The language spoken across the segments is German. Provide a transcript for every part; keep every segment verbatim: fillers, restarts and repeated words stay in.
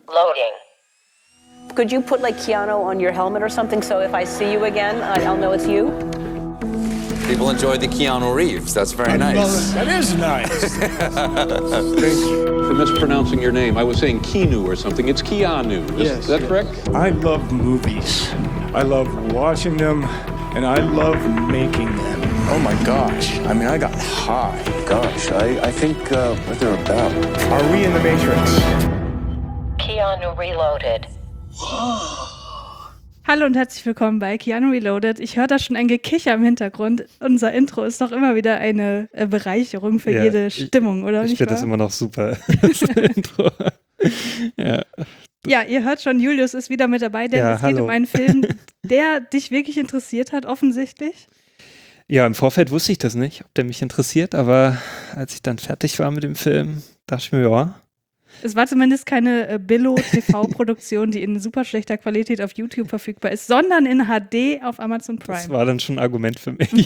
Loading. Could you put like Keanu on your helmet or something so if I see you again, I'll know it's you? People enjoy the Keanu Reeves. That's very nice. That is nice. Thank you for mispronouncing your name. I was saying Keanu or something. It's Keanu. Is, yes, is that yes. correct? I love movies. I love watching them, and I love making them. Oh my gosh. I mean, I got high. Gosh, I, I think uh, what they're about. Are we in the Matrix? Keanu Reloaded. Hallo und herzlich willkommen bei Keanu Reloaded. Ich höre da schon ein Gekicher im Hintergrund. Unser Intro ist doch immer wieder eine äh, Bereicherung für ja, jede Stimmung, oder? Ich, ich finde das immer noch super, das Intro. Ja. Ja, ihr hört schon, Julius ist wieder mit dabei, denn Ja, es geht hallo. um einen Film, der dich wirklich interessiert hat, offensichtlich. Ja, im Vorfeld wusste ich das nicht, ob der mich interessiert, aber als ich dann fertig war mit dem Film, dachte ich mir, ja. Es war zumindest keine äh, Billo-T V-Produktion, die in super schlechter Qualität auf YouTube verfügbar ist, sondern in H D auf Amazon Prime. Das war dann schon ein Argument für mich.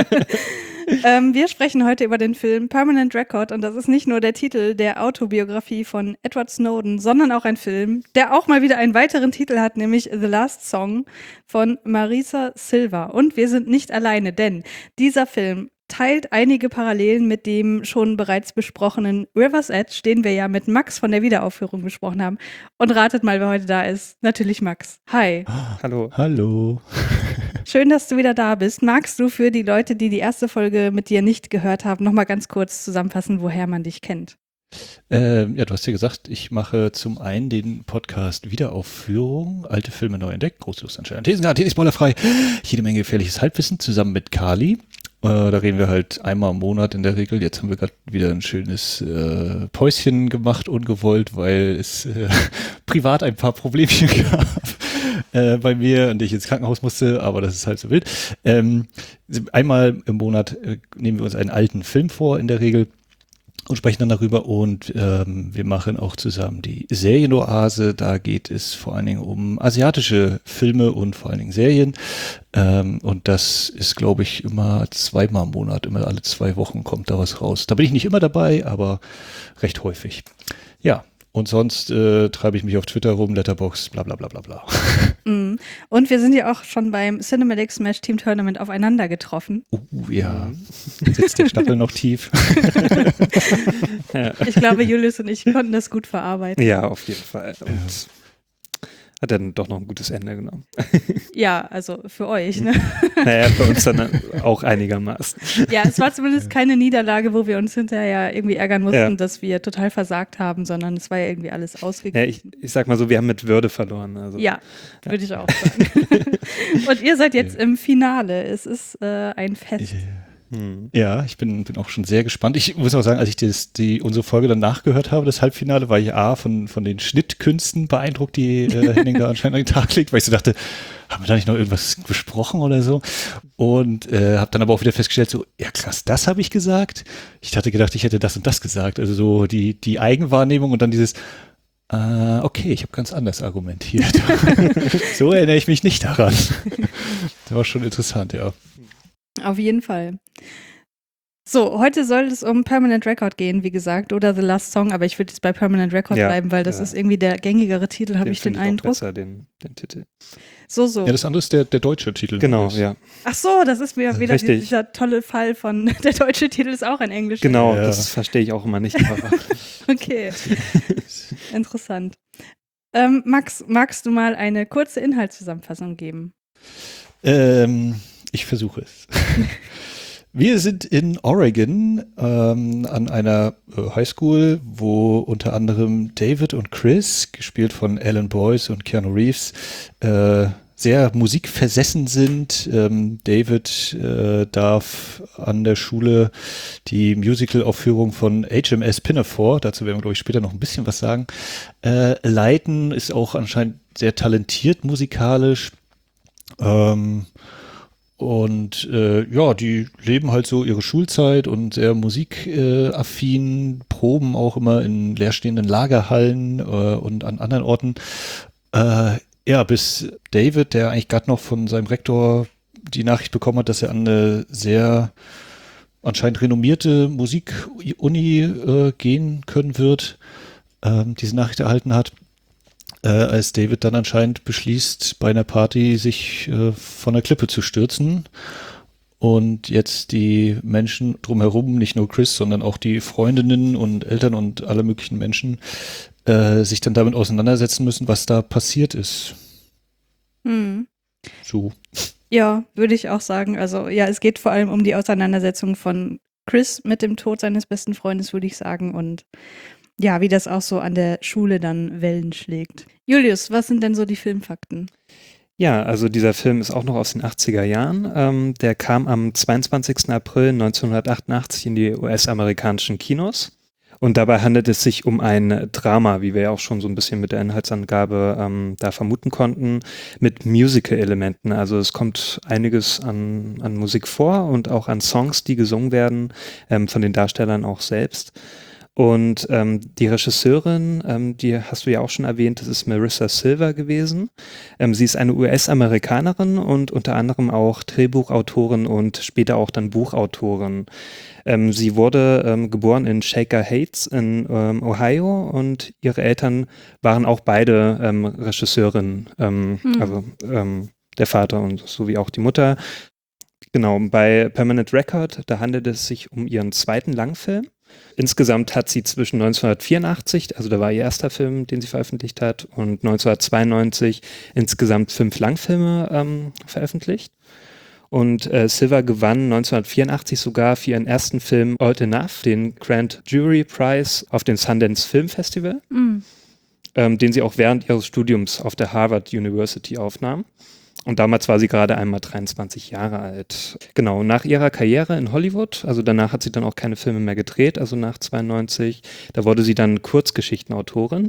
ähm, wir sprechen heute über den Film Permanent Record und das ist nicht nur der Titel der Autobiografie von Edward Snowden, sondern auch ein Film, der auch mal wieder einen weiteren Titel hat, nämlich The Last Song von Marisa Silva. Und wir sind nicht alleine, denn dieser Film teilt einige Parallelen mit dem schon bereits besprochenen River's Edge, den wir ja mit Max von der Wiederaufführung besprochen haben. Und ratet mal, wer heute da ist. Natürlich Max. Hi. Hallo. Hallo. Schön, dass du wieder da bist. Magst du für die Leute, die die erste Folge mit dir nicht gehört haben, nochmal ganz kurz zusammenfassen, woher man dich kennt? Ähm, ja, du hast ja gesagt, ich mache zum einen den Podcast Wiederaufführung, alte Filme neu entdeckt, große Lust an Thesen, spoilerfrei, jede Menge gefährliches Halbwissen, zusammen mit Kali. Äh, da reden wir halt einmal im Monat in der Regel. Jetzt haben wir gerade wieder ein schönes äh, Päuschen gemacht, ungewollt, weil es äh, privat ein paar Problemchen gab äh, bei mir und ich ins Krankenhaus musste, aber das ist halt so wild. Ähm, einmal im Monat äh, nehmen wir uns einen alten Film vor in der Regel und sprechen dann darüber und ähm, wir machen auch zusammen die Serienoase. Da geht es vor allen Dingen um asiatische Filme und vor allen Dingen Serien. Ähm, und das ist, glaube ich, immer zweimal im Monat, immer alle zwei Wochen kommt da was raus. Da bin ich nicht immer dabei, aber recht häufig. Ja, und sonst äh, treibe ich mich auf Twitter rum, Letterboxd, bla bla bla bla bla. Mm. Und wir sind ja auch schon beim Cinematic Smash Team Tournament aufeinander getroffen. Uh, ja, sitzt der Stachel noch tief. Ja. Ich glaube, Julius und ich konnten das gut verarbeiten. Ja, auf jeden Fall. Und ja. Hat dann doch noch ein gutes Ende genommen. Ja, also für euch, ne? Naja, für uns dann auch einigermaßen. Ja, es war zumindest keine Niederlage, wo wir uns hinterher irgendwie ärgern mussten, ja. dass wir total versagt haben, sondern es war ja irgendwie alles ausgeglichen. Ja, ich, ich sag mal so, wir haben mit Würde verloren. Also. Ja, ja. Würde ich auch sagen. Und ihr seid jetzt im Finale. Es ist äh, ein Fest. Hm. Ja, ich bin, bin auch schon sehr gespannt. Ich muss auch sagen, als ich das, die, unsere Folge dann nachgehört habe, das Halbfinale, war ich A, von, von den Schnittkünsten beeindruckt, die äh, Henning da anscheinend an den Tag legt, weil ich so dachte, haben wir da nicht noch irgendwas besprochen oder so? Und äh, habe dann aber auch wieder festgestellt, so, ja krass, das habe ich gesagt. Ich hatte gedacht, ich hätte das und das gesagt. Also so die, die Eigenwahrnehmung und dann dieses, äh, okay, ich habe ganz anders argumentiert. So erinnere ich mich nicht daran. Das war schon interessant, ja. Auf jeden Fall. So, heute soll es um Permanent Record gehen, wie gesagt, oder The Last Song, aber ich würde jetzt bei Permanent Record ja, bleiben, weil das ja. ist irgendwie der gängigere Titel, habe ich den ich Eindruck. Besser, den, den Titel. So, so. Ja, das andere ist der, der deutsche Titel. Genau, ja. Ach so, das ist mir wieder Richtig. dieser tolle Fall von, der deutsche Titel ist auch ein englischer. Genau, ja. das verstehe ich auch immer nicht. Okay, interessant. Ähm, Max, magst du mal eine kurze Inhaltszusammenfassung geben? Ähm, ich versuche es. Wir sind in Oregon ähm, an einer äh, Highschool, wo unter anderem David und Chris, gespielt von Alan Boyce und Keanu Reeves, äh, sehr musikversessen sind. Ähm, David äh, darf an der Schule die Musical-Aufführung von H M S Pinafore, dazu werden wir, glaube ich, später noch ein bisschen was sagen, äh, leiten, ist auch anscheinend sehr talentiert musikalisch. Ähm, Und äh, ja, die leben halt so ihre Schulzeit und sehr musikaffin, proben auch immer in leerstehenden Lagerhallen äh, und an anderen Orten. Äh, ja, bis David, der eigentlich gerade noch von seinem Rektor die Nachricht bekommen hat, dass er an eine sehr anscheinend renommierte Musikuni äh, gehen können wird, äh, diese Nachricht erhalten hat. äh, als David dann anscheinend beschließt, bei einer Party sich äh, von der Klippe zu stürzen. Und jetzt die Menschen drumherum, nicht nur Chris, sondern auch die Freundinnen und Eltern und alle möglichen Menschen, äh, sich dann damit auseinandersetzen müssen, was da passiert ist. Hm. So. Ja, würde ich auch sagen. Also ja, es geht vor allem um die Auseinandersetzung von Chris mit dem Tod seines besten Freundes, würde ich sagen. Und ja, wie das auch so an der Schule dann Wellen schlägt. Julius, was sind denn so die Filmfakten? Ja, also dieser Film ist auch noch aus den achtziger Jahren. Ähm, der kam am zweiundzwanzigsten April neunzehnhundertachtundachtzig in die U S-amerikanischen Kinos. Und dabei handelt es sich um ein Drama, wie wir ja auch schon so ein bisschen mit der Inhaltsangabe ähm, da vermuten konnten, mit Musical-Elementen. Also es kommt einiges an, an Musik vor und auch an Songs, die gesungen werden, ähm, von den Darstellern auch selbst. Und ähm, die Regisseurin, ähm, die hast du ja auch schon erwähnt, das ist Marissa Silver gewesen. Ähm, sie ist eine U S-Amerikanerin und unter anderem auch Drehbuchautorin und später auch dann Buchautorin. Ähm, sie wurde ähm, geboren in Shaker Heights in ähm, Ohio und ihre Eltern waren auch beide ähm, Regisseurinnen, ähm, Hm. also ähm, der Vater und sowie auch die Mutter. Genau, bei Permanent Record, da handelt es sich um ihren zweiten Langfilm. Insgesamt hat sie zwischen neunzehnhundertvierundachtzig, also da war ihr erster Film, den sie veröffentlicht hat, und neunzehnhundertzweiundneunzig insgesamt fünf Langfilme ähm, veröffentlicht. Und äh, Silver gewann neunzehnhundertvierundachtzig sogar für ihren ersten Film Old Enough den Grand Jury Prize auf dem Sundance Film Festival, Mm. ähm, den sie auch während ihres Studiums auf der Harvard University aufnahm. Und damals war sie gerade einmal dreiundzwanzig Jahre alt. Genau, nach ihrer Karriere in Hollywood, also danach hat sie dann auch keine Filme mehr gedreht, also nach zweiundneunzig, da wurde sie dann Kurzgeschichtenautorin.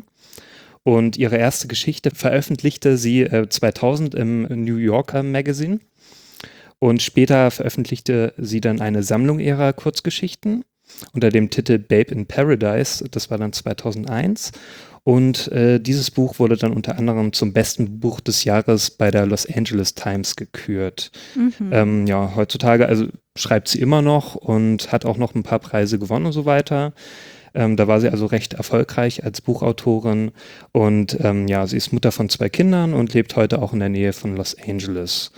Und ihre erste Geschichte veröffentlichte sie äh, zweitausend im New Yorker Magazine. Und später veröffentlichte sie dann eine Sammlung ihrer Kurzgeschichten unter dem Titel Babe in Paradise, das war dann zweitausendeins. Und äh, dieses Buch wurde dann unter anderem zum besten Buch des Jahres bei der Los Angeles Times gekürt. Mhm. Ähm, ja, heutzutage, also schreibt sie immer noch und hat auch noch ein paar Preise gewonnen und so weiter. Ähm, da war sie also recht erfolgreich als Buchautorin und ähm, ja, sie ist Mutter von zwei Kindern und lebt heute auch in der Nähe von Los Angeles.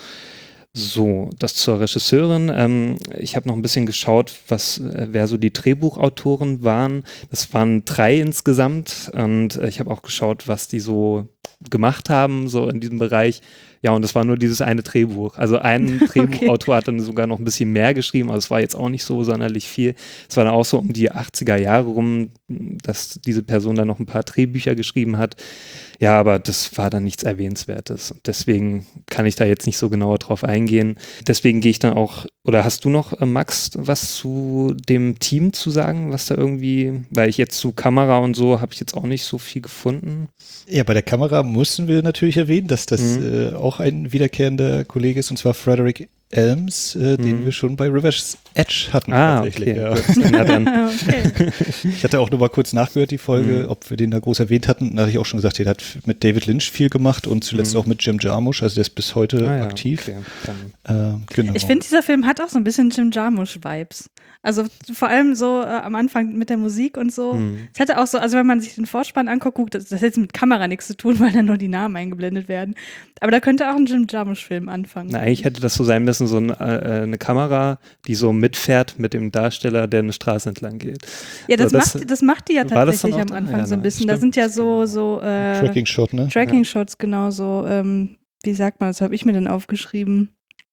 So, das zur Regisseurin. Ähm, ich habe noch ein bisschen geschaut, was, äh, wer so die Drehbuchautoren waren. Das waren drei insgesamt und äh, ich habe auch geschaut, was die so gemacht haben, so in diesem Bereich. Ja, und das war nur dieses eine Drehbuch. Also ein Drehbuchautor hat dann sogar noch ein bisschen mehr geschrieben, aber es war jetzt auch nicht so sonderlich viel. Es war dann auch so um die achtziger Jahre rum, dass diese Person dann noch ein paar Drehbücher geschrieben hat. Ja, aber das war dann nichts Erwähnenswertes. Und deswegen kann ich da jetzt nicht so genauer drauf eingehen. Deswegen gehe ich dann auch, oder hast du noch, äh, Max, was zu dem Team zu sagen, was da irgendwie, weil ich jetzt zu Kamera und so habe ich jetzt auch nicht so viel gefunden. Ja, bei der Kamera mussten wir natürlich erwähnen, dass das Mhm. äh, auch ein wiederkehrender Kollege ist, und zwar Frederick Elms, äh, den Mhm. wir schon bei River's Edge hatten. Ah, tatsächlich. okay. Ja. Gut. Na dann. Okay. Ich hatte auch nur mal kurz nachgehört, die Folge, Mhm. ob wir den da groß erwähnt hatten. Da hatte ich auch schon gesagt, der hat mit David Lynch viel gemacht und zuletzt Mhm. auch mit Jim Jarmusch, also der ist bis heute Ah ja, aktiv. okay. Dann Äh, genau. Ich finde, dieser Film hat auch so ein bisschen Jim Jarmusch-Vibes. Also vor allem so äh, am Anfang mit der Musik und so. Mhm. Es hatte auch so, also wenn man sich den Vorspann anguckt, gut, das, das hat jetzt mit Kamera nichts zu tun, weil dann nur die Namen eingeblendet werden. Aber da könnte auch ein Jim Jarmusch-Film anfangen. Na, eigentlich hätte das so sein müssen, so ein, äh, eine Kamera, die so mitfährt mit dem Darsteller, der eine Straße entlang geht. Ja, das, So, das- macht, das macht die ja war das dann tatsächlich auch am da? Anfang Ja, so ein ne, bisschen. Da stimmt. sind ja so, so äh, Tracking-Shot, ne? Tracking-Shots, genau so, ähm, wie sagt man, das habe ich mir denn aufgeschrieben?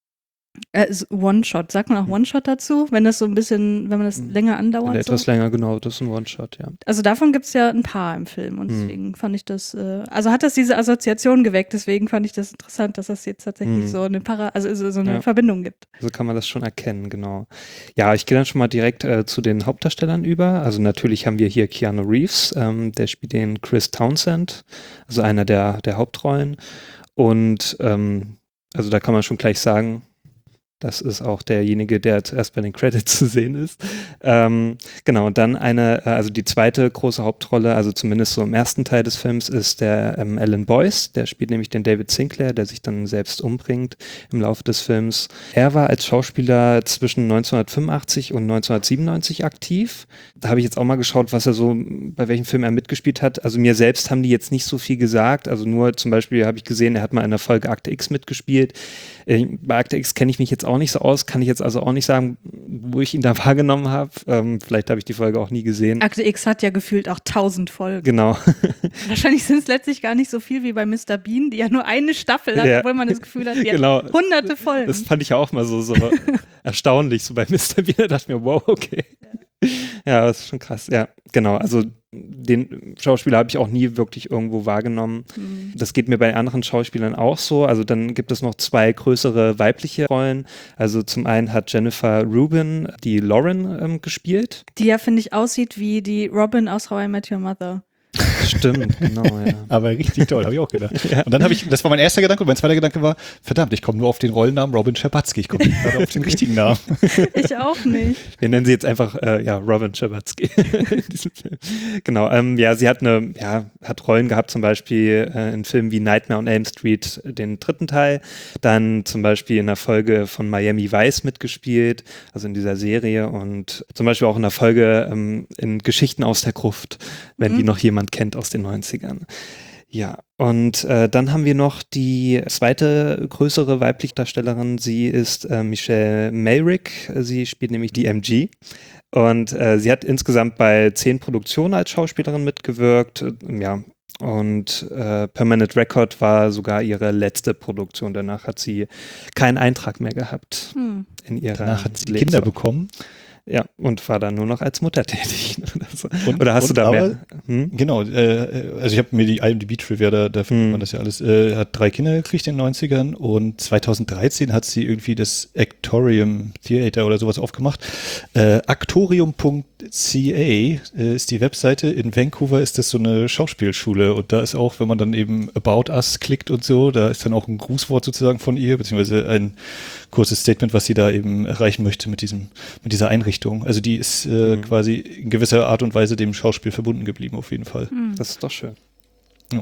Äh, ist One-Shot. Sagt man auch One-Shot dazu, wenn das so ein bisschen, wenn man das Mhm. länger andauert? So? Etwas länger, genau, das ist ein One-Shot, ja. Also davon gibt es ja ein paar im Film und Mhm. deswegen fand ich das, äh, also hat das diese Assoziation geweckt, deswegen fand ich das interessant, dass das jetzt tatsächlich Mhm. so eine Para, also so, so eine Ja. Verbindung gibt. So kann man das schon erkennen, genau. Ja, ich gehe dann schon mal direkt äh, zu den Hauptdarstellern über. Also natürlich haben wir hier Keanu Reeves, ähm, der spielt den Chris Townsend, also einer der, der Hauptrollen. Und ähm, also da kann man schon gleich sagen, Das ist auch derjenige, der zuerst bei den Credits zu sehen ist. Ähm, genau, und dann eine, also die zweite große Hauptrolle, also zumindest so im ersten Teil des Films, ist der ähm, Alan Boyce. Der spielt nämlich den David Sinclair, der sich dann selbst umbringt im Laufe des Films. Er war als Schauspieler zwischen neunzehnhundertfünfundachtzig und neunzehnhundertsiebenundneunzig aktiv. Da habe ich jetzt auch mal geschaut, was er so, bei welchem Film er mitgespielt hat. Also mir selbst haben die jetzt nicht so viel gesagt. Also nur zum Beispiel habe ich gesehen, er hat mal in der Folge Akte X mitgespielt. Äh, bei Akte X kenne ich mich jetzt auch nicht so aus, kann ich jetzt also auch nicht sagen, wo ich ihn da wahrgenommen habe. Ähm, vielleicht habe ich die Folge auch nie gesehen. Akte X hat ja gefühlt auch tausend Folgen. Genau. Wahrscheinlich sind es letztlich gar nicht so viel wie bei Mister Bean, die ja nur eine Staffel hat, Ja. obwohl man das Gefühl hat, die Genau. hat hunderte Folgen. Das fand ich ja auch mal so, so erstaunlich, so bei Mister Bean. Da dachte ich mir, wow, okay. Ja, das ist schon krass. Ja, genau. Also den Schauspieler habe ich auch nie wirklich irgendwo wahrgenommen. Mhm. Das geht mir bei anderen Schauspielern auch so. Also dann gibt es noch zwei größere weibliche Rollen. Also zum einen hat Jennifer Rubin die Lauren ähm, gespielt. Die ja, finde ich, aussieht wie die Robin aus How I Met Your Mother. Stimmt, genau, ja. Aber richtig toll, habe ich auch gedacht. Ja. Und dann habe ich, das war mein erster Gedanke und mein zweiter Gedanke war, verdammt, ich komme nur auf den Rollennamen Robin Scherbatsky, ich komme nicht gerade auf den richtigen Namen. Ich auch nicht. Wir nennen sie jetzt einfach, äh, ja, Robin Scherbatsky in diesem Film. Genau, ähm, ja, sie hat eine, ja, hat Rollen gehabt, zum Beispiel äh, in Filmen wie Nightmare on Elm Street, den dritten Teil, dann zum Beispiel in der Folge von Miami Vice mitgespielt, also in dieser Serie und zum Beispiel auch in der Folge ähm, in Geschichten aus der Gruft, wenn Mhm. die noch jemand kennt aus den neunzigern. Ja, und äh, dann haben wir noch die zweite größere weibliche Darstellerin. Sie ist äh, Michelle Mayrick. Sie spielt nämlich die M G. Und äh, sie hat insgesamt bei zehn Produktionen als Schauspielerin mitgewirkt. Ja, und äh, Permanent Record war sogar ihre letzte Produktion. Danach hat sie keinen Eintrag mehr gehabt Hm. in ihrer Danach hat sie Lebens- Kinder bekommen. Ja, und war dann nur noch als Mutter tätig. Oder, so. Und- Oder hast und du da aber- mehr? Hm? Genau, äh, also ich habe mir die I M D B-Trivia, da, da findet Hm. man das ja alles, äh, hat drei Kinder gekriegt in den neunzigern und zweitausenddreizehn hat sie irgendwie das Actorium Theater oder sowas aufgemacht. Äh, actorium punkt c a äh, ist die Webseite, in Vancouver ist das so eine Schauspielschule und da ist auch, wenn man dann eben About Us klickt und so, da ist dann auch ein Grußwort sozusagen von ihr, beziehungsweise ein kurzes Statement, was sie da eben erreichen möchte mit diesem, mit dieser Einrichtung. Also die ist äh, Mhm. quasi in gewisser Art und Weise dem Schauspiel verbunden geblieben, auf jeden Fall. Das ist doch schön. Ja.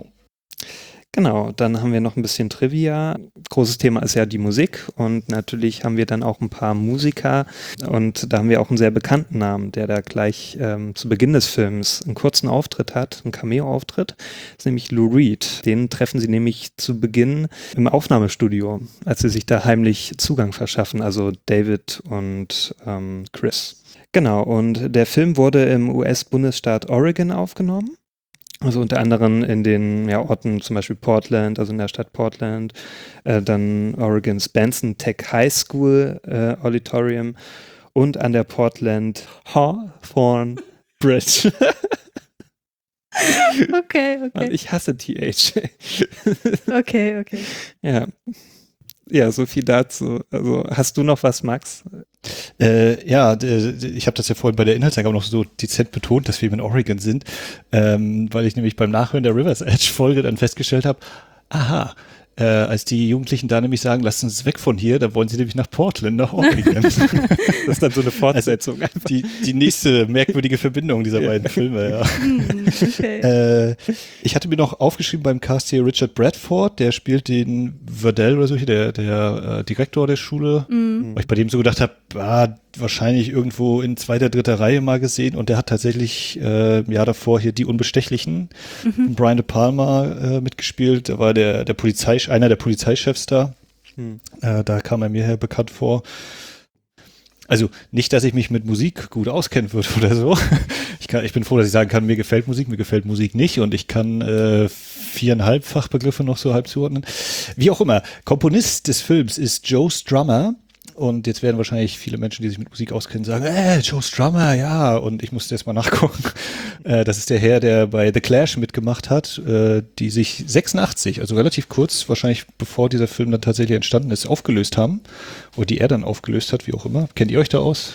Genau, dann haben wir noch ein bisschen Trivia. Großes Thema ist ja die Musik und natürlich haben wir dann auch ein paar Musiker und da haben wir auch einen sehr bekannten Namen, der da gleich ähm, zu Beginn des Films einen kurzen Auftritt hat, einen Cameo-Auftritt. Das ist nämlich Lou Reed. Den treffen sie nämlich zu Beginn im Aufnahmestudio, als sie sich da heimlich Zugang verschaffen, also David und ähm, Chris. Genau, und der Film wurde im U S-Bundesstaat Oregon aufgenommen. Also unter anderem in den ja, Orten, zum Beispiel Portland, also in der Stadt Portland, äh, dann Oregons Benson Tech High School äh, Auditorium und an der Portland Hawthorne Bridge. Okay, okay. Ich hasse T H. Okay, okay. Ja. Ja, so viel dazu. Also hast du noch was, Max? Äh, ja, d- d- ich habe das ja vorhin bei der Inhaltsangabe noch so dezent betont, dass wir in Oregon sind, ähm, weil ich nämlich beim Nachhören der River's Edge Folge dann festgestellt habe, aha, äh, als die Jugendlichen da nämlich sagen, lasst uns weg von hier, da wollen sie nämlich nach Portland, nach Oregon. Das ist dann so eine Fortsetzung. Also, die, die nächste merkwürdige Verbindung dieser Ja. beiden Filme, ja. Hm, okay. Äh, ich hatte mir noch aufgeschrieben beim Cast hier Richard Bradford, der spielt den Verdell oder so hier, der, der äh, Direktor der Schule. Mhm. Weil ich bei dem so gedacht habe, ah, wahrscheinlich irgendwo in zweiter, dritter Reihe mal gesehen und der hat tatsächlich äh, im Jahr davor hier Die Unbestechlichen, Mhm. Brian De Palma äh, mitgespielt, da war der, der Polizei, einer der Polizeichefs da. Hm. Äh, da kam er mir her bekannt vor. Also nicht, dass ich mich mit Musik gut auskennen würde oder so. Ich, kann, ich bin froh, dass ich sagen kann, mir gefällt Musik, mir gefällt Musik nicht und ich kann äh, viereinhalb Fachbegriffe noch so halb zuordnen. Wie auch immer, Komponist des Films ist Joe Strummer. Und jetzt werden wahrscheinlich viele Menschen, die sich mit Musik auskennen, sagen, äh, Joe Strummer, ja. Und ich musste jetzt mal nachgucken. Äh, das ist der Herr, der bei The Clash mitgemacht hat, äh, die sich sechsundachtzig, also relativ kurz, wahrscheinlich bevor dieser Film dann tatsächlich entstanden ist, aufgelöst haben. Oder die er dann aufgelöst hat, wie auch immer. Kennt ihr euch da aus?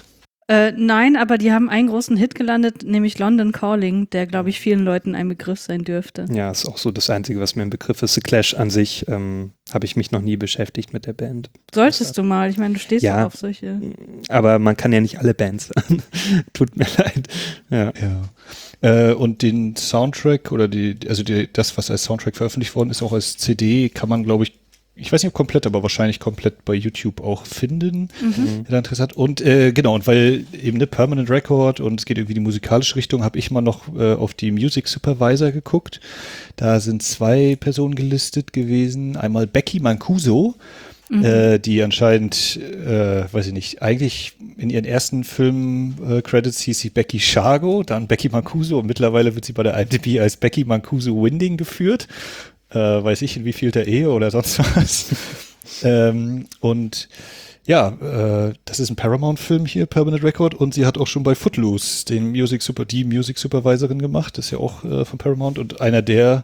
Äh, nein, aber die haben einen großen Hit gelandet, nämlich London Calling, der, glaube ich, vielen Leuten ein Begriff sein dürfte. Ja, ist auch so das Einzige, was mir ein Begriff ist. The Clash an sich ähm, habe ich mich noch nie beschäftigt mit der Band. Solltest du mal, ich meine, du stehst Ja. doch auf solche. Aber man kann ja nicht alle Bands hören. Tut mir leid. Ja. Ja. Äh, und den Soundtrack oder die, also die, das, was als Soundtrack veröffentlicht worden ist, auch als C D, kann man, glaube ich, ich weiß nicht, ob komplett, aber wahrscheinlich komplett bei YouTube auch finden, Mhm. wer da Interesse hat. Und äh, genau, und weil eben eine Permanent Record und es geht irgendwie in die musikalische Richtung, habe ich mal noch äh, auf die Music Supervisor geguckt. Da sind zwei Personen gelistet gewesen. Einmal Becky Mancuso, Mhm. äh, die anscheinend, äh, weiß ich nicht, eigentlich in ihren ersten Film-Credits hieß sie Becky Shargo, dann Becky Mancuso und mittlerweile wird sie bei der I M D B als Becky Mancuso Winding geführt. Äh, weiß ich in wievielter Ehe oder sonst was. ähm, und ja, äh, das ist ein Paramount-Film hier, Permanent Record, und sie hat auch schon bei Footloose den Music Super, die Music Supervisorin gemacht, das ist ja auch äh, von Paramount und einer der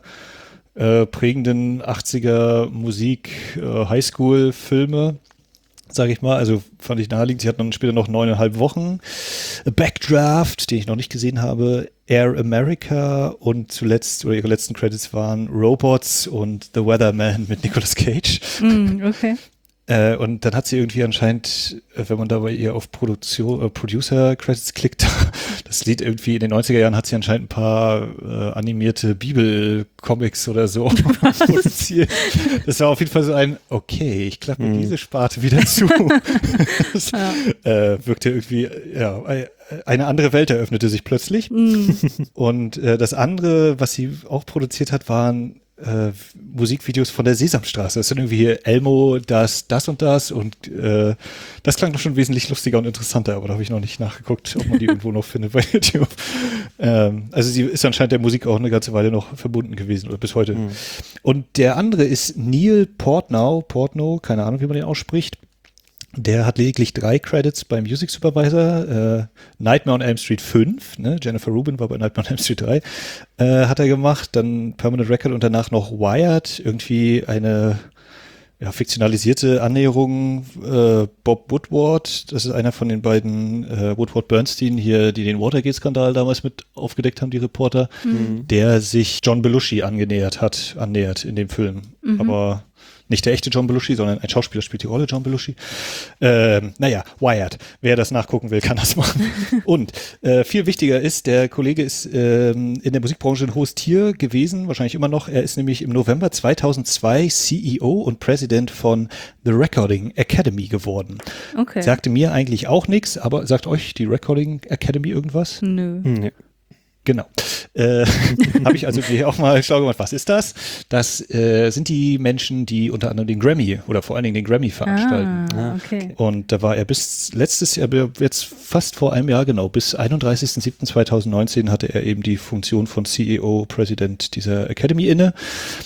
äh, prägenden achtziger Musik äh, Highschool-Filme, sage ich mal. Also fand ich naheliegend. Sie hat dann später noch neuneinhalb Wochen. A Backdraft, den ich noch nicht gesehen habe. Air America und zuletzt, oder ihre letzten Credits waren Robots und The Weatherman mit Nicolas Cage. Mm, okay. Äh, und dann hat sie irgendwie anscheinend, äh, wenn man da bei ihr auf Produktion, äh, Producer-Credits klickt, das Lied irgendwie in den neunziger Jahren hat sie anscheinend ein paar äh, animierte Bibel-Comics oder so produziert. Das war auf jeden Fall so ein, okay, ich klappe Mhm. diese Sparte wieder zu. Das äh, wirkte irgendwie, ja, eine andere Welt eröffnete sich plötzlich. Mm. Und äh, das andere, was sie auch produziert hat, waren äh, Musikvideos von der Sesamstraße. Das sind irgendwie hier Elmo, das, das und das und äh, das klang doch schon wesentlich lustiger und interessanter, aber da habe ich noch nicht nachgeguckt, ob man die irgendwo noch findet bei YouTube. Ähm, also sie ist anscheinend der Musik auch eine ganze Weile noch verbunden gewesen oder bis heute. Mhm. Und der andere ist Neil Portnow, Portnow, keine Ahnung, wie man den ausspricht. Der hat lediglich drei Credits beim Music Supervisor. Äh, Nightmare on Elm Street fünf, ne? Jennifer Rubin war bei Nightmare on Elm Street drei, äh, hat er gemacht. Dann Permanent Record und danach noch Wired, irgendwie eine ja, fiktionalisierte Annäherung. Äh, Bob Woodward, das ist einer von den beiden äh, Woodward-Bernstein hier, die den Watergate-Skandal damals mit aufgedeckt haben, die Reporter, Mhm. der sich John Belushi angenähert hat, annähert in dem Film. Mhm. Aber nicht der echte John Belushi, sondern ein Schauspieler spielt die Rolle John Belushi. Ähm, naja, Wired. Wer das nachgucken will, kann das machen. Und äh, viel wichtiger ist, der Kollege ist ähm, in der Musikbranche ein hohes Tier gewesen, wahrscheinlich immer noch. Er ist nämlich im November zweitausendzwei C E O und President von The Recording Academy geworden. Okay. Sagte mir eigentlich auch nichts, aber sagt euch die Recording Academy irgendwas? Nö. Nee. Genau. Äh, habe ich also hier auch mal schlau gemacht, was ist das? Das äh, sind die Menschen, die unter anderem den Grammy oder vor allen Dingen den Grammy veranstalten. Ah, okay. Und da war er bis letztes Jahr, jetzt fast vor einem Jahr genau, bis einunddreißigster siebter zweitausendneunzehn hatte er eben die Funktion von C E O, Präsident dieser Academy inne.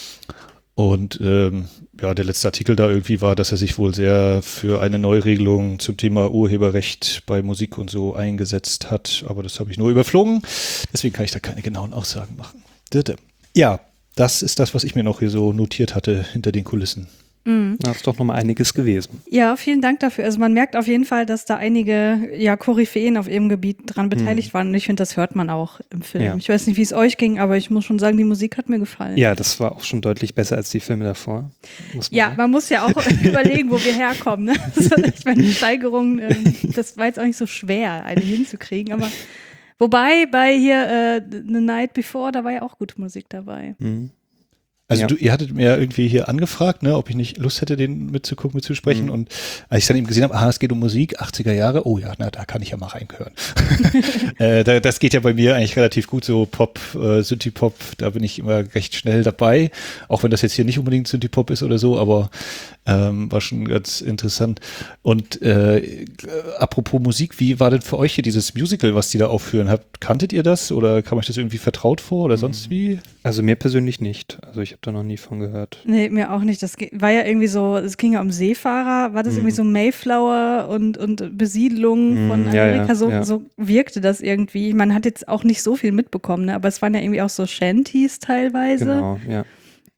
Und ähm, ja, der letzte Artikel da irgendwie war, dass er sich wohl sehr für eine Neuregelung zum Thema Urheberrecht bei Musik und so eingesetzt hat. Aber das habe ich nur überflogen. Deswegen kann ich da keine genauen Aussagen machen. Ja, das ist das, was ich mir noch hier so notiert hatte hinter den Kulissen. Mhm. Da ist doch noch mal einiges gewesen. Ja, vielen Dank dafür. Also man merkt auf jeden Fall, dass da einige ja, Koryphäen auf ihrem Gebiet dran beteiligt waren. Und ich finde, das hört man auch im Film. Ja. Ich weiß nicht, wie es euch ging, aber ich muss schon sagen, die Musik hat mir gefallen. Ja, das war auch schon deutlich besser als die Filme davor. Muss man Ja, sagen. man muss ja auch überlegen, wo wir herkommen. Ne? Also ich meine, die Steigerung, ähm, das war jetzt auch nicht so schwer, eine hinzukriegen. Aber wobei bei hier äh, The Night Before, da war ja auch gute Musik dabei. Mhm. Also Ja. du, ihr hattet mir irgendwie hier angefragt, ne, ob ich nicht Lust hätte, den mitzugucken, mitzusprechen. Mhm. Und als ich dann eben gesehen habe, ah, es geht um Musik, achtziger Jahre, oh ja, na, da kann ich ja mal reinhören. äh, da, das geht ja bei mir eigentlich relativ gut, so Pop, äh, Synthie-Pop, da bin ich immer recht schnell dabei. Auch wenn das jetzt hier nicht unbedingt Synthie-Pop ist oder so, aber ähm, war schon ganz interessant. Und äh, apropos Musik, wie war denn für euch hier dieses Musical, was die da aufführen? Habt, kanntet ihr das oder kam euch das irgendwie vertraut vor oder sonst wie? Also mir persönlich nicht. Also ich habe da noch nie von gehört. Nee, mir auch nicht. Das ge- war ja irgendwie so, es ging ja um Seefahrer, war das irgendwie so Mayflower und, und Besiedlung Mhm, von ja, Amerika, ja, so, ja. so wirkte das irgendwie. Man hat jetzt auch nicht so viel mitbekommen, ne? Aber es waren ja irgendwie auch so Shanties teilweise. Genau, ja.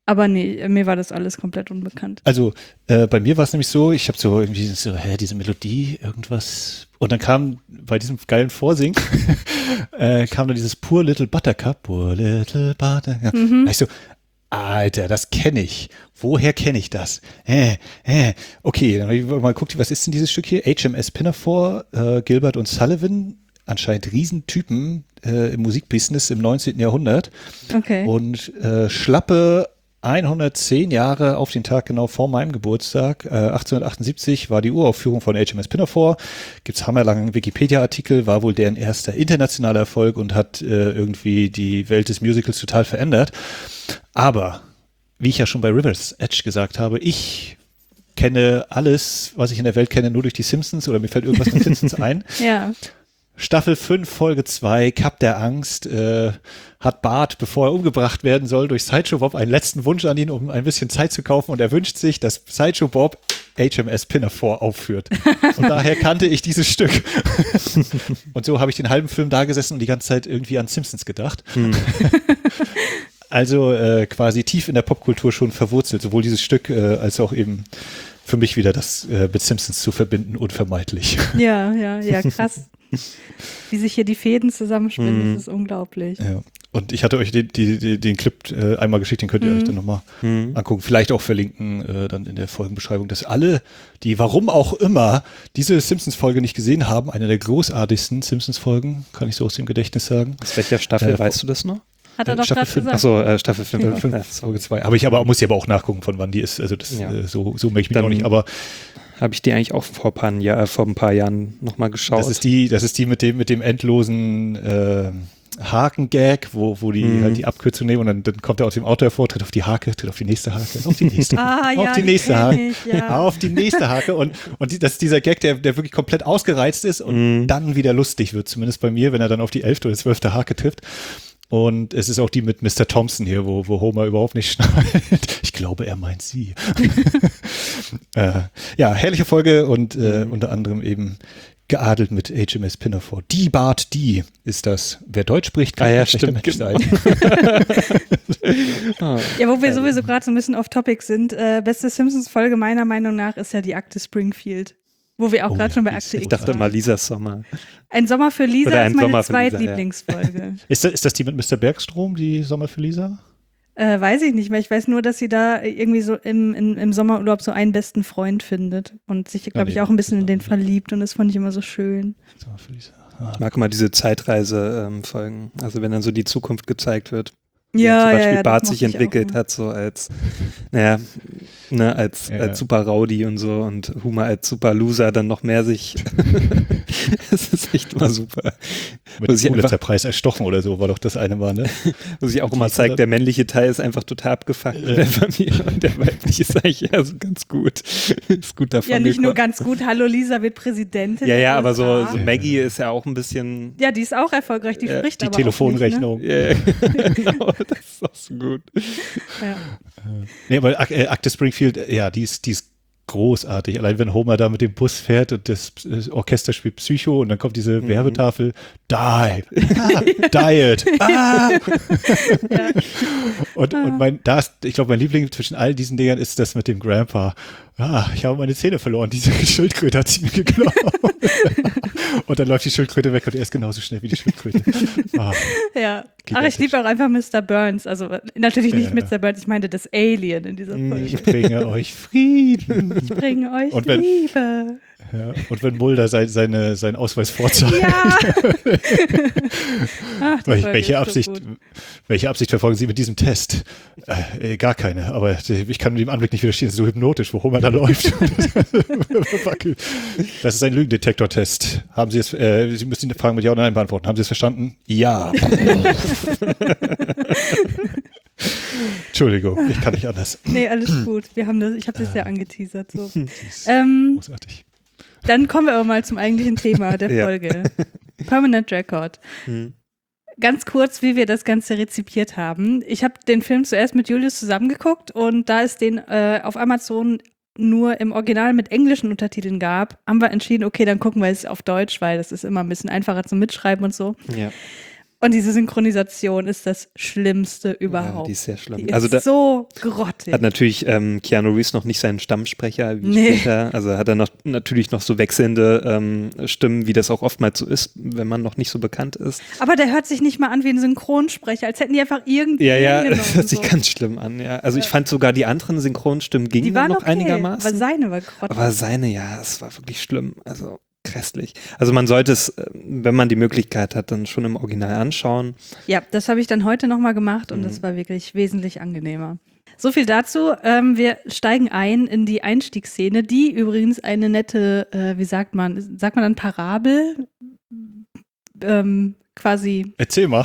Aber nee, mir war das alles komplett unbekannt. Also äh, bei mir war es nämlich so, ich habe so irgendwie so, hä, diese Melodie, irgendwas. Und dann kam bei diesem geilen Vorsingen, äh, kam dann dieses Poor Little Buttercup, Poor Little Buttercup. Mhm. Da ich so, Alter, das kenne ich. Woher kenne ich das? Äh, äh. Okay, dann habe ich mal geguckt, was ist denn dieses Stück hier? H M S Pinafore, äh, Gilbert und Sullivan, anscheinend Riesentypen äh, im Musikbusiness im neunzehnten Jahrhundert. Okay. Und äh, schlappe hundertzehn Jahre auf den Tag genau vor meinem Geburtstag, äh, achtzehnhundertachtundsiebzig, war die Uraufführung von H M S Pinafore. Gibt's hammerlangen Wikipedia-Artikel, war wohl deren erster internationaler Erfolg und hat äh, irgendwie die Welt des Musicals total verändert. Aber, wie ich ja schon bei River's Edge gesagt habe, ich kenne alles, was ich in der Welt kenne, nur durch die Simpsons oder mir fällt irgendwas mit Simpsons ein. Ja. Staffel fünf, Folge zwei, Cup der Angst, äh, hat Bart, bevor er umgebracht werden soll, durch Sideshow Bob einen letzten Wunsch an ihn, um ein bisschen Zeit zu kaufen, und er wünscht sich, dass Sideshow Bob H M S Pinafore aufführt. Und daher kannte ich dieses Stück. Und so habe ich den halben Film da gesessen und die ganze Zeit irgendwie an Simpsons gedacht. Hm. Also äh, quasi tief in der Popkultur schon verwurzelt, sowohl dieses Stück äh, als auch eben für mich wieder das äh, mit Simpsons zu verbinden, unvermeidlich. Ja, ja, ja, krass. Wie sich hier die Fäden zusammenspinnen, Mhm. das ist unglaublich. Ja. Und ich hatte euch den, die, die, den Clip äh, einmal geschickt, den könnt ihr Mhm. euch dann nochmal Mhm. angucken. Vielleicht auch verlinken äh, dann in der Folgenbeschreibung, dass alle, die warum auch immer diese Simpsons-Folge nicht gesehen haben, eine der großartigsten Simpsons-Folgen, kann ich so aus dem Gedächtnis sagen. Aus welcher Staffel, Äh, weißt du das noch? Hat er Äh, doch Staffel gerade fünf. gesagt. Achso, äh, Staffel fünf. Staffel fünf, Ja. Folge zwei. Aber ich aber muss ich aber auch nachgucken, von wann die ist. Also das Ja. äh, so, so merke ich mich Dann auch nicht. Aber Habe ich die eigentlich auch vor ein paar, Jahr, vor ein paar Jahren nochmal geschaut. das ist die, das ist die mit dem, mit dem endlosen äh, Haken-Gag, wo, wo die Mhm. halt die Abkürzung nehmen und dann, dann kommt er aus dem Auto hervor, tritt auf die Hake, tritt auf die nächste Hake, auf die nächste Ah, auf ja, die die nächste kenn Hake, ich, ja. auf die nächste Hake und, und die, das ist dieser Gag, der, der wirklich komplett ausgereizt ist und Mhm. dann wieder lustig wird, zumindest bei mir, wenn er dann auf die elfte oder zwölfte Hake trifft. Und es ist auch die mit Mister Thompson hier, wo, wo Homer überhaupt nicht schnallt. Ich glaube, er meint sie. äh, ja, herrliche Folge und äh, unter anderem eben geadelt mit H M S Pinafore. Die Bart, die ist das. Wer Deutsch spricht, kann Ah ja, ein schlechter stimmt, Mensch genau. sein. Ah. Ja, wo wir sowieso gerade so ein bisschen off-topic sind, äh, beste Simpsons-Folge meiner Meinung nach ist ja die Akte Springfield. Wo wir auch Oh, gerade schon bei die ist Akte Ich X dachte waren. immer Lisas Sommer. Ein Sommer für Lisa Oder ist ein meine Sommer für Lisa, ja. Zweitlieblingsfolge. Ist das, ist das die mit Mister Bergstrom, die Sommer für Lisa? äh, weiß ich nicht mehr. Ich weiß nur, dass sie da irgendwie so im, im, im Sommerurlaub so einen besten Freund findet und sich, glaube nee, ich, auch ein bisschen in den das- verliebt, und das fand ich immer so schön. Sommer für Lisa. Ah. Ich mag immer diese Zeitreise-Folgen. Also wenn dann so die Zukunft gezeigt wird. Wie Ja, zum ja, Beispiel ja, das Bart mochte sich ich auch entwickelt immer. hat, so als, naja, ne, als, Ja. als super Rowdy und so, und Homer als super Loser dann noch mehr sich. Das ist echt immer super. Mit Wo sich dem einfach, Pulitzerpreis erstochen oder so, war doch das eine Mal, ne? wo sich auch immer zeigt, der männliche Teil ist einfach total abgefuckt in der Familie und der weibliche ist eigentlich eher so ganz gut. Ist gut davon Ja, nicht nur gekommen. ganz gut, hallo Lisa wird Präsidentin. Ja, ja, der aber so, U S A. so Maggie ist ja auch ein bisschen. Ja, die ist auch erfolgreich, die Ja, spricht Die aber auch Telefonrechnung. Ja, ja, genau, das ist auch so gut. Nicht, ne? Ja. Nee, aber Ak äh, Akte Springfield, äh, ja, die ist, die ist großartig. Allein wenn Homer da mit dem Bus fährt und das äh, Orchester spielt Psycho und dann kommt diese Mhm. Werbetafel, die, ah, Diet, ah. Und, und mein, da ist, ich glaube, mein Liebling zwischen all diesen Dingern ist das mit dem Grandpa. Ah, ich habe meine Zähne verloren, diese Schildkröte hat sie mir geklaut. Und dann läuft die Schildkröte weg und er ist genauso schnell wie die Schildkröte. Ah, Ja. Ach, Gigantisch. ich liebe auch einfach Mister Burns. Also natürlich nicht Ja. Mister Burns, ich meinte das Alien in dieser Folge. ich bringe euch Frieden. Ich bringe euch Und wenn- Liebe. Ja, und wenn Mulder sein, seine, seinen Ausweis vorzeigt, Ja. Ach, die welche, Folge welche, ist so Absicht, gut. welche Absicht verfolgen Sie mit diesem Test? Äh, gar keine, aber ich kann dem Anblick nicht widerstehen, es ist so hypnotisch, wo Homer da läuft. Das ist ein Lügendetektor-Test. Haben Sie es, äh, Sie müssen die Fragen mit Ja oder Nein beantworten. Haben Sie es verstanden? Ja. Entschuldigung, ich kann nicht anders. Nee, alles gut. Wir haben das, ich habe das ja angeteasert. So. Ähm, Großartig. dann kommen wir aber mal zum eigentlichen Thema der Ja. Folge. Permanent Record. Hm. Ganz kurz, wie wir das Ganze rezipiert haben. Ich habe den Film zuerst mit Julius zusammengeguckt und da es den äh, auf Amazon nur im Original mit englischen Untertiteln gab, haben wir entschieden, okay, dann gucken wir es auf Deutsch, weil das ist immer ein bisschen einfacher zum Mitschreiben und so. Ja. Und diese Synchronisation ist das Schlimmste überhaupt. Ja, die ist sehr schlimm. Die ist also da so grottig. hat natürlich ähm, Keanu Reeves noch nicht seinen Stammsprecher wie Nee. später. Also hat er noch, natürlich noch so wechselnde ähm, Stimmen, wie das auch oftmals so ist, wenn man noch nicht so bekannt ist. Aber der hört sich nicht mal an wie ein Synchronsprecher, als hätten die einfach irgendwie Ja, ja, hingenommen, das hört sich so. ganz schlimm an. Ja. Also ich fand sogar die anderen Synchronstimmen gingen Die waren noch okay, einigermaßen. aber seine war grottig. Aber seine, ja, es war wirklich schlimm. Also grässlich. Also man sollte es, äh, wenn man die Möglichkeit hat, dann schon im Original anschauen. Ja, das habe ich dann heute nochmal gemacht und Mhm. das war wirklich wesentlich angenehmer. So viel dazu. Ähm, wir steigen ein in die Einstiegsszene, die übrigens eine nette, äh, wie sagt man, sagt man dann Parabel? Ähm, quasi. Erzähl mal.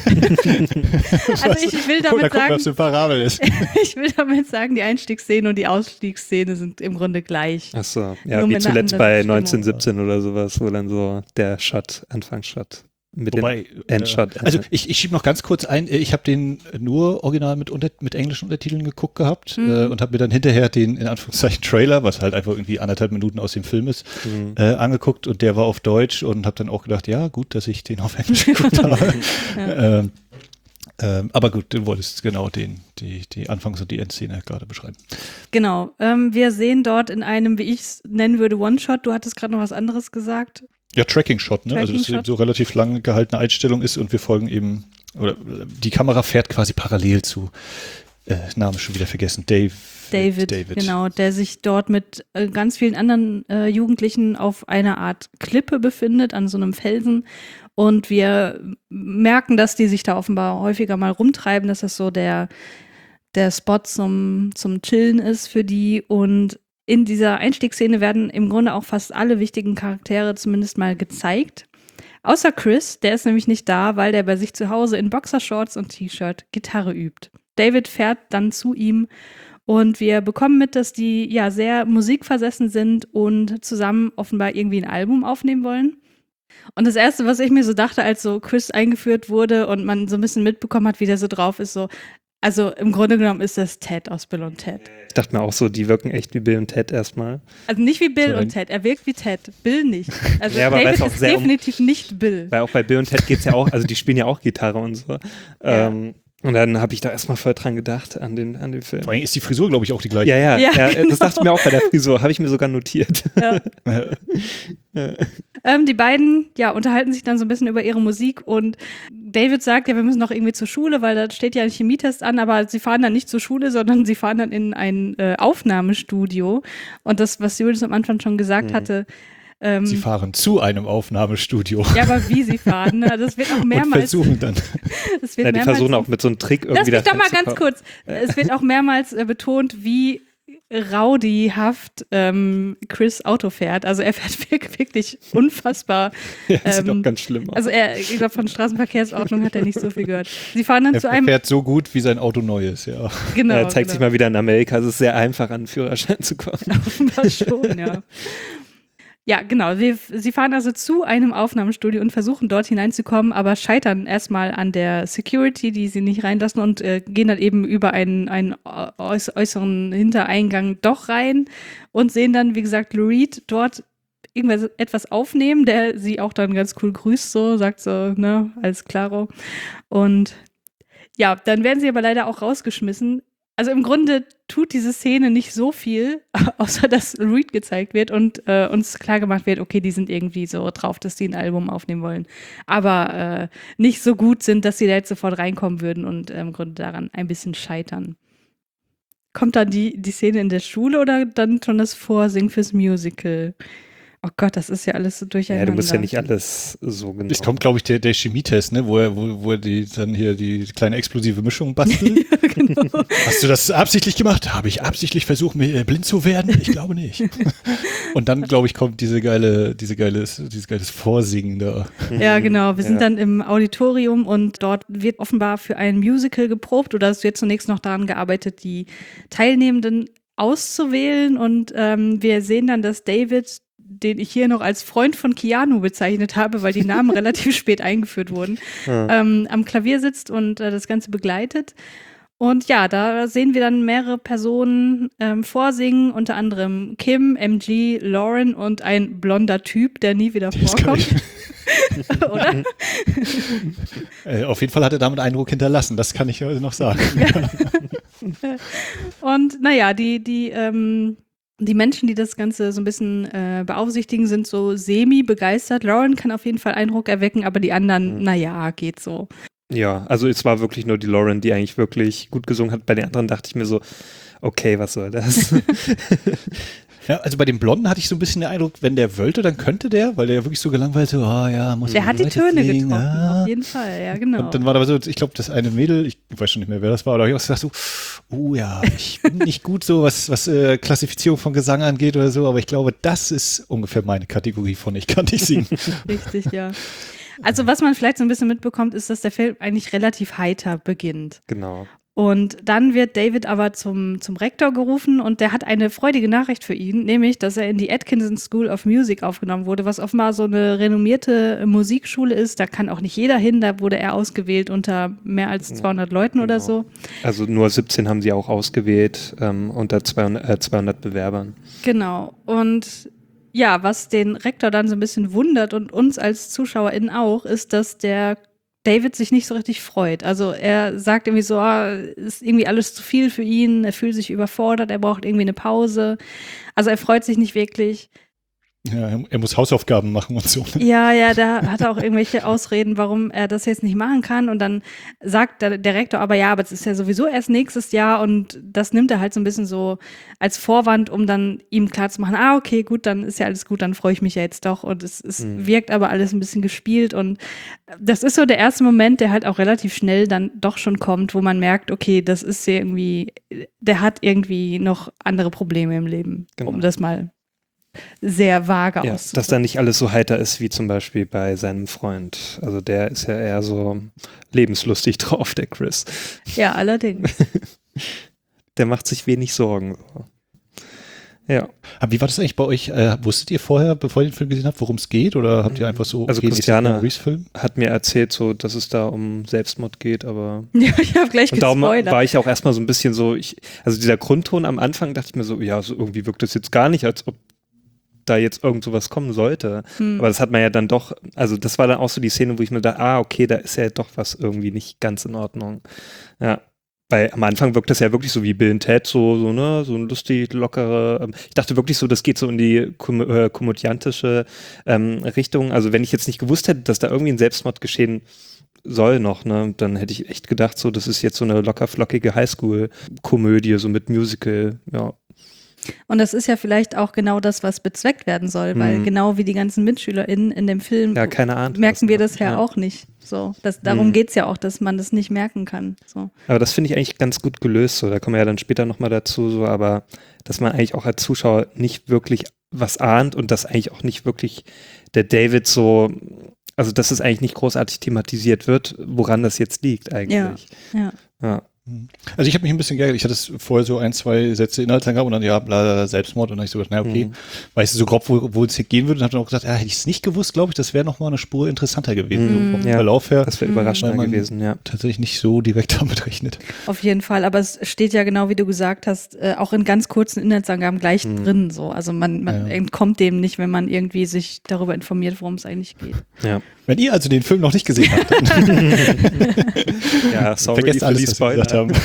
Also ich will damit Guck, sagen, was eine Parabel ist. ich will damit sagen, die Einstiegsszene und die Ausstiegsszene sind im Grunde gleich. Ach so, ja, Nur wie mit einer zuletzt anderen bei Stimmung. neunzehnhundertsiebzehn oder sowas, wo dann so der Shot, Anfangsshot mit Wobei, dem Endshot. äh, also ich, ich schiebe noch ganz kurz ein, ich habe den nur original mit, unter, mit englischen Untertiteln geguckt gehabt Mhm. äh, und habe mir dann hinterher den, in Anführungszeichen, Trailer, was halt einfach irgendwie anderthalb Minuten aus dem Film ist, Mhm. äh, angeguckt und der war auf Deutsch und habe dann auch gedacht, ja gut, dass ich den auf Englisch geguckt habe. ähm, ähm, aber gut, du wolltest genau den, die, die Anfangs- und die Endszene gerade beschreiben. Genau. Ähm, wir sehen dort in einem, wie ich es nennen würde, One-Shot. Du hattest gerade noch was anderes gesagt. Ja, Tracking-Shot, ne? Also dass es Tracking-Shot. so relativ lang gehaltene Einstellung ist und wir folgen eben, oder äh, die Kamera fährt quasi parallel zu, äh, Name schon wieder vergessen, Dave. David, David. genau, der sich dort mit äh, ganz vielen anderen äh, Jugendlichen auf einer Art Klippe befindet, an so einem Felsen. Und wir merken, dass die sich da offenbar häufiger mal rumtreiben, dass das so der, der Spot zum, zum Chillen ist für die. Und in dieser Einstiegsszene werden im Grunde auch fast alle wichtigen Charaktere zumindest mal gezeigt. Außer Chris, der ist nämlich nicht da, weil der bei sich zu Hause in Boxershorts und T-Shirt Gitarre übt. David fährt dann zu ihm und wir bekommen mit, dass die ja sehr musikversessen sind und zusammen offenbar irgendwie ein Album aufnehmen wollen. Und das Erste, was ich mir so dachte, als so Chris eingeführt wurde und man so ein bisschen mitbekommen hat, wie der so drauf ist, so, also im Grunde genommen ist das Ted aus Bill und Ted. Ich dachte mir auch so, die wirken echt wie Bill und Ted erstmal. Also nicht wie Bill So ein- und Ted, er wirkt wie Ted, Bill nicht. Also Ja, aber weil David es auch ist sehr um- definitiv nicht Bill. Weil auch bei Bill und Ted geht's ja auch, also die spielen ja auch Gitarre und so. Ja. Ähm, und dann habe ich da erstmal voll dran gedacht, an den, an den Film. Vor allem ist die Frisur, glaube ich, auch die gleiche. Ja, ja, Ja, ja, genau. das dachte ich mir auch bei der Frisur, habe ich mir sogar notiert. Ja. Ähm, die beiden, ja, unterhalten sich dann so ein bisschen über ihre Musik und David sagt, ja, wir müssen noch irgendwie zur Schule, weil da steht ja ein Chemietest an, aber sie fahren dann nicht zur Schule, sondern sie fahren dann in ein äh, Aufnahmestudio und das, was Julius am Anfang schon gesagt hatte, ähm, Sie fahren zu einem Aufnahmestudio ja, aber wie sie fahren, ne? Das wird auch und mehrmals, versuchen dann. das wird Ja, die mehrmals versuchen auch mit so einem Trick Lass irgendwie mich da doch mal ganz reinzukommen. kurz. Es wird auch mehrmals äh, betont, wie rowdyhaft ähm, Chris Auto fährt. Also er fährt wirk- wirklich unfassbar. Ja, das sieht ähm, auch ganz schlimm aus. Also er, ich glaube, von Straßenverkehrsordnung hat er nicht so viel gehört. Sie fahren dann Er zu einem. fährt so gut, wie sein Auto neu ist, ja. Genau. er zeigt sich genau. mal wieder in Amerika, es ist sehr einfach, an den Führerschein zu kommen. Offenbar schon, ja. Ja, genau. Wir, sie fahren also zu einem Aufnahmestudio und versuchen dort hineinzukommen, aber scheitern erstmal an der Security, die sie nicht reinlassen und äh, gehen dann eben über einen, einen äuß äußeren Hintereingang doch rein und sehen dann, wie gesagt, Lou Reed dort irgendwas etwas aufnehmen, der sie auch dann ganz cool grüßt, so, sagt so, ne, alles klaro. Und ja, dann werden sie aber leider auch rausgeschmissen. Also im Grunde tut diese Szene nicht so viel, außer dass Reed gezeigt wird und äh, uns klar gemacht wird, okay, die sind irgendwie so drauf, dass die ein Album aufnehmen wollen. Aber äh, nicht so gut sind, dass sie da jetzt sofort reinkommen würden und äh, im Grunde daran ein bisschen scheitern. Kommt dann die, die Szene in der Schule oder dann schon das Vorsingen fürs Musical? Oh Gott, das ist ja alles so Ja, durcheinander. du musst ja nicht alles so genau. Es kommt, glaube ich, der, der Chemietest, ne, wo er, wo, wo er die, dann hier die kleine explosive Mischung bastelt. Genau. Hast du das absichtlich gemacht? Habe ich absichtlich versucht, mir äh, blind zu werden? Ich glaube nicht. Und dann, glaube ich, kommt diese geile, diese geiles, dieses geiles Vorsingen da. Ja, genau. Wir sind Ja. dann im Auditorium und dort wird offenbar für ein Musical geprobt oder es wird zunächst noch daran gearbeitet, die Teilnehmenden auszuwählen und ähm, wir sehen dann, dass David, den ich hier noch als Freund von Keanu bezeichnet habe, weil die Namen relativ spät eingeführt wurden, Ja. ähm, am Klavier sitzt und äh, das Ganze begleitet. Und ja, da sehen wir dann mehrere Personen ähm, vorsingen, unter anderem Kim, M G, Lauren und ein blonder Typ, der nie wieder ist vorkommt. Oder? Äh, auf jeden Fall hat er damit Eindruck hinterlassen, das kann ich heute noch sagen. Und naja, die, die, ähm, die Menschen, die das Ganze so ein bisschen äh, beaufsichtigen, sind so semi-begeistert. Lauren kann auf jeden Fall Eindruck erwecken, aber die anderen, Mhm. naja, geht so. Ja, also es war wirklich nur die Lauren, die eigentlich wirklich gut gesungen hat. Bei den anderen dachte ich mir so, okay, was soll das? Ja, also bei dem Blonden hatte ich so ein bisschen den Eindruck, wenn der wollte, dann könnte der, weil der ja wirklich so gelangweilt so, ah ja, muss Der ich hat die weiter Töne singen, getroffen, ah. auf jeden Fall, ja, genau. Und dann war da so, ich glaube, das eine Mädel, ich weiß schon nicht mehr, wer das war, aber ich auch gesagt so, oh ja, ich bin nicht gut so, was, was äh, Klassifizierung von Gesang angeht oder so, aber ich glaube, das ist ungefähr meine Kategorie von ich kann nicht singen. Richtig, ja. Also was man vielleicht so ein bisschen mitbekommt, ist, dass der Film eigentlich relativ heiter beginnt. Genau. Und dann wird David aber zum, zum Rektor gerufen und der hat eine freudige Nachricht für ihn, nämlich, dass er in die Atkinson School of Music aufgenommen wurde, was offenbar so eine renommierte Musikschule ist. Da kann auch nicht jeder hin, da wurde er ausgewählt unter mehr als zweihundert Leuten oder Genau. so. Also nur siebzehn haben sie auch ausgewählt, ähm, unter zweihundert, äh, zweihundert Bewerbern. Genau. Und ja, was den Rektor dann so ein bisschen wundert und uns als ZuschauerInnen auch, ist, dass der David sich nicht so richtig freut. Also er sagt irgendwie so, ah, ist irgendwie alles zu viel für ihn, er fühlt sich überfordert, er braucht irgendwie eine Pause. Also er freut sich nicht wirklich. Ja, er, er muss Hausaufgaben machen und so. Ja, ja, da hat er auch irgendwelche Ausreden, warum er das jetzt nicht machen kann. Und dann sagt der, der Rektor aber, ja, aber es ist ja sowieso erst nächstes Jahr. Und das nimmt er halt so ein bisschen so als Vorwand, um dann ihm klarzumachen, ah, okay, gut, dann ist ja alles gut, dann freue ich mich ja jetzt doch. Und es, es Mhm. wirkt aber alles ein bisschen gespielt. Und das ist so der erste Moment, der halt auch relativ schnell dann doch schon kommt, wo man merkt, okay, das ist irgendwie, der hat irgendwie noch andere Probleme im Leben, Genau. um das mal sehr vage Ja, auszudrücken. dass da nicht alles so heiter ist wie zum Beispiel bei seinem Freund. Also der ist ja eher so lebenslustig drauf, der Chris. Ja, allerdings. Der macht sich wenig Sorgen. Ja, Aber wie war das eigentlich bei euch? Äh, wusstet ihr vorher, bevor ihr den Film gesehen habt, worum es geht? Oder habt ihr einfach so, Also okay, Christiane- nächster Reese-Film? hat mir erzählt, so, dass es da um Selbstmord geht, aber Ja, ich habe gleich und darum gespoilert. war ich auch erstmal so ein bisschen so, ich, also dieser Grundton am Anfang dachte ich mir so, ja, so irgendwie wirkt das jetzt gar nicht, als ob da jetzt irgend sowas kommen sollte. Hm. Aber das hat man ja dann doch, also das war dann auch so die Szene, wo ich mir dachte, ah, okay, da ist ja doch was irgendwie nicht ganz in Ordnung. Ja. Weil am Anfang wirkt das ja wirklich so wie Bill und Ted, so, so, ne, so ein lustig, lockere, ähm, ich dachte wirklich so, das geht so in die kom äh, komödiantische ähm, Richtung. Also wenn ich jetzt nicht gewusst hätte, dass da irgendwie ein Selbstmord geschehen soll noch, ne, dann hätte ich echt gedacht, so, das ist jetzt so eine locker flockige Highschool-Komödie, so mit Musical, ja. Und das ist ja vielleicht auch genau das, was bezweckt werden soll, weil Mhm. genau wie die ganzen MitschülerInnen in dem Film Ja, keine Ahnung. merken wir was, das ja, ja auch nicht. So, das, darum Mhm. geht's ja auch, dass man das nicht merken kann. So. Aber das finde ich eigentlich ganz gut gelöst, so, da kommen wir ja dann später nochmal dazu, so, aber dass man eigentlich auch als Zuschauer nicht wirklich was ahnt und dass eigentlich auch nicht wirklich der David so, also dass es eigentlich nicht großartig thematisiert wird, woran das jetzt liegt eigentlich. Ja. Ja. Also ich habe mich ein bisschen geärgert. Ich hatte es vorher so ein, zwei Sätze Inhaltsangabe und dann, ja, bla, Selbstmord. Und dann habe ich so gedacht, na okay, Mhm. weißt du so grob, wo, wo es hier gehen würde. Und habe dann auch gesagt, ja, hätte ich es nicht gewusst, glaube ich, das wäre nochmal eine Spur interessanter gewesen. Mhm. So vom Ja. Verlauf her. Das wäre Mhm. überraschender Weil man- gewesen, ja. Tatsächlich nicht so direkt damit rechnet. Auf jeden Fall, aber es steht ja genau, wie du gesagt hast, äh, auch in ganz kurzen Inhaltsangaben gleich Mhm. drin. So. Also man, man Ja. entkommt dem nicht, wenn man irgendwie sich darüber informiert, worum es eigentlich geht. Ja, Wenn ihr also den Film noch nicht gesehen habt, dann ja sorry vergesst für alles, die was wir gesagt Spoiler. haben.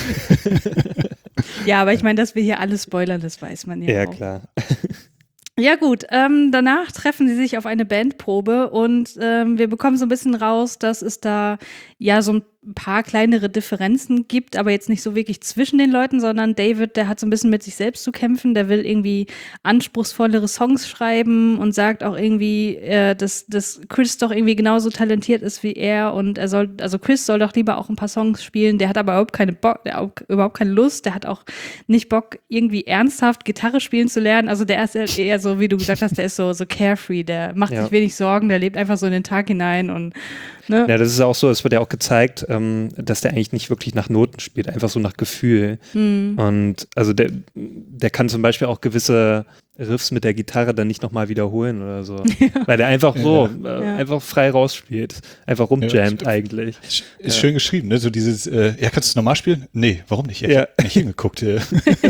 Ja, aber ich meine, dass wir hier alles spoilern, das weiß man ja, Ja, auch. klar. Ja gut, ähm, danach treffen sie sich auf eine Bandprobe und ähm, wir bekommen so ein bisschen raus, dass es da ja so ein paar kleinere Differenzen gibt, aber jetzt nicht so wirklich zwischen den Leuten, sondern David, der hat so ein bisschen mit sich selbst zu kämpfen, der will irgendwie anspruchsvollere Songs schreiben und sagt auch irgendwie, äh, dass, dass Chris doch irgendwie genauso talentiert ist wie er und er soll, also Chris soll doch lieber auch ein paar Songs spielen, der hat aber überhaupt keine Bock, der hat überhaupt keine Lust, der hat auch nicht Bock, irgendwie ernsthaft Gitarre spielen zu lernen, also der ist eher so, wie du gesagt hast, der ist so, so carefree, der macht Ja. sich wenig Sorgen, der lebt einfach so in den Tag hinein und ne? Ja, das ist auch so, es wird ja auch gezeigt, ähm, dass der eigentlich nicht wirklich nach Noten spielt, einfach so nach Gefühl. Mhm. Und also der, der kann zum Beispiel auch gewisse Riffs mit der Gitarre dann nicht nochmal wiederholen oder so. Weil der einfach so, Ja. äh, Ja. einfach frei rausspielt. Einfach rumjammt Ja, eigentlich. Ist, ist schön geschrieben, ne? So dieses, äh, ja, kannst du normal spielen? Nee, warum nicht? Ja, ich Ja. hab nicht hingeguckt. Äh. Das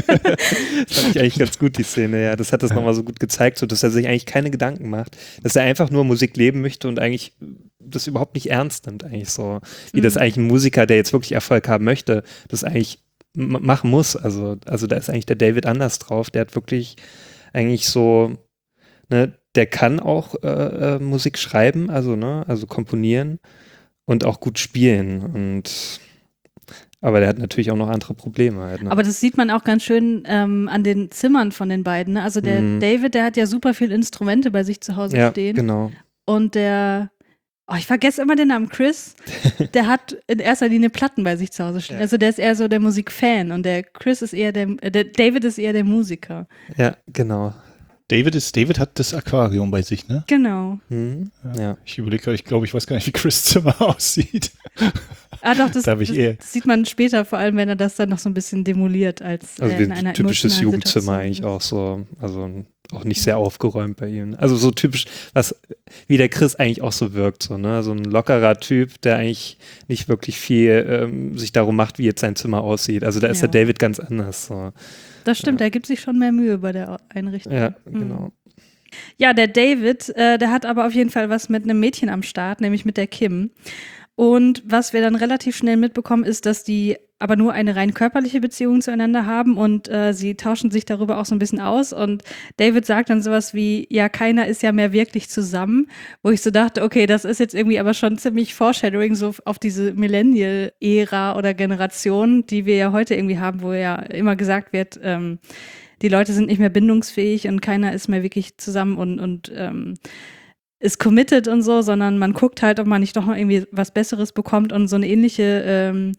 fand ich eigentlich ganz gut, die Szene, ja. Das hat das nochmal so gut gezeigt, so dass er sich eigentlich keine Gedanken macht. Dass er einfach nur Musik leben möchte und eigentlich das überhaupt nicht ernst nimmt, eigentlich so. Wie Mhm. das eigentlich ein Musiker, der jetzt wirklich Erfolg haben möchte, das eigentlich m- machen muss. Also, also da ist eigentlich der David anders drauf. Der hat wirklich eigentlich so, ne, der kann auch äh, äh, Musik schreiben, also, ne, also komponieren und auch gut spielen. Und aber der hat natürlich auch noch andere Probleme halt. Ne? Aber das sieht man auch ganz schön ähm, an den Zimmern von den beiden. Ne? Also der Mhm. David, der hat ja super viele Instrumente bei sich zu Hause ja, stehen. genau. Und der, oh, ich vergesse immer den Namen, Chris, der hat in erster Linie Platten bei sich zu Hause stehen. Ja. Also der ist eher so der Musikfan und der Chris ist eher der, äh, der David ist eher der Musiker. Ja, genau. David ist, David hat das Aquarium bei sich, ne? Genau. Hm? Ja. Ich überlege gerade, ich glaube, ich weiß gar nicht, wie Chris Zimmer aussieht. Ah doch, das, Da hab ich das, eher- das sieht man später, vor allem wenn er das dann noch so ein bisschen demoliert als Also äh, wie in einer ein typisches emotionalen Jugendzimmer Situation. eigentlich auch so, also auch nicht sehr aufgeräumt bei ihm. Also so typisch, was wie der Chris eigentlich auch so wirkt, so, ne? So ein lockerer Typ, der eigentlich nicht wirklich viel ähm, sich darum macht, wie jetzt sein Zimmer aussieht. Also da ist Ja. der David ganz anders. So. Das stimmt, er gibt sich schon mehr Mühe bei der Einrichtung. Ja, Mhm. genau. Ja, der David, äh, der hat aber auf jeden Fall was mit einem Mädchen am Start, nämlich mit der Kim. Und was wir dann relativ schnell mitbekommen, ist, dass die aber nur eine rein körperliche Beziehung zueinander haben und äh, sie tauschen sich darüber auch so ein bisschen aus. Und David sagt dann sowas wie, ja, keiner ist ja mehr wirklich zusammen, wo ich so dachte, okay, das ist jetzt irgendwie aber schon ziemlich Foreshadowing so auf diese Millennial-Ära oder Generation, die wir ja heute irgendwie haben, wo ja immer gesagt wird, ähm, die Leute sind nicht mehr bindungsfähig und keiner ist mehr wirklich zusammen und, und ähm, ist committed und so, sondern man guckt halt, ob man nicht doch noch irgendwie was Besseres bekommt und so eine ähnliche, ähm,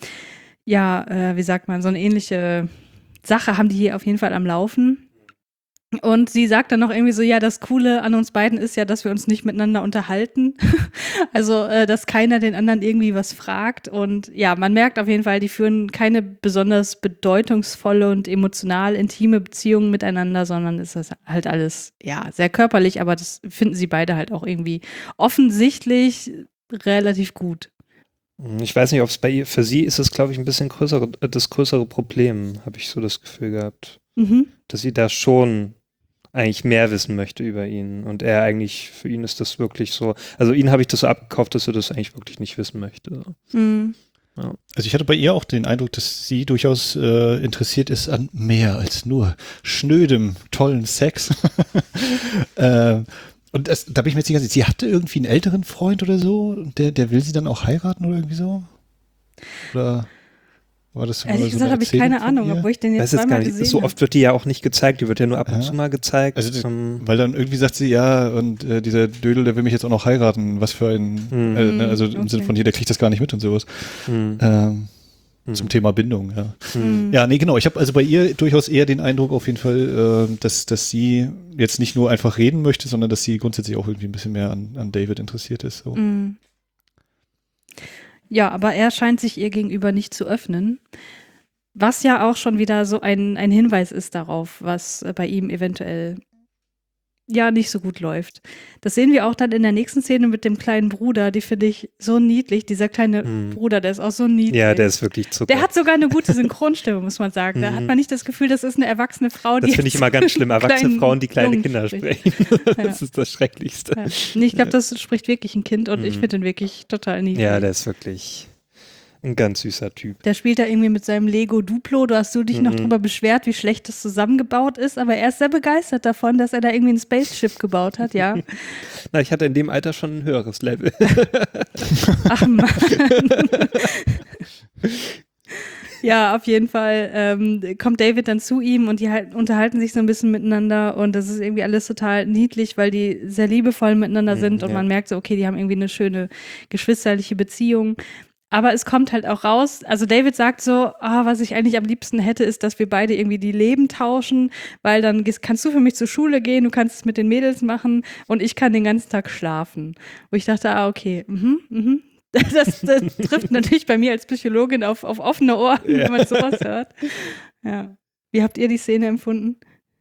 ja, äh, wie sagt man, so eine ähnliche Sache haben die hier auf jeden Fall am Laufen. Und sie sagt dann noch irgendwie so, ja, das Coole an uns beiden ist ja, dass wir uns nicht miteinander unterhalten. Also, äh, dass keiner den anderen irgendwie was fragt. Und ja, man merkt auf jeden Fall, die führen keine besonders bedeutungsvolle und emotional intime Beziehung miteinander, sondern es ist halt alles, ja, sehr körperlich, aber das finden sie beide halt auch irgendwie offensichtlich relativ gut. Ich weiß nicht, ob es bei ihr, für sie ist es, glaube ich, ein bisschen größere, das größere Problem, habe ich so das Gefühl gehabt. Mhm. Dass sie da schon eigentlich mehr wissen möchte über ihn. Und er eigentlich, für ihn ist das wirklich so, also ihn habe ich das so abgekauft, dass er das eigentlich wirklich nicht wissen möchte. So. Mhm. Ja. Also ich hatte bei ihr auch den Eindruck, dass sie durchaus äh, interessiert ist an mehr als nur schnödem, tollen Sex. äh, und das, da bin ich mir jetzt nicht ganz sicher, sie hatte irgendwie einen älteren Freund oder so, und der, der will sie dann auch heiraten oder irgendwie so? Oder war das Ehrlich mal so gesagt eine habe ich Erzählung keine von Ahnung, ihr? obwohl ich den jetzt Weiß jetzt gar zweimal nicht, gesehen so habe. oft wird die ja auch nicht gezeigt, die wird ja nur ab und Ja. zu mal gezeigt. Also das, Ähm, weil dann irgendwie sagt sie, ja, und äh, dieser Dödel, der will mich jetzt auch noch heiraten, was für ein, Hm. äh, ne, also im Okay. Sinne von hier, der kriegt das gar nicht mit und sowas. hm, Ähm, hm, Zum Thema Bindung, ja. hm. Ja, nee, genau. Ich habe also bei ihr durchaus eher den Eindruck auf jeden Fall, äh, dass, dass sie jetzt nicht nur einfach reden möchte, sondern dass sie grundsätzlich auch irgendwie ein bisschen mehr an, an David interessiert ist. So. Mhm. Ja, aber er scheint sich ihr gegenüber nicht zu öffnen. Was ja auch schon wieder so ein, ein Hinweis ist darauf, was äh, bei ihm eventuell ja nicht so gut läuft. Das sehen wir auch dann in der nächsten Szene mit dem kleinen Bruder, die finde ich so niedlich. Dieser kleine Hm. Bruder, der ist auch so niedlich. Ja, der ist wirklich Zucker. Der hat sogar eine gute Synchronstimme, muss man sagen. Da Mhm. hat man nicht das Gefühl, das ist eine erwachsene Frau, die das finde ich jetzt immer ganz schlimm. Erwachsene kleinen Frauen, die kleine Jungen Kinder spricht. sprechen. Das Ja. ist das Schrecklichste. Ja. Nee, ich glaube, das spricht wirklich ein Kind und ich Mhm. finde ihn wirklich total niedlich. Ja, der ist wirklich ein ganz süßer Typ. Der spielt da irgendwie mit seinem Lego Duplo. Du hast du dich noch Mhm. drüber beschwert, wie schlecht das zusammengebaut ist, aber er ist sehr begeistert davon, dass er da irgendwie ein Spaceship gebaut hat, ja. Na, ich hatte in dem Alter schon ein höheres Level. Ach Mann. Ja, auf jeden Fall ähm, kommt David dann zu ihm und die halt, unterhalten sich so ein bisschen miteinander und das ist irgendwie alles total niedlich, weil die sehr liebevoll miteinander Mhm, sind und ja. man merkt so, okay, die haben irgendwie eine schöne geschwisterliche Beziehung. Aber es kommt halt auch raus, also David sagt so, ah, was ich eigentlich am liebsten hätte, ist, dass wir beide irgendwie die Leben tauschen, weil dann gehst, kannst du für mich zur Schule gehen, du kannst es mit den Mädels machen und ich kann den ganzen Tag schlafen. Wo ich dachte, ah, okay, mhm, mhm. Das, das trifft natürlich bei mir als Psychologin auf, auf offene Ohren, Ja. wenn man sowas hört. Ja. Wie habt ihr die Szene empfunden?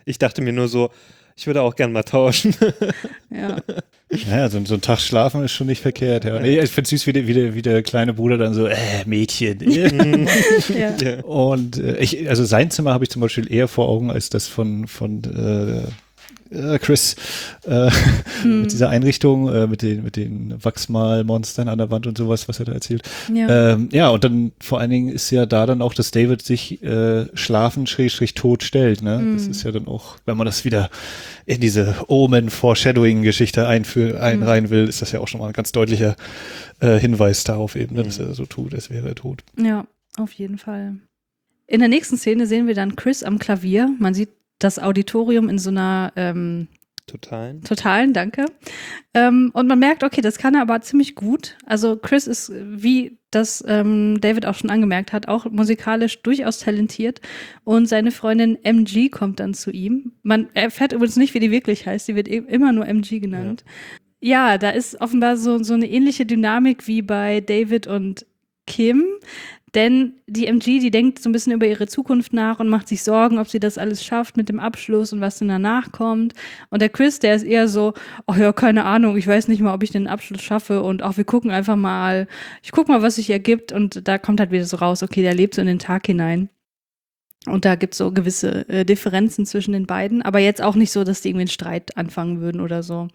Ich dachte mir nur so, ich würde auch gern mal tauschen. Ja. Ja, so, so ein Tag schlafen ist schon nicht verkehrt. Ja. Nee, ich finde süß, wie der, wie, der, wie der kleine Bruder dann so, äh, Mädchen. Ja. Und äh, ich, also sein Zimmer habe ich zum Beispiel eher vor Augen als das von, von äh, äh, Chris äh, Hm. mit dieser Einrichtung, äh, mit den, mit den Wachsmalmonstern an der Wand und sowas, was er da erzählt. Ja. Ähm, ja, und dann vor allen Dingen ist ja da dann auch, dass David sich äh, schlafen, schrägstrich tot stellt. Ne? Mhm. Das ist ja dann auch, wenn man das wieder in diese Omen-Foreshadowing-Geschichte einführ- einreihen will, ist das ja auch schon mal ein ganz deutlicher äh, Hinweis darauf eben, ne, dass er so tut, als wäre er tot. Ja, auf jeden Fall. In der nächsten Szene sehen wir dann Chris am Klavier. Man sieht das Auditorium in so einer ähm, Totalen. totalen, danke. Ähm, und man merkt, okay, das kann er aber ziemlich gut. Also Chris ist, wie das ähm, David auch schon angemerkt hat, auch musikalisch durchaus talentiert. Und seine Freundin M G kommt dann zu ihm. Man erfährt übrigens nicht, wie die wirklich heißt. Die wird e- immer nur M G genannt. Ja, ja, da ist offenbar so, so eine ähnliche Dynamik wie bei David und Kim. Denn die M G, die denkt so ein bisschen über ihre Zukunft nach und macht sich Sorgen, ob sie das alles schafft mit dem Abschluss und was denn danach kommt. Und der Chris, der ist eher so, ach ja, keine Ahnung, ich weiß nicht mal, ob ich den Abschluss schaffe und auch wir gucken einfach mal, ich guck mal, was sich ergibt. Und da kommt halt wieder so raus, okay, der lebt so in den Tag hinein. Und da gibt es so gewisse äh, Differenzen zwischen den beiden, aber jetzt auch nicht so, dass die irgendwie einen Streit anfangen würden oder so.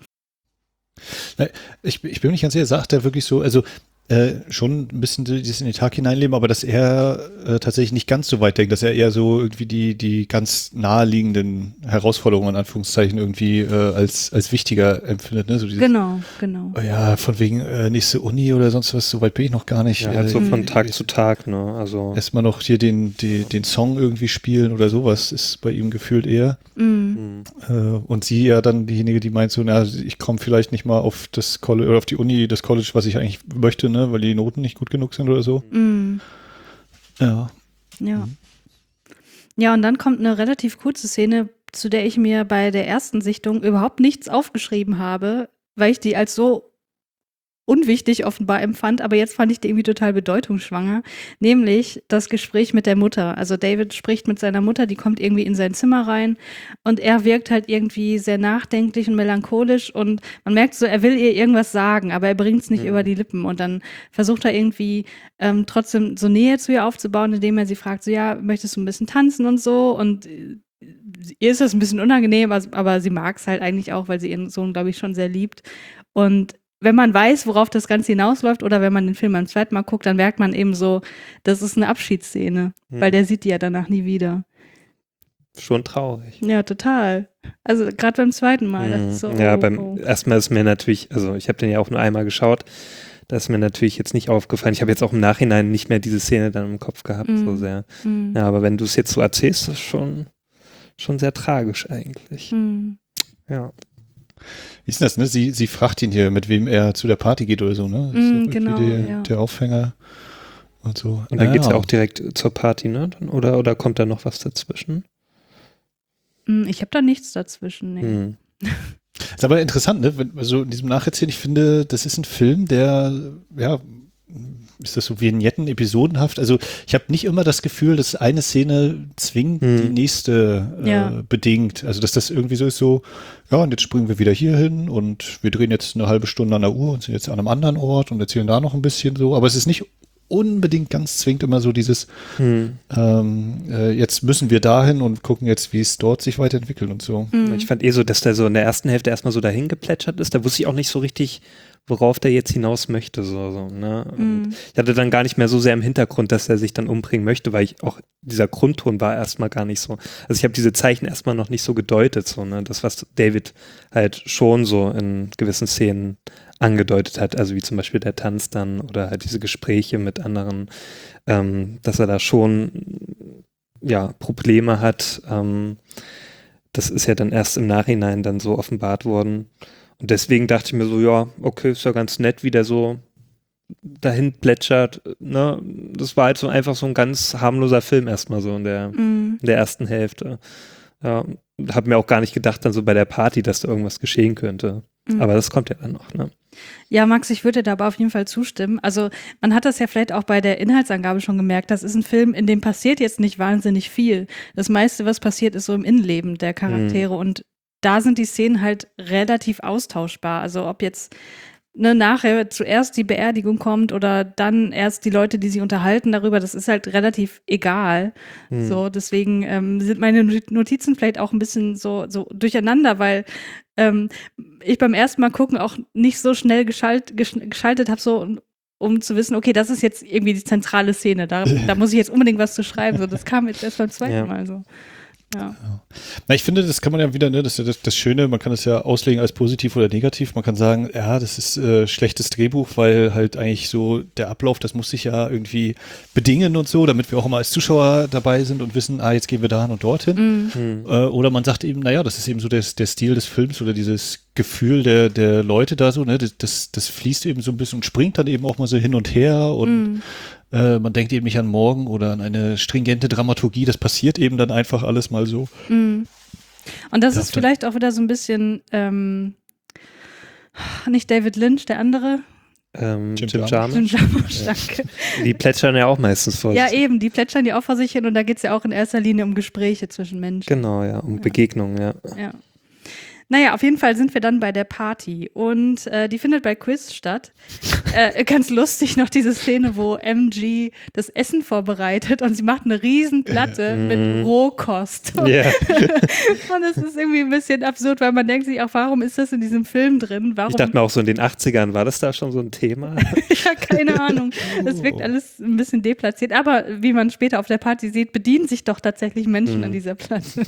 Ich, ich bin mir nicht ganz sicher, sagt er wirklich so, also äh, schon ein bisschen dieses in den Tag hineinleben, aber dass er äh, tatsächlich nicht ganz so weit denkt, dass er eher so irgendwie die, die ganz naheliegenden Herausforderungen, in Anführungszeichen, irgendwie äh, als, als wichtiger empfindet. Ne? So dieses, Genau, genau. oh ja, von wegen äh, nächste Uni oder sonst was, so weit bin ich noch gar nicht. Ja, Äh, halt so von äh, Tag zu Tag, ne? Also. Erstmal noch hier den, die, den Song irgendwie spielen oder sowas ist bei ihm gefühlt eher. Mhm. Äh, und sie ja dann diejenige, die meint so, na, ich komme vielleicht nicht mal auf das College oder auf die Uni, das College, was ich eigentlich möchte, ne, weil die Noten nicht gut genug sind oder so. Mhm. Ja. Ja. Ja, und dann kommt eine relativ kurze Szene, zu der ich mir bei der ersten Sichtung überhaupt nichts aufgeschrieben habe, weil ich die als so unwichtig offenbar empfand, aber jetzt fand ich die irgendwie total bedeutungsschwanger, nämlich das Gespräch mit der Mutter. Also David spricht mit seiner Mutter, die kommt irgendwie in sein Zimmer rein und er wirkt halt irgendwie sehr nachdenklich und melancholisch und man merkt so, er will ihr irgendwas sagen, aber er bringt es nicht Mhm. über die Lippen und dann versucht er irgendwie ähm, trotzdem so Nähe zu ihr aufzubauen, indem er sie fragt, so ja, möchtest du ein bisschen tanzen und so und äh, ihr ist das ein bisschen unangenehm, also- aber sie mag es halt eigentlich auch, weil sie ihren Sohn, glaube ich, schon sehr liebt und wenn man weiß, worauf das Ganze hinausläuft oder wenn man den Film beim zweiten Mal guckt, dann merkt man eben so, das ist eine Abschiedsszene, Hm. weil der sieht die ja danach nie wieder. Schon traurig. Ja, total. Also gerade beim zweiten Mal. Das ist so, ja, oh, beim oh. erstmal ist mir natürlich, also ich habe den ja auch nur einmal geschaut, da ist mir natürlich jetzt nicht aufgefallen. Ich habe jetzt auch im Nachhinein nicht mehr diese Szene dann im Kopf gehabt, Mhm. so sehr. Mhm. Ja, aber wenn du es jetzt so erzählst, ist schon, schon sehr tragisch eigentlich. Mhm. Ja. Wie ist denn das, ne? Sie, sie fragt ihn hier, mit wem er zu der Party geht oder so, ne? Das ist Mm, doch irgendwie genau, der, ja. der Aufhänger und so. Und dann ja. geht's ja auch direkt zur Party, ne? Dann- Oder, oder kommt da noch was dazwischen? Mm, Ich habe da nichts dazwischen. Nee. Hm. Ist aber interessant, ne? Wenn, also in diesem Nacherzählen, ich finde, das ist ein Film, der, ja, ist das so Vignetten, episodenhaft? Also ich habe nicht immer das Gefühl, dass eine Szene zwingend Hm. die nächste äh, Ja. bedingt. Also dass das irgendwie so ist, so, ja, und jetzt springen wir wieder hier hin und wir drehen jetzt eine halbe Stunde an der Uhr und sind jetzt an einem anderen Ort und erzählen da noch ein bisschen so. Aber es ist nicht unbedingt ganz zwingend immer so dieses, Hm. ähm, äh, jetzt müssen wir dahin und gucken jetzt, wie es dort sich weiterentwickelt und so. Mm. Ich fand eh so, dass der so in der ersten Hälfte erstmal so dahin geplätschert ist. Da wusste ich auch nicht so richtig, worauf der jetzt hinaus möchte. So, so, ne? Und Mm. ich hatte dann gar nicht mehr so sehr im Hintergrund, dass er sich dann umbringen möchte, weil ich auch, dieser Grundton war erstmal gar nicht so. Also ich habe diese Zeichen erstmal noch nicht so gedeutet. So, ne? Das, was David halt schon so in gewissen Szenen angedeutet hat, also wie zum Beispiel der Tanz dann oder halt diese Gespräche mit anderen, ähm, dass er da schon ja Probleme hat. Ähm, das ist ja dann erst im Nachhinein dann so offenbart worden. Und deswegen dachte ich mir so, ja, okay, ist ja ganz nett, wie der so dahin plätschert. Ne? Das war halt so einfach so ein ganz harmloser Film erstmal so in der, Mm. in der ersten Hälfte. Ja, habe mir auch gar nicht gedacht dann so bei der Party, dass da irgendwas geschehen könnte. Mm. Aber das kommt ja dann noch, ne? Ja, Max, ich würde da aber auf jeden Fall zustimmen. Also man hat das ja vielleicht auch bei der Inhaltsangabe schon gemerkt. Das ist ein Film, in dem passiert jetzt nicht wahnsinnig viel. Das meiste, was passiert, ist so im Innenleben der Charaktere. Mhm. Und da sind die Szenen halt relativ austauschbar. Also ob jetzt ne, nachher zuerst die Beerdigung kommt oder dann erst die Leute, die sich unterhalten darüber, das ist halt relativ egal. Mhm. So, deswegen ähm, sind meine Notizen vielleicht auch ein bisschen so, so durcheinander, weil ähm, ich beim ersten Mal gucken auch nicht so schnell geschalt, gesch- geschaltet habe, so um zu wissen, okay, das ist jetzt irgendwie die zentrale Szene, da, da muss ich jetzt unbedingt was zu schreiben. So, das kam jetzt erst beim zweiten ja. Mal so. Ja. Na, ich finde, das kann man ja wieder, ne, das ist ja das, das Schöne, man kann es ja auslegen als positiv oder negativ. Man kann sagen, ja, das ist äh, schlechtes Drehbuch, weil halt eigentlich so der Ablauf, das muss sich ja irgendwie bedingen und so, damit wir auch immer als Zuschauer dabei sind und wissen, ah, jetzt gehen wir dahin und dorthin. Mhm. Äh, oder man sagt eben, naja, das ist eben so der, der Stil des Films oder dieses Gefühl der, der Leute da so, ne, das, das, das fließt eben so ein bisschen und springt dann eben auch mal so hin und her und mhm. Äh, man denkt eben nicht an morgen oder an eine stringente Dramaturgie, das passiert eben dann einfach alles mal so. Mm. Und das ja, ist vielleicht auch wieder so ein bisschen, ähm, nicht David Lynch, der andere. Ähm, Jim, Jim Jarmusch. Jim Jarmusch, danke. Die plätschern ja auch meistens vor sich. Ja, eben, die plätschern ja auch vor sich hin und da geht es ja auch in erster Linie um Gespräche zwischen Menschen. Genau, ja, um ja. Begegnungen, ja. Ja. Naja, auf jeden Fall sind wir dann bei der Party und äh, die findet bei Chris statt. Äh, ganz lustig noch diese Szene, wo M G das Essen vorbereitet und sie macht eine riesen Platte mm. mit Rohkost. Yeah. Und es ist irgendwie ein bisschen absurd, weil man denkt sich auch, warum ist das in diesem Film drin? Warum? Ich dachte mir auch so in den achtzigern, war das da schon so ein Thema? Ja, keine Ahnung. Es wirkt alles ein bisschen deplatziert, aber wie man später auf der Party sieht, bedienen sich doch tatsächlich Menschen mm. an dieser Platte.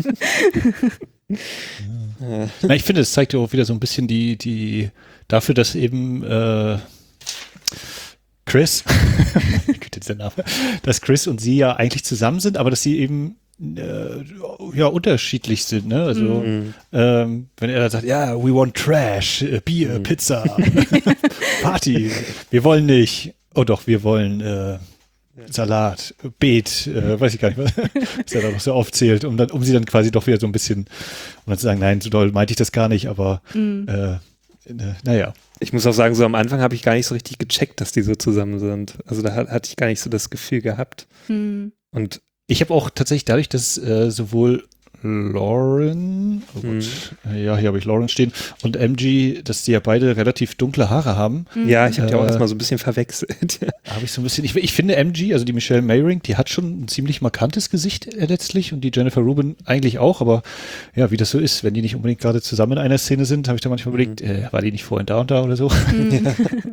Ja. Na, ich finde, es zeigt ja auch wieder so ein bisschen die, die dafür, dass eben äh, Chris, der Name, dass Chris und sie ja eigentlich zusammen sind, aber dass sie eben äh, ja unterschiedlich sind. Ne? Also mhm. ähm, wenn er dann sagt, ja, we want trash, Bier, mhm. Pizza, Party, wir wollen nicht. Oh doch, wir wollen äh, Salat, Beet, äh, weiß ich gar nicht, was, was er da noch so aufzählt, um, dann, um sie dann quasi doch wieder so ein bisschen, um dann zu sagen, nein, so doll meinte ich das gar nicht, aber mhm. äh, äh, naja. Ich muss auch sagen, so am Anfang habe ich gar nicht so richtig gecheckt, dass die so zusammen sind. Also da hat, hatte ich gar nicht so das Gefühl gehabt. Mhm. Und ich habe auch tatsächlich dadurch, dass äh, sowohl Lauren, oh Gott, hm. ja, hier habe ich Lauren stehen, und M G, dass die ja beide relativ dunkle Haare haben. Ja, ich habe die äh, auch erstmal so ein bisschen verwechselt. Habe ich so ein bisschen, ich, ich finde M G, also die Michelle Mayring, die hat schon ein ziemlich markantes Gesicht äh, letztlich und die Jennifer Rubin eigentlich auch, aber ja, wie das so ist, wenn die nicht unbedingt gerade zusammen in einer Szene sind, habe ich da manchmal überlegt, äh, war die nicht vorhin da und da oder so? Mhm.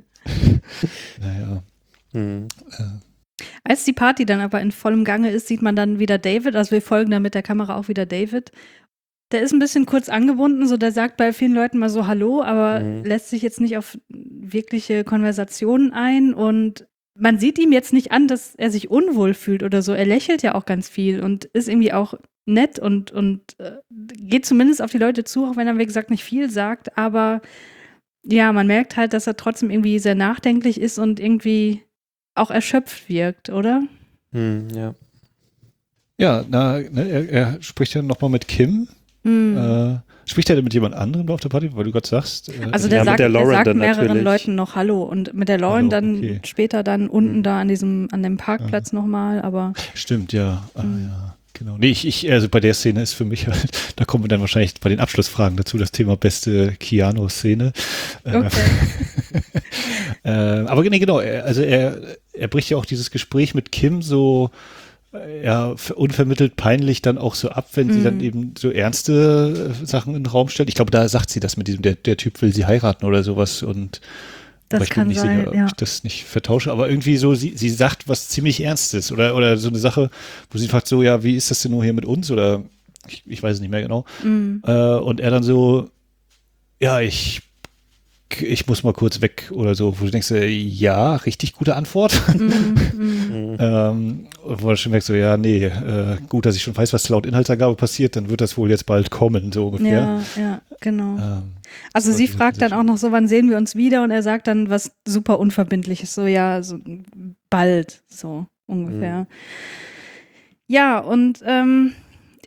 Naja. Mhm. Äh. Als die Party dann aber in vollem Gange ist, sieht man dann wieder David, also wir folgen dann mit der Kamera auch wieder David. Der ist ein bisschen kurz angebunden, so der sagt bei vielen Leuten mal so Hallo, aber mhm. lässt sich jetzt nicht auf wirkliche Konversationen ein und man sieht ihm jetzt nicht an, dass er sich unwohl fühlt oder so. Er lächelt ja auch ganz viel und ist irgendwie auch nett und, und äh, geht zumindest auf die Leute zu, auch wenn er, wie gesagt, nicht viel sagt, aber ja, man merkt halt, dass er trotzdem irgendwie sehr nachdenklich ist und irgendwie auch erschöpft wirkt, oder? Hm, ja. Ja, na, ne, er, er spricht ja nochmal mit Kim. Hm. Äh, spricht er denn mit jemand anderem auf der Party, weil du gerade sagst? Äh, also der ja, sagt, der der sagt mehreren natürlich. Leuten noch Hallo und mit der Lauren Hallo, dann okay. später dann unten hm. da an diesem, an dem Parkplatz ja. nochmal, aber. Stimmt, ja. Ah, hm. ja. Genau. Nee, ich, ich, also bei der Szene ist für mich halt, da kommen wir dann wahrscheinlich bei den Abschlussfragen dazu, das Thema beste Keanu-Szene. Okay. äh, aber nee, genau, er, also er, er bricht ja auch dieses Gespräch mit Kim so ja, unvermittelt peinlich dann auch so ab, wenn mhm. sie dann eben so ernste Sachen in den Raum stellt. Ich glaube, da sagt sie das mit diesem, der, der Typ will sie heiraten oder sowas und das aber ich kann bin nicht sein, sicher, ob ja. ich das nicht vertausche, aber irgendwie so, sie, sie sagt was ziemlich Ernstes oder, oder so eine Sache, wo sie fragt so, ja, wie ist das denn nur hier mit uns oder ich, ich weiß es nicht mehr genau. Mhm. Äh, und er dann so, ja, ich ich muss mal kurz weg oder so, wo du denkst, äh, ja, richtig gute Antwort. Mhm. ähm, wo du schon merkst, so, ja, nee, äh, gut, dass ich schon weiß, was laut Inhaltsangabe passiert, dann wird das wohl jetzt bald kommen, so ungefähr. Ja, ja, genau. Ähm, also sie fragt dann auch noch so, wann sehen wir uns wieder? Und er sagt dann was super Unverbindliches, so ja, so bald, so ungefähr. Mhm. Ja, und ähm,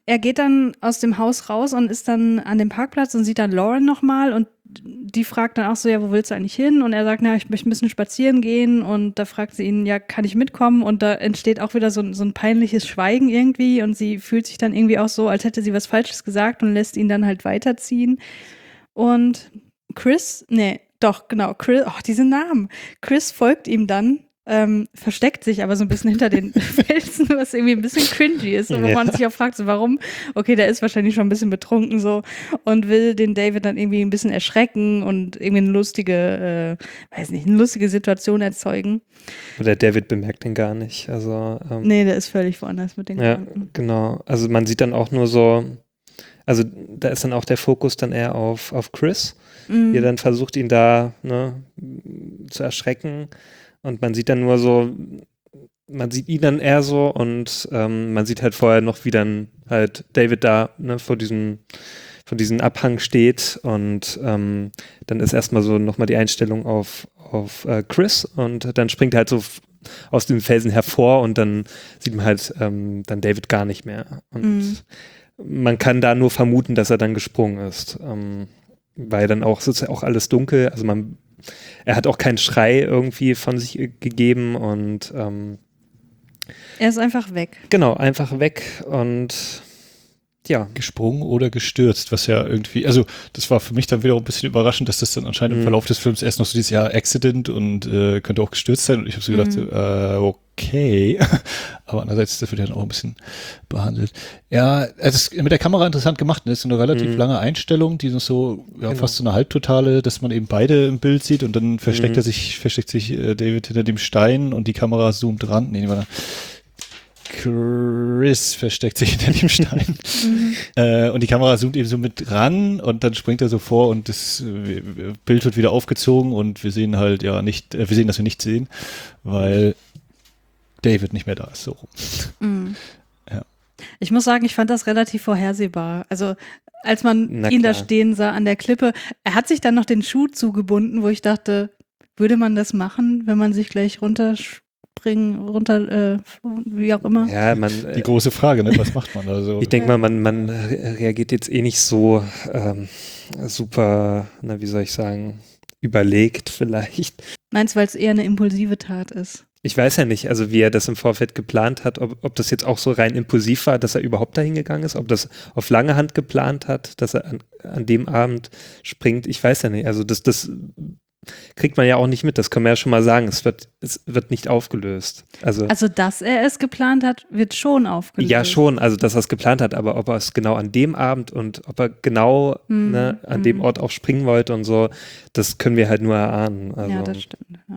er geht dann aus dem Haus raus und ist dann an dem Parkplatz und sieht dann Lauren nochmal und die fragt dann auch so, ja, wo willst du eigentlich hin? Und er sagt, na, ich möchte ein bisschen spazieren gehen und da fragt sie ihn, ja, kann ich mitkommen? Und da entsteht auch wieder so, so ein peinliches Schweigen irgendwie und sie fühlt sich dann irgendwie auch so, als hätte sie was Falsches gesagt und lässt ihn dann halt weiterziehen. Und Chris, nee, doch, genau, Chris, oh, diese Namen. Chris folgt ihm dann, ähm, versteckt sich aber so ein bisschen hinter den Felsen, was irgendwie ein bisschen cringy ist, wo Ja. man sich auch fragt, so warum? Okay, der ist wahrscheinlich schon ein bisschen betrunken so und will den David dann irgendwie ein bisschen erschrecken und irgendwie eine lustige, äh, weiß nicht, eine lustige Situation erzeugen. Oder David bemerkt den gar nicht. Also, ähm, Nee, der ist völlig woanders mit den ja, Gedanken. genau. Also man sieht dann auch nur so, also da ist dann auch der Fokus dann eher auf, auf Chris, Mhm. wie er dann versucht, ihn da ne, zu erschrecken. Und man sieht dann nur so, man sieht ihn dann eher so und ähm, man sieht halt vorher noch, wie dann halt David da ne, vor diesem, vor diesem Abhang steht und ähm, dann ist erstmal so nochmal die Einstellung auf, auf äh, Chris und dann springt er halt so f- aus dem Felsen hervor und dann sieht man halt ähm, dann David gar nicht mehr. Und Mhm. man kann da nur vermuten, dass er dann gesprungen ist. Ähm, weil dann auch, es ist ja auch alles dunkel, also man er hat auch keinen Schrei irgendwie von sich äh, gegeben und ähm, Er ist einfach weg. genau, einfach weg und ja. Gesprungen oder gestürzt, was ja irgendwie, also das war für mich dann wiederum ein bisschen überraschend, dass das dann anscheinend im Mhm. Verlauf des Films erst noch so dieses Jahr Accident und äh, könnte auch gestürzt sein und ich habe so gedacht, Mhm. äh, okay, aber andererseits, das wird ja dann auch ein bisschen behandelt. Ja, es ist mit der Kamera interessant gemacht, ne? Es ist so eine relativ Mhm. lange Einstellung, die noch so, ja, Genau. fast so eine Halbtotale, dass man eben beide im Bild sieht und dann versteckt Mhm. er sich, versteckt sich äh, David hinter dem Stein und die Kamera zoomt ran, nee, warte. Chris versteckt sich hinter dem Stein. Mhm. Äh, und die Kamera zoomt eben so mit ran und dann springt er so vor und das äh, Bild wird wieder aufgezogen und wir sehen halt ja nicht, äh, wir sehen, dass wir nichts sehen, weil David nicht mehr da ist, so rum. Mhm. Ja. Ich muss sagen, ich fand das relativ vorhersehbar. Also als man Na ihn da klar. stehen sah an der Klippe, er hat sich dann noch den Schuh zugebunden, wo ich dachte, würde man das machen, wenn man sich gleich runterspringen, runter, äh, wie auch immer? Ja, man, Die äh, große Frage, ne? Was macht man da so? ich denke mal, man, man re- reagiert jetzt eh nicht so ähm, super, na, wie soll ich sagen, überlegt vielleicht. Meinst du, weil es eher eine impulsive Tat ist? Ich weiß ja nicht, also wie er das im Vorfeld geplant hat, ob, ob das jetzt auch so rein impulsiv war, dass er überhaupt dahin gegangen ist, ob das auf lange Hand geplant hat, dass er an, an dem Abend springt. Ich weiß ja nicht. Also das, das kriegt man ja auch nicht mit. Das kann man ja schon mal sagen. Es wird, es wird nicht aufgelöst. Also, Also, dass er es geplant hat, wird schon aufgelöst. ja schon, also dass er es geplant hat, aber ob er es genau an dem Abend und ob er genau Mhm. ne, an Mhm. dem Ort auch springen wollte und so, das können wir halt nur erahnen. Also, Ja, das stimmt. Ja.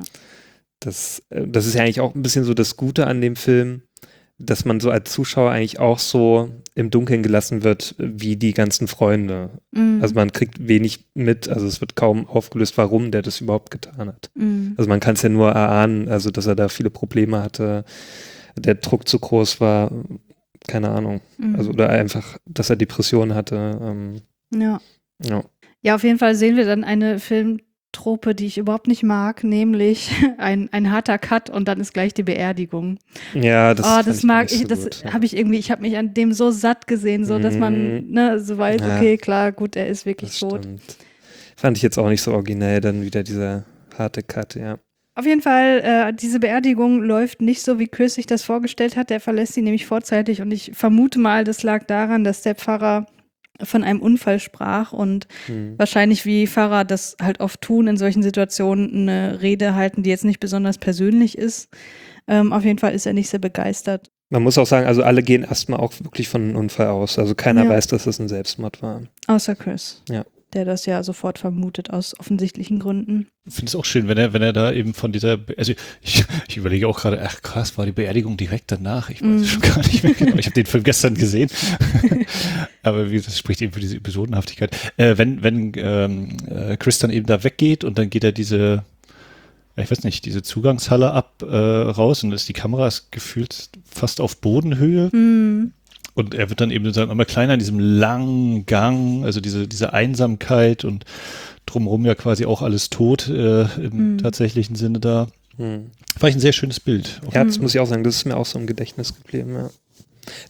Das, äh, das ist ja eigentlich auch ein bisschen so das Gute an dem Film, dass man so als Zuschauer eigentlich auch so im Dunkeln gelassen wird, wie die ganzen Freunde. Mhm. Also man kriegt wenig mit, also es wird kaum aufgelöst, warum der das überhaupt getan hat. Mhm. Also man kann es ja nur erahnen, also dass er da viele Probleme hatte, der Druck zu groß war, keine Ahnung. Mhm. Also oder einfach, dass er Depressionen hatte. Ähm, Ja. ja. Ja, auf jeden Fall sehen wir dann eine Filmtrope, die ich überhaupt nicht mag, nämlich ein, ein harter Cut und dann ist gleich die Beerdigung. Ja, das, oh, fand das ich mag nicht ich, so das gut, ja. habe ich irgendwie, ich habe mich an dem so satt gesehen, so dass man Mhm. ne, so weiß, Ja. okay, klar, gut, er ist wirklich Das tot. stimmt. Fand ich jetzt auch nicht so originell, dann wieder dieser harte Cut, ja. Auf jeden Fall, äh, diese Beerdigung läuft nicht so, wie Chris sich das vorgestellt hat. Der verlässt sie nämlich vorzeitig und ich vermute mal, das lag daran, dass der Pfarrer von einem Unfall sprach und Hm. wahrscheinlich, wie Pfarrer das halt oft tun, in solchen Situationen eine Rede halten, die jetzt nicht besonders persönlich ist. Ähm, auf jeden Fall ist er nicht sehr begeistert. Man muss auch sagen, also alle gehen erstmal auch wirklich von einem Unfall aus. Also keiner Ja. weiß, dass es ein Selbstmord war. Außer Chris. Ja. Der das ja sofort vermutet, aus offensichtlichen Gründen. Ich finde es auch schön, wenn er, wenn er da eben von dieser, Be- also ich, ich überlege auch gerade, ach krass, war die Beerdigung direkt danach? Ich weiß Mhm. es schon gar nicht mehr genau. Ich habe den Film gestern gesehen. Aber wie, das spricht eben für diese Episodenhaftigkeit. Äh, wenn wenn ähm, äh, Chris dann eben da weggeht und dann geht er diese, ja, ich weiß nicht, diese Zugangshalle ab äh, raus und ist die Kamera ist gefühlt fast auf Bodenhöhe. Mhm. Und er wird dann eben sozusagen immer kleiner in diesem langen Gang, also diese, diese Einsamkeit und drumherum ja quasi auch alles tot äh, im Mhm. tatsächlichen Sinne da. Hm. Fand ich ein sehr schönes Bild. Ja, das muss ich auch sagen, das ist mir auch so im Gedächtnis geblieben, ja.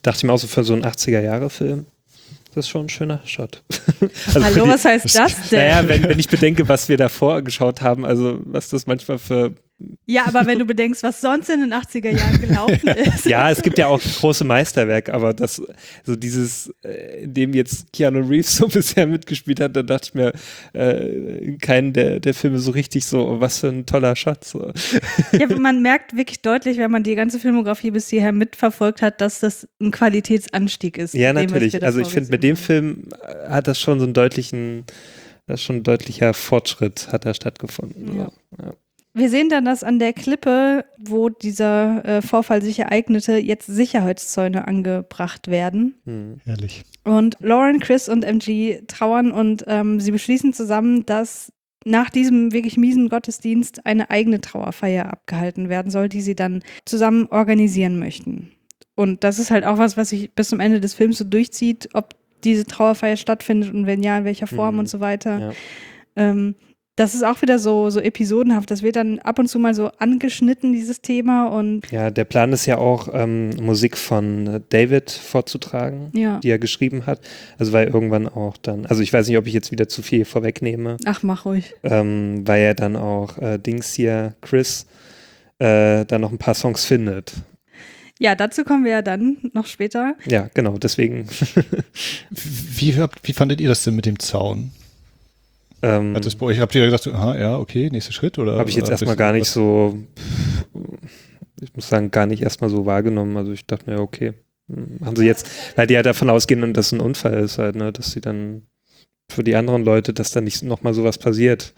dachte ich mir auch so für so einen achtziger-Jahre-Film. Das ist schon ein schöner Shot. Also Hallo, die, was heißt das denn? Naja, wenn, wenn ich bedenke, was wir davor geschaut haben, also was das manchmal für... Ja, aber wenn du bedenkst, was sonst in den achtziger Jahren gelaufen ist. Ja, es gibt ja auch große Meisterwerke, aber das, so dieses, äh, in dem jetzt Keanu Reeves so bisher mitgespielt hat, da dachte ich mir, äh, keinen der, der Filme so richtig so, was für ein toller Shot. So. Ja, aber man merkt wirklich deutlich, wenn man die ganze Filmografie bis hierher mitverfolgt hat, dass das ein Qualitätsanstieg ist. Ja, dem, was natürlich. wir Also ich davor finde, mit gesehen dem Film hat das schon so einen deutlichen, das ist schon ein deutlicher Fortschritt hat da stattgefunden. Ja. So. Ja. Wir sehen dann, dass an der Klippe, wo dieser äh, Vorfall sich ereignete, jetzt Sicherheitszäune angebracht werden. Hm. Herrlich. Und Lauren, Chris und M G trauern und ähm, sie beschließen zusammen, dass nach diesem wirklich miesen Gottesdienst eine eigene Trauerfeier abgehalten werden soll, die sie dann zusammen organisieren möchten. Und das ist halt auch was, was sich bis zum Ende des Films so durchzieht, ob diese Trauerfeier stattfindet und wenn ja, in welcher Form Mhm. und so weiter. Ja. Ähm, das ist auch wieder so, so episodenhaft. Das wird dann ab und zu mal so angeschnitten, dieses Thema. Und Ja, der Plan ist ja auch, ähm, Musik von äh, David vorzutragen, ja, die er geschrieben hat. Also weil irgendwann auch dann, also ich weiß nicht, ob ich jetzt wieder zu viel vorwegnehme, ach, mach ruhig. ähm, weil er dann auch äh, Dings hier, Chris, äh, dann noch ein paar Songs findet. Ja, dazu kommen wir ja dann noch später. Ja, genau, deswegen. Wie, habt- wie fandet ihr das denn mit dem Zaun? ähm, Hat das bei euch, habt ihr gesagt, aha, ja, okay, nächster Schritt? Oder Habe ich jetzt oder erstmal bist- gar nicht was- so, ich muss sagen, gar nicht erstmal so wahrgenommen. Also ich dachte mir, okay, hm, haben sie jetzt, weil die ja davon ausgehen, dass es ein Unfall ist halt, ne, dass sie dann für die anderen Leute, dass da nicht nochmal sowas passiert.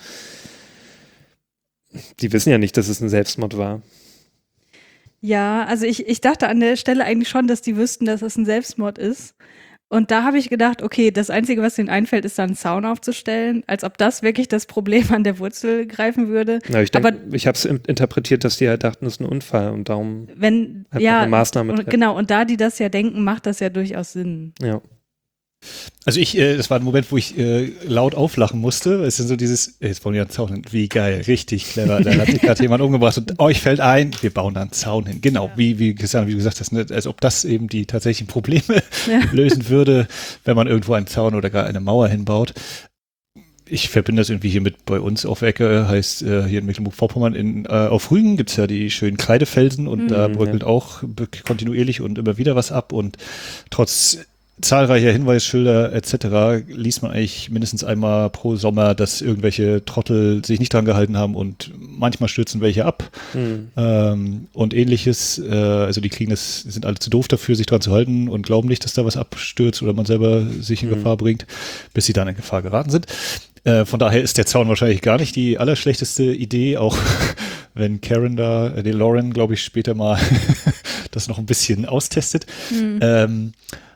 Die wissen ja nicht, dass es ein Selbstmord war. Ja, also ich, ich dachte an der Stelle eigentlich schon, dass die wüssten, dass es ein Selbstmord ist. Und da habe ich gedacht, okay, das Einzige, was ihnen einfällt, ist da einen Zaun aufzustellen, als ob das wirklich das Problem an der Wurzel greifen würde. Na, ich denke, Aber- ich habe es interpretiert, dass die halt dachten, es ist ein Unfall und darum Wenn, einfach ja, eine Maßnahme und, treffen. genau, und da die das ja denken, macht das ja durchaus Sinn. Ja. Also ich, äh, das war ein Moment, wo ich äh, laut auflachen musste. Es ist so dieses, äh, jetzt bauen wir einen Zaun hin. Wie geil, richtig clever. Da hat sich gerade jemand umgebracht und euch fällt ein, wir bauen da einen Zaun hin. Genau, wie, wie, Christian, wie du gesagt hast, ne? Als ob das eben die tatsächlichen Probleme Ja. lösen würde, wenn man irgendwo einen Zaun oder gar eine Mauer hinbaut. Ich verbinde das irgendwie hier mit bei uns auf Ecke, heißt äh, hier in Mecklenburg-Vorpommern, in, äh, auf Rügen gibt's ja die schönen Kreidefelsen und Mhm. da bröckelt Ja. auch be- kontinuierlich und immer wieder was ab und trotz zahlreicher Hinweisschilder et cetera liest man eigentlich mindestens einmal pro Sommer, dass irgendwelche Trottel sich nicht dran gehalten haben und manchmal stürzen welche ab Hm. ähm, und ähnliches. Äh, also die kriegen das, sind alle zu doof dafür, sich dran zu halten und glauben nicht, dass da was abstürzt oder man selber sich in Mhm. Gefahr bringt, bis sie dann in Gefahr geraten sind. Äh, von daher ist der Zaun wahrscheinlich gar nicht die allerschlechteste Idee, auch wenn Karen da, äh, die Lauren, glaube ich, später mal das noch ein bisschen austestet. Mhm. Ähm,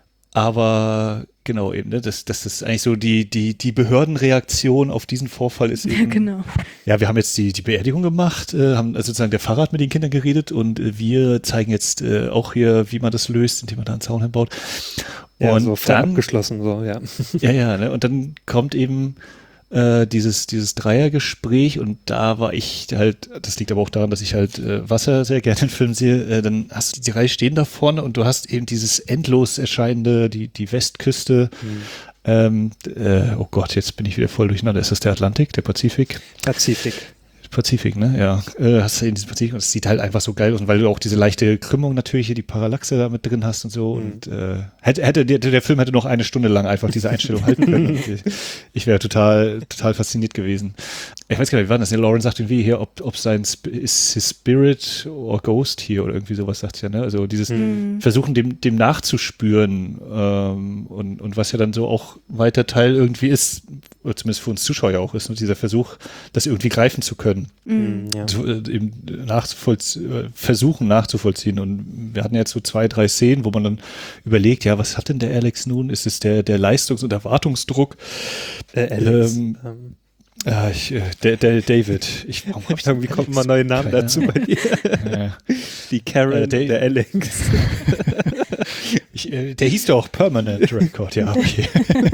aber genau eben, ne, das, das ist eigentlich so die, die, die Behördenreaktion auf diesen Vorfall ist eben, Ja, genau. ja, wir haben jetzt die, die Beerdigung gemacht, äh, haben also sozusagen der Pfarrer hat mit den Kindern geredet und äh, wir zeigen jetzt äh, auch hier, wie man das löst, indem man da einen Zaun hinbaut. Ja, und so voll dann, abgeschlossen, so, ja. ja, ja, ne, und dann kommt eben äh, dieses, dieses Dreiergespräch und da war ich halt, das liegt aber auch daran, dass ich halt äh, Wasser sehr gerne in Filmen sehe, äh, dann hast du die drei stehen da vorne und du hast eben dieses endlos erscheinende, die, die Westküste. Ähm, äh, oh Gott, jetzt bin ich wieder voll durcheinander. Ist das der Atlantik, der Pazifik? Pazifik. Pazifik, ne? Ja. Äh, hast du in diesem Pazifik und es sieht halt einfach so geil aus, und weil du auch diese leichte Krümmung natürlich hier, die Parallaxe da mit drin hast und so. Mhm. Und äh, hätte, hätte der, der Film hätte noch eine Stunde lang einfach diese Einstellung halten können. Und ich ich wäre total, total fasziniert gewesen. Ich weiß gar nicht, wie war das? Lauren sagt irgendwie hier, ob, ob sein Sp ist his Spirit or Ghost hier oder irgendwie sowas sagt ja, ne? Also dieses Mhm. Versuchen, dem, dem nachzuspüren ähm, und, und was ja dann so auch weiter Teil irgendwie ist, oder zumindest für uns Zuschauer auch ist, ne? Dieser Versuch, das irgendwie greifen zu können. Mhm. Ja. Zu, äh, eben nachzuvollziehen, versuchen nachzuvollziehen. Und wir hatten jetzt so zwei, drei Szenen, wo man dann überlegt, ja, was hat denn der Alex nun? Ist es der, der Leistungs- und Erwartungsdruck? Äh, Alex, Ähm, ähm, Ah, ich, äh, der, der David. Ich, warum hab ich irgendwie kommen immer neue Namen Keine dazu bei dir. Ja. Die Karen, Äh, der- der Alex. Ich, äh, der hieß doch auch Permanent Record, ja, okay.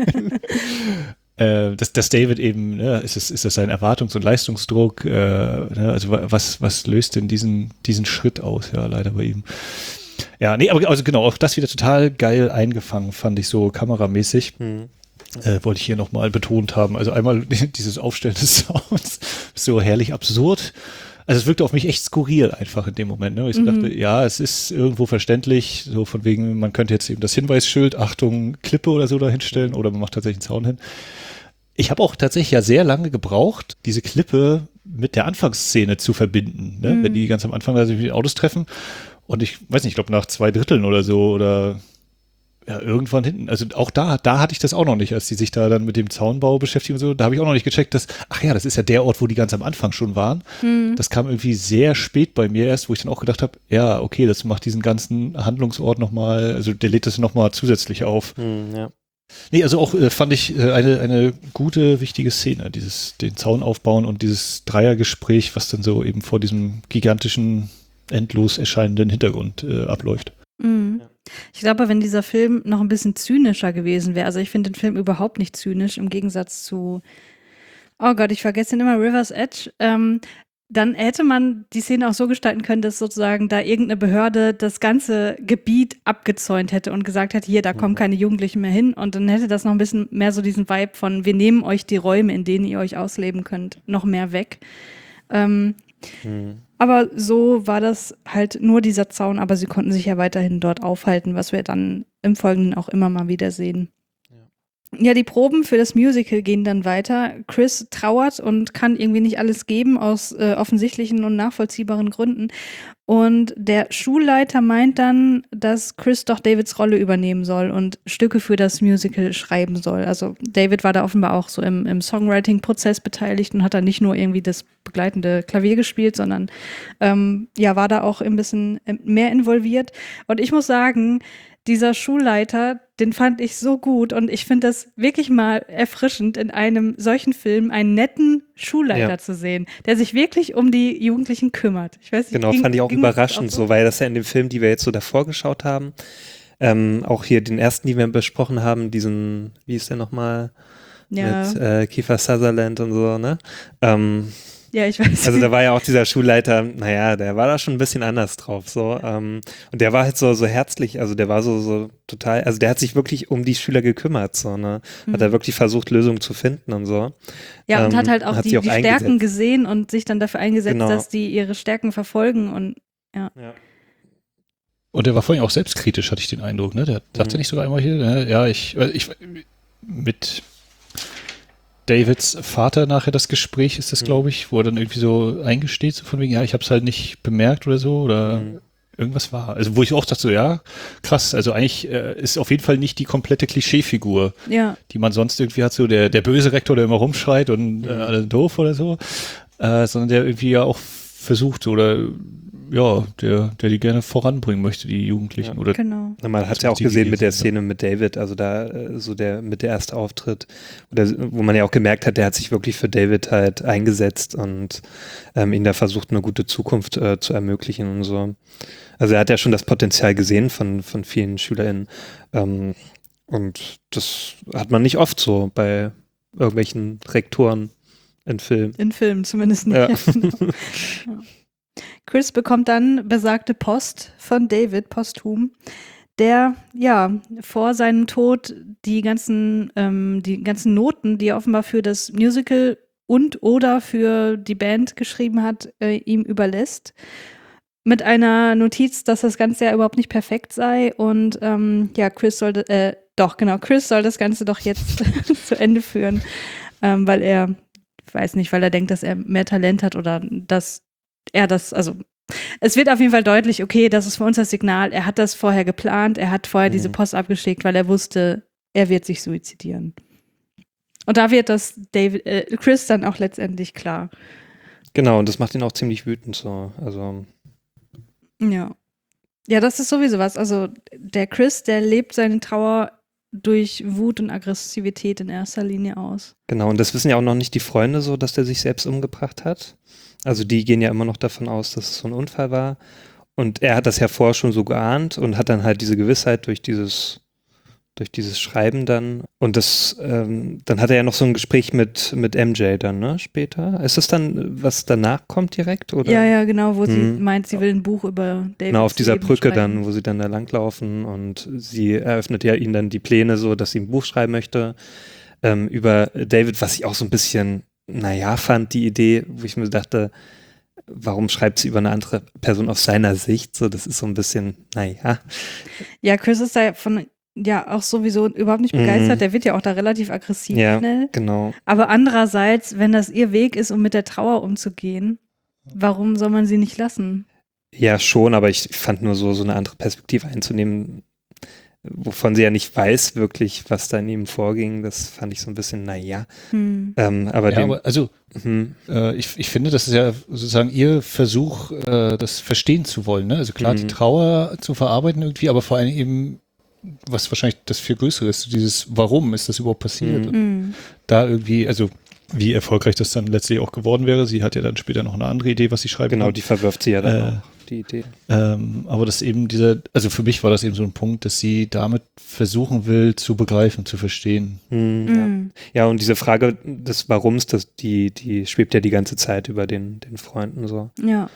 äh, dass, dass David eben, ne, ist es, ist das sein Erwartungs- und Leistungsdruck? Äh, ne, also wa- was, was löst denn diesen, diesen Schritt aus, ja, leider bei ihm. Ja, nee, aber also genau, auch das wieder total geil eingefangen, fand ich so kameramäßig. Hm. Äh, wollte ich hier nochmal betont haben. Also einmal dieses Aufstellen des Sounds, so herrlich absurd. Also es wirkte auf mich echt skurril einfach in dem Moment. Ne? Ich so Mhm. dachte, ja, es ist irgendwo verständlich, so von wegen, man könnte jetzt eben das Hinweisschild, Achtung, Klippe oder so da hinstellen oder man macht tatsächlich einen Zaun hin. Ich habe auch tatsächlich ja sehr lange gebraucht, diese Klippe mit der Anfangsszene zu verbinden, ne? Mhm. Wenn die ganz am Anfang da sich mit den Autos treffen. Und ich weiß nicht, ich glaube nach zwei Dritteln oder so oder ja, irgendwann hinten. Also auch da, da hatte ich das auch noch nicht, als die sich da dann mit dem Zaunbau beschäftigen und so. Da habe ich auch noch nicht gecheckt, dass, ach ja, das ist ja der Ort, wo die ganz am Anfang schon waren. Mhm. Das kam irgendwie sehr spät bei mir erst, wo ich dann auch gedacht habe, ja, okay, das macht diesen ganzen Handlungsort nochmal, also der lädt das nochmal zusätzlich auf. Hm, ja. Nee, also auch äh, fand ich äh, eine, eine gute, wichtige Szene, dieses, den Zaun aufbauen und dieses Dreiergespräch, was dann so eben vor diesem gigantischen, endlos erscheinenden Hintergrund äh, abläuft. Mhm. Ich glaube, wenn dieser Film noch ein bisschen zynischer gewesen wäre, also ich finde den Film überhaupt nicht zynisch, im Gegensatz zu, oh Gott, ich vergesse ihn immer, River's Edge, ähm, dann hätte man die Szene auch so gestalten können, dass sozusagen da irgendeine Behörde das ganze Gebiet abgezäunt hätte und gesagt hätte, hier, da kommen keine Jugendlichen mehr hin, und dann hätte das noch ein bisschen mehr so diesen Vibe von, wir nehmen euch die Räume, in denen ihr euch ausleben könnt, noch mehr weg. Ähm, Hm. Aber so war das halt nur dieser Zaun, aber sie konnten sich ja weiterhin dort aufhalten, was wir dann im Folgenden auch immer mal wieder sehen. Ja, die Proben für das Musical gehen dann weiter. Chris trauert und kann irgendwie nicht alles geben aus äh, offensichtlichen und nachvollziehbaren Gründen. Und der Schulleiter meint dann, dass Chris doch Davids Rolle übernehmen soll und Stücke für das Musical schreiben soll. Also David war da offenbar auch so im, im Songwriting-Prozess beteiligt und hat da nicht nur irgendwie das begleitende Klavier gespielt, sondern ähm, ja, war da auch ein bisschen mehr involviert. Und ich muss sagen, dieser Schulleiter, den fand ich so gut, und ich finde das wirklich mal erfrischend, in einem solchen Film einen netten Schulleiter Ja. zu sehen, der sich wirklich um die Jugendlichen kümmert. Ich weiß nicht, Genau, ging- fand ich auch ging das überraschend auch so, weil das ja in dem Film, die wir jetzt so davor geschaut haben, ähm, auch hier den ersten, die wir besprochen haben, diesen, wie ist der nochmal, Ja, mit äh, Kiefer Sutherland und so, ne? Ähm, ja, ich weiß. also da war ja auch dieser Schulleiter, naja, der war da schon ein bisschen anders drauf, so. Ähm, und der war halt so, so herzlich, also der war so, so total, also der hat sich wirklich um die Schüler gekümmert, so, ne? Hat er wirklich versucht, Lösungen zu finden und so. Ja, und ähm, hat halt auch hat die, sich auch die Stärken eingesetzt. gesehen und sich dann dafür eingesetzt, Genau. dass die ihre Stärken verfolgen. Und Ja. Und der war vorhin auch selbstkritisch, hatte ich den Eindruck, ne? Der sagte Mhm. nicht sogar einmal hier, ne? Ja, ich, äh, ich, mit Davids Vater nachher das Gespräch ist das, Mhm. glaube ich, wo er dann irgendwie so eingesteht, so von wegen, ja, ich habe es halt nicht bemerkt oder so, oder Mhm. irgendwas war. Also wo ich auch dachte, so, ja, krass, also eigentlich äh, ist auf jeden Fall nicht die komplette Klischeefigur, ja, die man sonst irgendwie hat, so der, der böse Rektor, der immer rumschreit und äh, alle sind doof oder so, äh, sondern der irgendwie ja auch versucht oder ja, der, der die gerne voranbringen möchte, die Jugendlichen. Ja. Oder genau. Na, man hat ja auch Die gesehen mit der gewesen sind, Szene mit David, also da äh, so der mit der erste Auftritt, oder, wo man ja auch gemerkt hat, der hat sich wirklich für David halt eingesetzt und ähm, ihn da versucht, eine gute Zukunft äh, zu ermöglichen und so. Also er hat ja schon das Potenzial gesehen von, von vielen SchülerInnen. Ähm, und das hat man nicht oft so bei irgendwelchen Rektoren in Filmen. In Filmen zumindest nicht. Ja. Ja. Chris bekommt dann besagte Post von David posthum, der ja vor seinem Tod die ganzen, ähm, die ganzen Noten, die er offenbar für das Musical und oder für die Band geschrieben hat, äh, ihm überlässt. Mit einer Notiz, dass das Ganze ja überhaupt nicht perfekt sei. Und ähm, ja, Chris sollte, äh, doch, genau, Chris soll das Ganze doch jetzt zu Ende führen, ähm, weil er, ich weiß nicht, weil er denkt, dass er mehr Talent hat oder dass er das, also es wird auf jeden Fall deutlich, okay, das ist für uns das Signal, er hat das vorher geplant, er hat vorher Mhm. diese Post abgeschickt, weil er wusste, er wird sich suizidieren. Und da wird das David, äh, Chris dann auch letztendlich klar. Genau, und das macht ihn auch ziemlich wütend so. Also Ja. Ja, das ist sowieso was. Also der Chris, der lebt seine Trauer durch Wut und Aggressivität in erster Linie aus. genau, und das wissen ja auch noch nicht die Freunde so, dass der sich selbst umgebracht hat. Also die gehen ja immer noch davon aus, dass es so ein Unfall war. Und er hat das ja vorher schon so geahnt und hat dann halt diese Gewissheit durch dieses, durch dieses Schreiben dann. Und das, ähm, dann hat er ja noch so ein Gespräch mit, mit M J dann, ne, später. Ist das dann, was danach kommt direkt? Oder? Ja, ja, genau, wo sie Hm. meint, sie will ein Buch über David. Genau, auf dieser Brücke dann, wo sie dann da langlaufen und sie eröffnet ja ihnen dann die Pläne so, dass sie ein Buch schreiben möchte ähm, über David, was ich auch so ein bisschen, naja, fand, die Idee, wo ich mir dachte, warum schreibt sie über eine andere Person aus seiner Sicht? So, das ist so ein bisschen, naja. Ja, Chris ist da von ja auch sowieso überhaupt nicht begeistert. Mhm. Der wird ja auch da relativ aggressiv Ja, schnell. genau. Aber andererseits, wenn das ihr Weg ist, um mit der Trauer umzugehen, warum soll man sie nicht lassen? Ja, schon, aber ich fand nur so, so eine andere Perspektive einzunehmen, wovon sie ja nicht weiß wirklich, was da in ihm vorging. Das fand ich so ein bisschen, naja. Hm. Ähm, aber Ja, dem, aber also hm, äh, ich, ich finde, das ist ja sozusagen ihr Versuch, äh, das verstehen zu wollen. Ne? Also klar, die Mhm. Trauer zu verarbeiten irgendwie, aber vor allem eben, was wahrscheinlich das viel Größere ist, dieses Warum ist das überhaupt passiert? Mhm. Und Hm. da irgendwie, also wie erfolgreich das dann letztlich auch geworden wäre. Sie hat ja dann später noch eine andere Idee, was sie schreiben genau, kann. die verwirft sie ja dann Äh, auch, die Idee. Ähm, aber das eben dieser, also für mich war das eben so ein Punkt, dass sie damit versuchen will, zu begreifen, zu verstehen. Hm, Hm. ja. ja, und diese Frage des Warums, das, die, die schwebt ja die ganze Zeit über den, den Freunden so. Ja.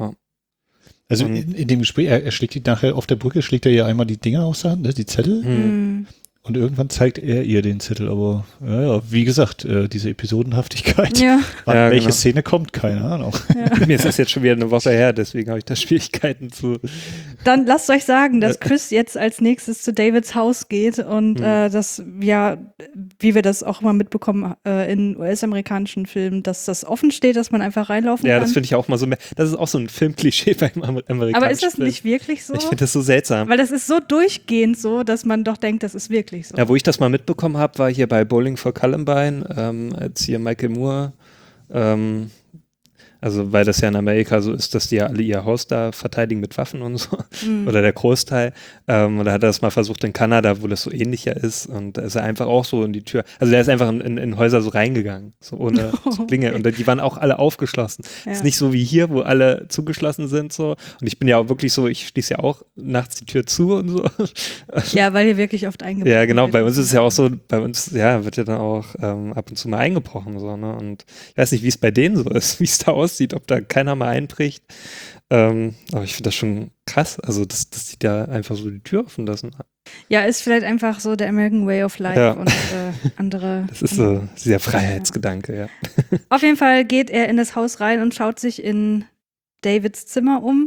Also Und- in, in dem Gespräch, er, er schlägt die nachher auf der Brücke, schlägt er ja einmal die Dinger aus der Hand, ne, die Zettel. Hm. Hm. Und irgendwann zeigt er ihr den Zettel, aber ja, ja, wie gesagt, äh, diese Episodenhaftigkeit. Ja. Wann Ja, welche genau. Szene kommt, keine Ahnung. Mir ist das jetzt schon wieder eine Woche her, deswegen habe ich da Schwierigkeiten zu. Dann lasst euch sagen, dass Chris jetzt als nächstes zu Davids Haus geht und Hm. äh, das, ja, wie wir das auch immer mitbekommen äh, in U S-amerikanischen Filmen, dass das offen steht, dass man einfach reinlaufen Ja, kann. das finde ich auch mal so, das ist auch so ein Filmklischee beim Amer amerikanischen Aber ist das Film. nicht wirklich so? Ich finde das so seltsam. Weil das ist so durchgehend so, dass man doch denkt, das ist wirklich so. Ja, wo ich das mal mitbekommen habe, war hier bei Bowling for Columbine, ähm, als hier Michael Moore, ähm, also weil das ja in Amerika so ist, dass die ja alle ihr Haus da verteidigen mit Waffen und so, Mhm. oder der Großteil. Ähm, und da hat er das mal versucht in Kanada, wo das so ähnlicher ist, und da ist er einfach auch so in die Tür, also der ist einfach in, in, in Häuser so reingegangen, so ohne zu klingeln, und die waren auch alle aufgeschlossen. Ja. Ist nicht so wie hier, wo alle zugeschlossen sind, so, und ich bin ja auch wirklich so, ich schließe ja auch nachts die Tür zu und so. Ja, weil hier wirklich oft eingebrochen Ja, genau, wird. bei uns ist es ja auch so, bei uns, ja, wird ja dann auch ähm, ab und zu mal eingebrochen, so, ne, und ich weiß nicht, wie es bei denen so ist, wie es da aussieht, ob da keiner mal einbricht, ähm, aber ich finde das schon krass, also, dass, dass die da einfach so die Tür offen lassen. Ja, ist vielleicht einfach so der American Way of Life Ja. und äh, andere. Das ist so dieser Freiheitsgedanke, ja. Auf jeden Fall geht er in das Haus rein und schaut sich in Davids Zimmer um.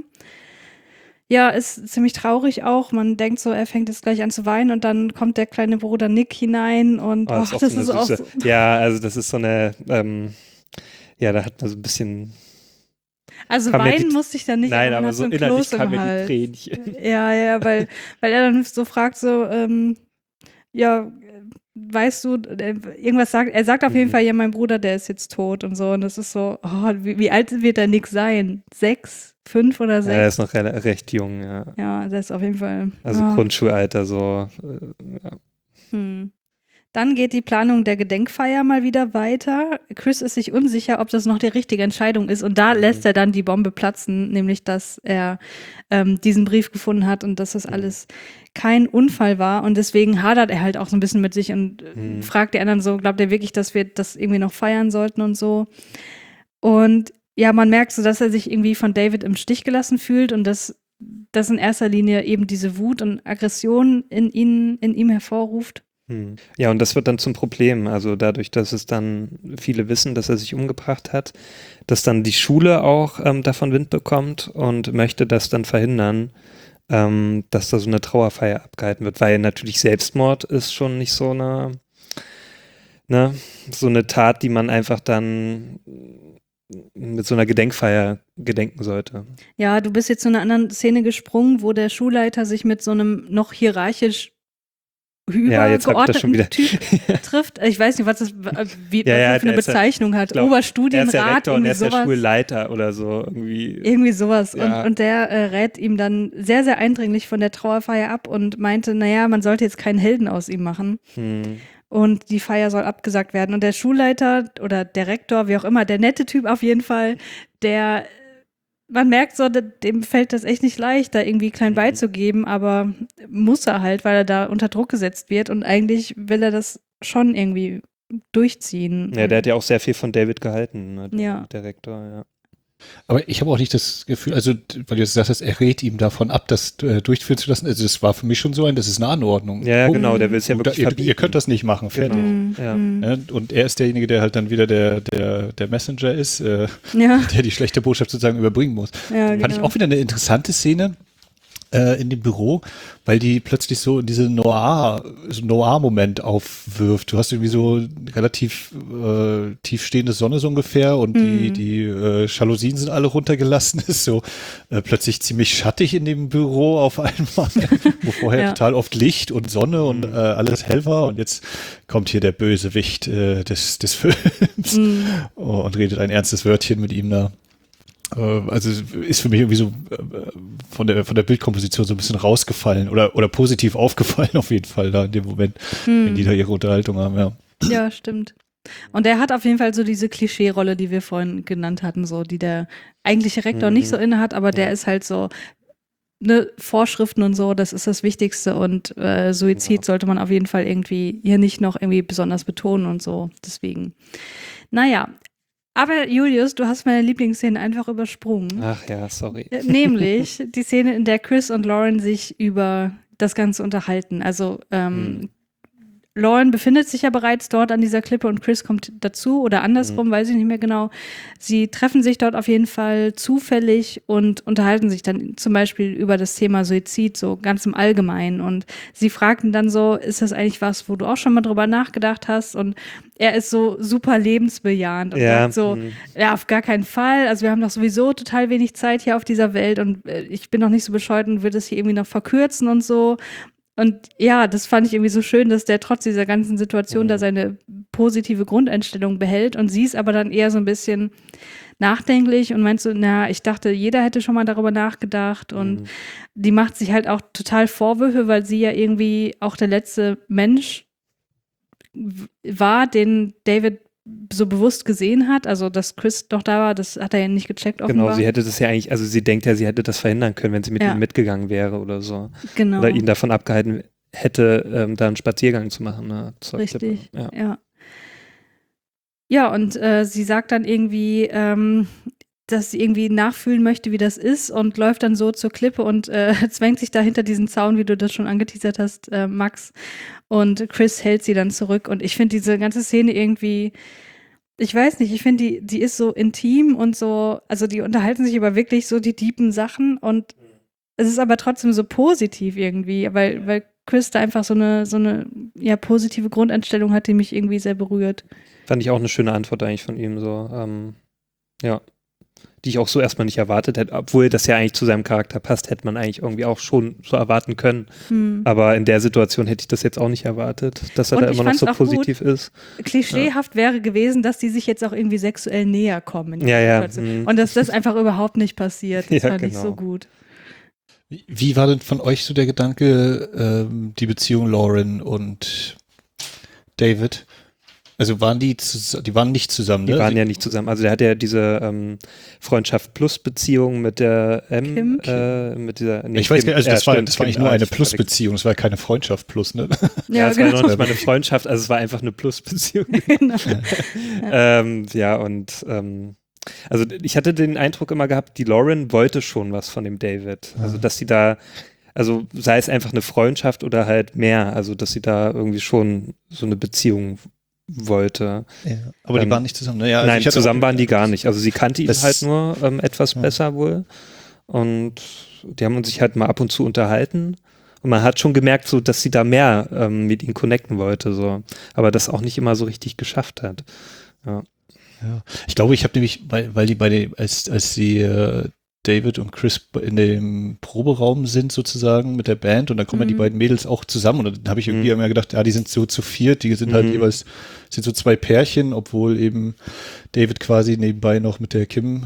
Ja, ist ziemlich traurig auch. Man denkt so, er fängt jetzt gleich an zu weinen und dann kommt der kleine Bruder Nick hinein und Oh, ach, auch das so ist eine auch süße- so. Ja, also das ist so eine, ähm, ja, da hat man so ein bisschen, Also kam mir weinen die- musste ich dann nicht, nein, man aber hat so ein innerlich Kloß im kam mir die Hals. Tränchen. Ja, ja, weil, weil er dann so fragt, so, ähm, ja, weißt du, äh, irgendwas sagt, er sagt auf jeden Mhm. Fall, ja, mein Bruder, der ist jetzt tot und so. Und das ist so, oh, wie, wie alt wird der Nick sein? Sechs? Fünf oder Ja, er sechs? ist noch re recht jung, ja. Ja, der ist auf jeden Fall. Also ah, Grundschulalter, so, äh, ja. hm. Dann geht die Planung der Gedenkfeier mal wieder weiter. Chris ist sich unsicher, ob das noch die richtige Entscheidung ist. Und da Mhm. lässt er dann die Bombe platzen, nämlich, dass er ähm, diesen Brief gefunden hat und dass das Mhm. alles kein Unfall war. Und deswegen hadert er halt auch so ein bisschen mit sich und äh, Mhm. fragt die anderen so, glaubt er wirklich, dass wir das irgendwie noch feiern sollten und so. Und ja, man merkt so, dass er sich irgendwie von David im Stich gelassen fühlt und dass das in erster Linie eben diese Wut und Aggression in, ihn, in ihm hervorruft. Hm. Ja, und das wird dann zum Problem. Also dadurch, dass es dann viele wissen, dass er sich umgebracht hat, dass dann die Schule auch ähm, davon Wind bekommt und möchte das dann verhindern, ähm, dass da so eine Trauerfeier abgehalten wird, weil natürlich Selbstmord ist schon nicht so eine, ne, so eine Tat, die man einfach dann mit so einer Gedenkfeier gedenken sollte. Ja, du bist jetzt zu einer anderen Szene gesprungen, wo der Schulleiter sich mit so einem noch hierarchisch Ja, jetzt hab ich das schon übergeordneten wieder. Typ trifft. Ich weiß nicht, was das wie, Ja, ja, was das für eine der ist ja- Bezeichnung hat. ich glaub, Er ist der Oberstudienrat, Rektor und irgendwie er ist der sowas. Schulleiter oder so irgendwie. Irgendwie sowas. Ja. Und, und der äh, rät ihm dann sehr, sehr eindringlich von der Trauerfeier ab und meinte, naja, man sollte jetzt keinen Helden aus ihm machen. Hm. Und die Feier soll abgesagt werden. Und der Schulleiter oder der Rektor, wie auch immer, der nette Typ auf jeden Fall, der man merkt so, dem fällt das echt nicht leicht, da irgendwie klein beizugeben, aber muss er halt, weil er da unter Druck gesetzt wird und eigentlich will er das schon irgendwie durchziehen. Ja, der hat ja auch sehr viel von David gehalten, ne, der Ja. Direktor, ja. Aber ich habe auch nicht das Gefühl, also, weil du jetzt gesagt hast, er rät ihm davon ab, das äh, durchführen zu lassen. Also, das war für mich schon so ein, das ist eine Anordnung. Ja, ja, Oh, genau, der will es ja da- wirklich ihr, verbieten. ihr könnt das nicht machen, fertig. Mhm. Ja. Mhm. Ja, und er ist derjenige, der halt dann wieder der, der, der Messenger ist, äh, Ja, der die schlechte Botschaft sozusagen überbringen muss. ja, Fand ich genau. auch wieder eine interessante Szene äh, in dem Büro, weil die plötzlich so in diese Noir, so Noir-Moment aufwirft. Du hast irgendwie so relativ äh, tiefstehende Sonne so ungefähr und die, Mhm. die äh, Jalousien sind alle runtergelassen. Ist so äh, plötzlich ziemlich schattig in dem Büro auf einmal, wo vorher Ja. total oft Licht und Sonne und äh, alles hell war und jetzt kommt hier der Bösewicht äh, des, des Films Mhm. oh, und redet ein ernstes Wörtchen mit ihm da. Äh, Also ist für mich irgendwie so äh, von der von der Bildkomposition so ein bisschen rausgefallen oder oder positiv aufgefallen auf jeden Fall da in dem Moment, wenn die da ihre Unterhaltung haben, ja. Ja, stimmt. Und er hat auf jeden Fall so diese Klischee-Rolle, die wir vorhin genannt hatten, so, die der eigentliche Rektor Mhm. nicht so inne hat, aber der ist halt so, ne, Vorschriften und so, das ist das Wichtigste und äh, Suizid Ja. sollte man auf jeden Fall irgendwie hier nicht noch irgendwie besonders betonen und so, deswegen. Naja, aber Julius, du hast meine Lieblingsszene einfach übersprungen. Ach ja, sorry. Äh, Nämlich die Szene, in der Chris und Lauren sich über das Ganze unterhalten. Also ähm, Hm. Lauren befindet sich ja bereits dort an dieser Klippe und Chris kommt dazu oder andersrum, weiß ich nicht mehr genau. Sie treffen sich dort auf jeden Fall zufällig und unterhalten sich dann zum Beispiel über das Thema Suizid, so ganz im Allgemeinen. Und sie fragten dann so, ist das eigentlich was, wo du auch schon mal drüber nachgedacht hast? Und er ist so super lebensbejahend und Ja, sagt so, hm. ja, auf gar keinen Fall. Also wir haben doch sowieso total wenig Zeit hier auf dieser Welt und äh, ich bin noch nicht so bescheuert und würde es hier irgendwie noch verkürzen und so. Und ja, das fand ich irgendwie so schön, dass der trotz dieser ganzen Situation Mhm. da seine positive Grundeinstellung behält und sie ist aber dann eher so ein bisschen nachdenklich und meint so, na, ich dachte, jeder hätte schon mal darüber nachgedacht und Mhm. die macht sich halt auch total Vorwürfe, weil sie ja irgendwie auch der letzte Mensch w- war, den David so bewusst gesehen hat, also dass Chris doch da war, das hat er ja nicht gecheckt offenbar. Genau, sie hätte das ja eigentlich, also sie denkt ja, sie hätte das verhindern können, wenn sie mit Ja. ihm mitgegangen wäre oder so. genau. Oder ihn davon abgehalten hätte, ähm, da einen Spaziergang zu machen. Ne, zur Richtig, Klippe. Ja. ja. Ja, und äh, sie sagt dann irgendwie, ähm, dass sie irgendwie nachfühlen möchte, wie das ist und läuft dann so zur Klippe und äh, zwängt sich da hinter diesen Zaun, wie du das schon angeteasert hast, äh, Max. Und Chris hält sie dann zurück und ich finde diese ganze Szene irgendwie, ich weiß nicht, ich finde, die, die ist so intim und so, also die unterhalten sich über wirklich so die tiefen Sachen und es ist aber trotzdem so positiv irgendwie, weil, weil Chris da einfach so eine, so eine ja, positive Grundeinstellung hat, die mich irgendwie sehr berührt. Fand ich auch eine schöne Antwort eigentlich von ihm, so, ähm, ja. Die ich auch so erstmal nicht erwartet hätte, obwohl das ja eigentlich zu seinem Charakter passt, hätte man eigentlich irgendwie auch schon so erwarten können. Hm. Aber in der Situation hätte ich das jetzt auch nicht erwartet, dass er Und da ich immer noch fand's so auch positiv ist. Klischeehaft wäre gewesen, dass die sich jetzt auch irgendwie sexuell näher kommen. in Ja, dieser ja, Situation. hm. Und dass das einfach überhaupt nicht passiert. Das Ja, fand ich genau. so gut. Wie, wie war denn von euch so der Gedanke, ähm, die Beziehung Lauren und David? Also waren die, zus- die waren nicht zusammen, Die ne? waren Sie- ja nicht zusammen. Also der hat ja diese ähm, Freundschaft-Plus-Beziehung mit der M, Kim? äh, mit dieser, nee, ich weiß Kim, gar nicht, also ja, das war, stimmt, das war Kim, eigentlich nur ah, eine ich Plus-Beziehung, es war keine Freundschaft plus, ne? Ja, es war genau. noch nicht mal eine Freundschaft, also es war einfach eine Plus-Beziehung. genau. ähm, ja, und ähm, also ich hatte den Eindruck immer gehabt, die Lauren wollte schon was von dem David. Also dass sie da, also sei es einfach eine Freundschaft oder halt mehr, also dass sie da irgendwie schon so eine Beziehung wollte. Ja, aber die Ähm, waren nicht zusammen, ne? Ja, also Nein, ich hatte zusammen auch- waren die gar nicht. Also sie kannte ihn Das- halt nur ähm, etwas Ja. besser wohl. Und die haben sich halt mal ab und zu unterhalten. Und man hat schon gemerkt, so, dass sie da mehr ähm, mit ihm connecten wollte. So. Aber das auch nicht immer so richtig geschafft hat. Ja. Ja. Ich glaube, ich habe nämlich, weil, weil die bei den, als, als die äh, David und Chris in dem Proberaum sind sozusagen mit der Band und dann kommen ja die Mhm. beiden Mädels auch zusammen und dann habe ich irgendwie Mhm. immer gedacht, ja, die sind so zu viert, die sind halt Mhm. jeweils, sind so zwei Pärchen, obwohl eben David quasi nebenbei noch mit der Kim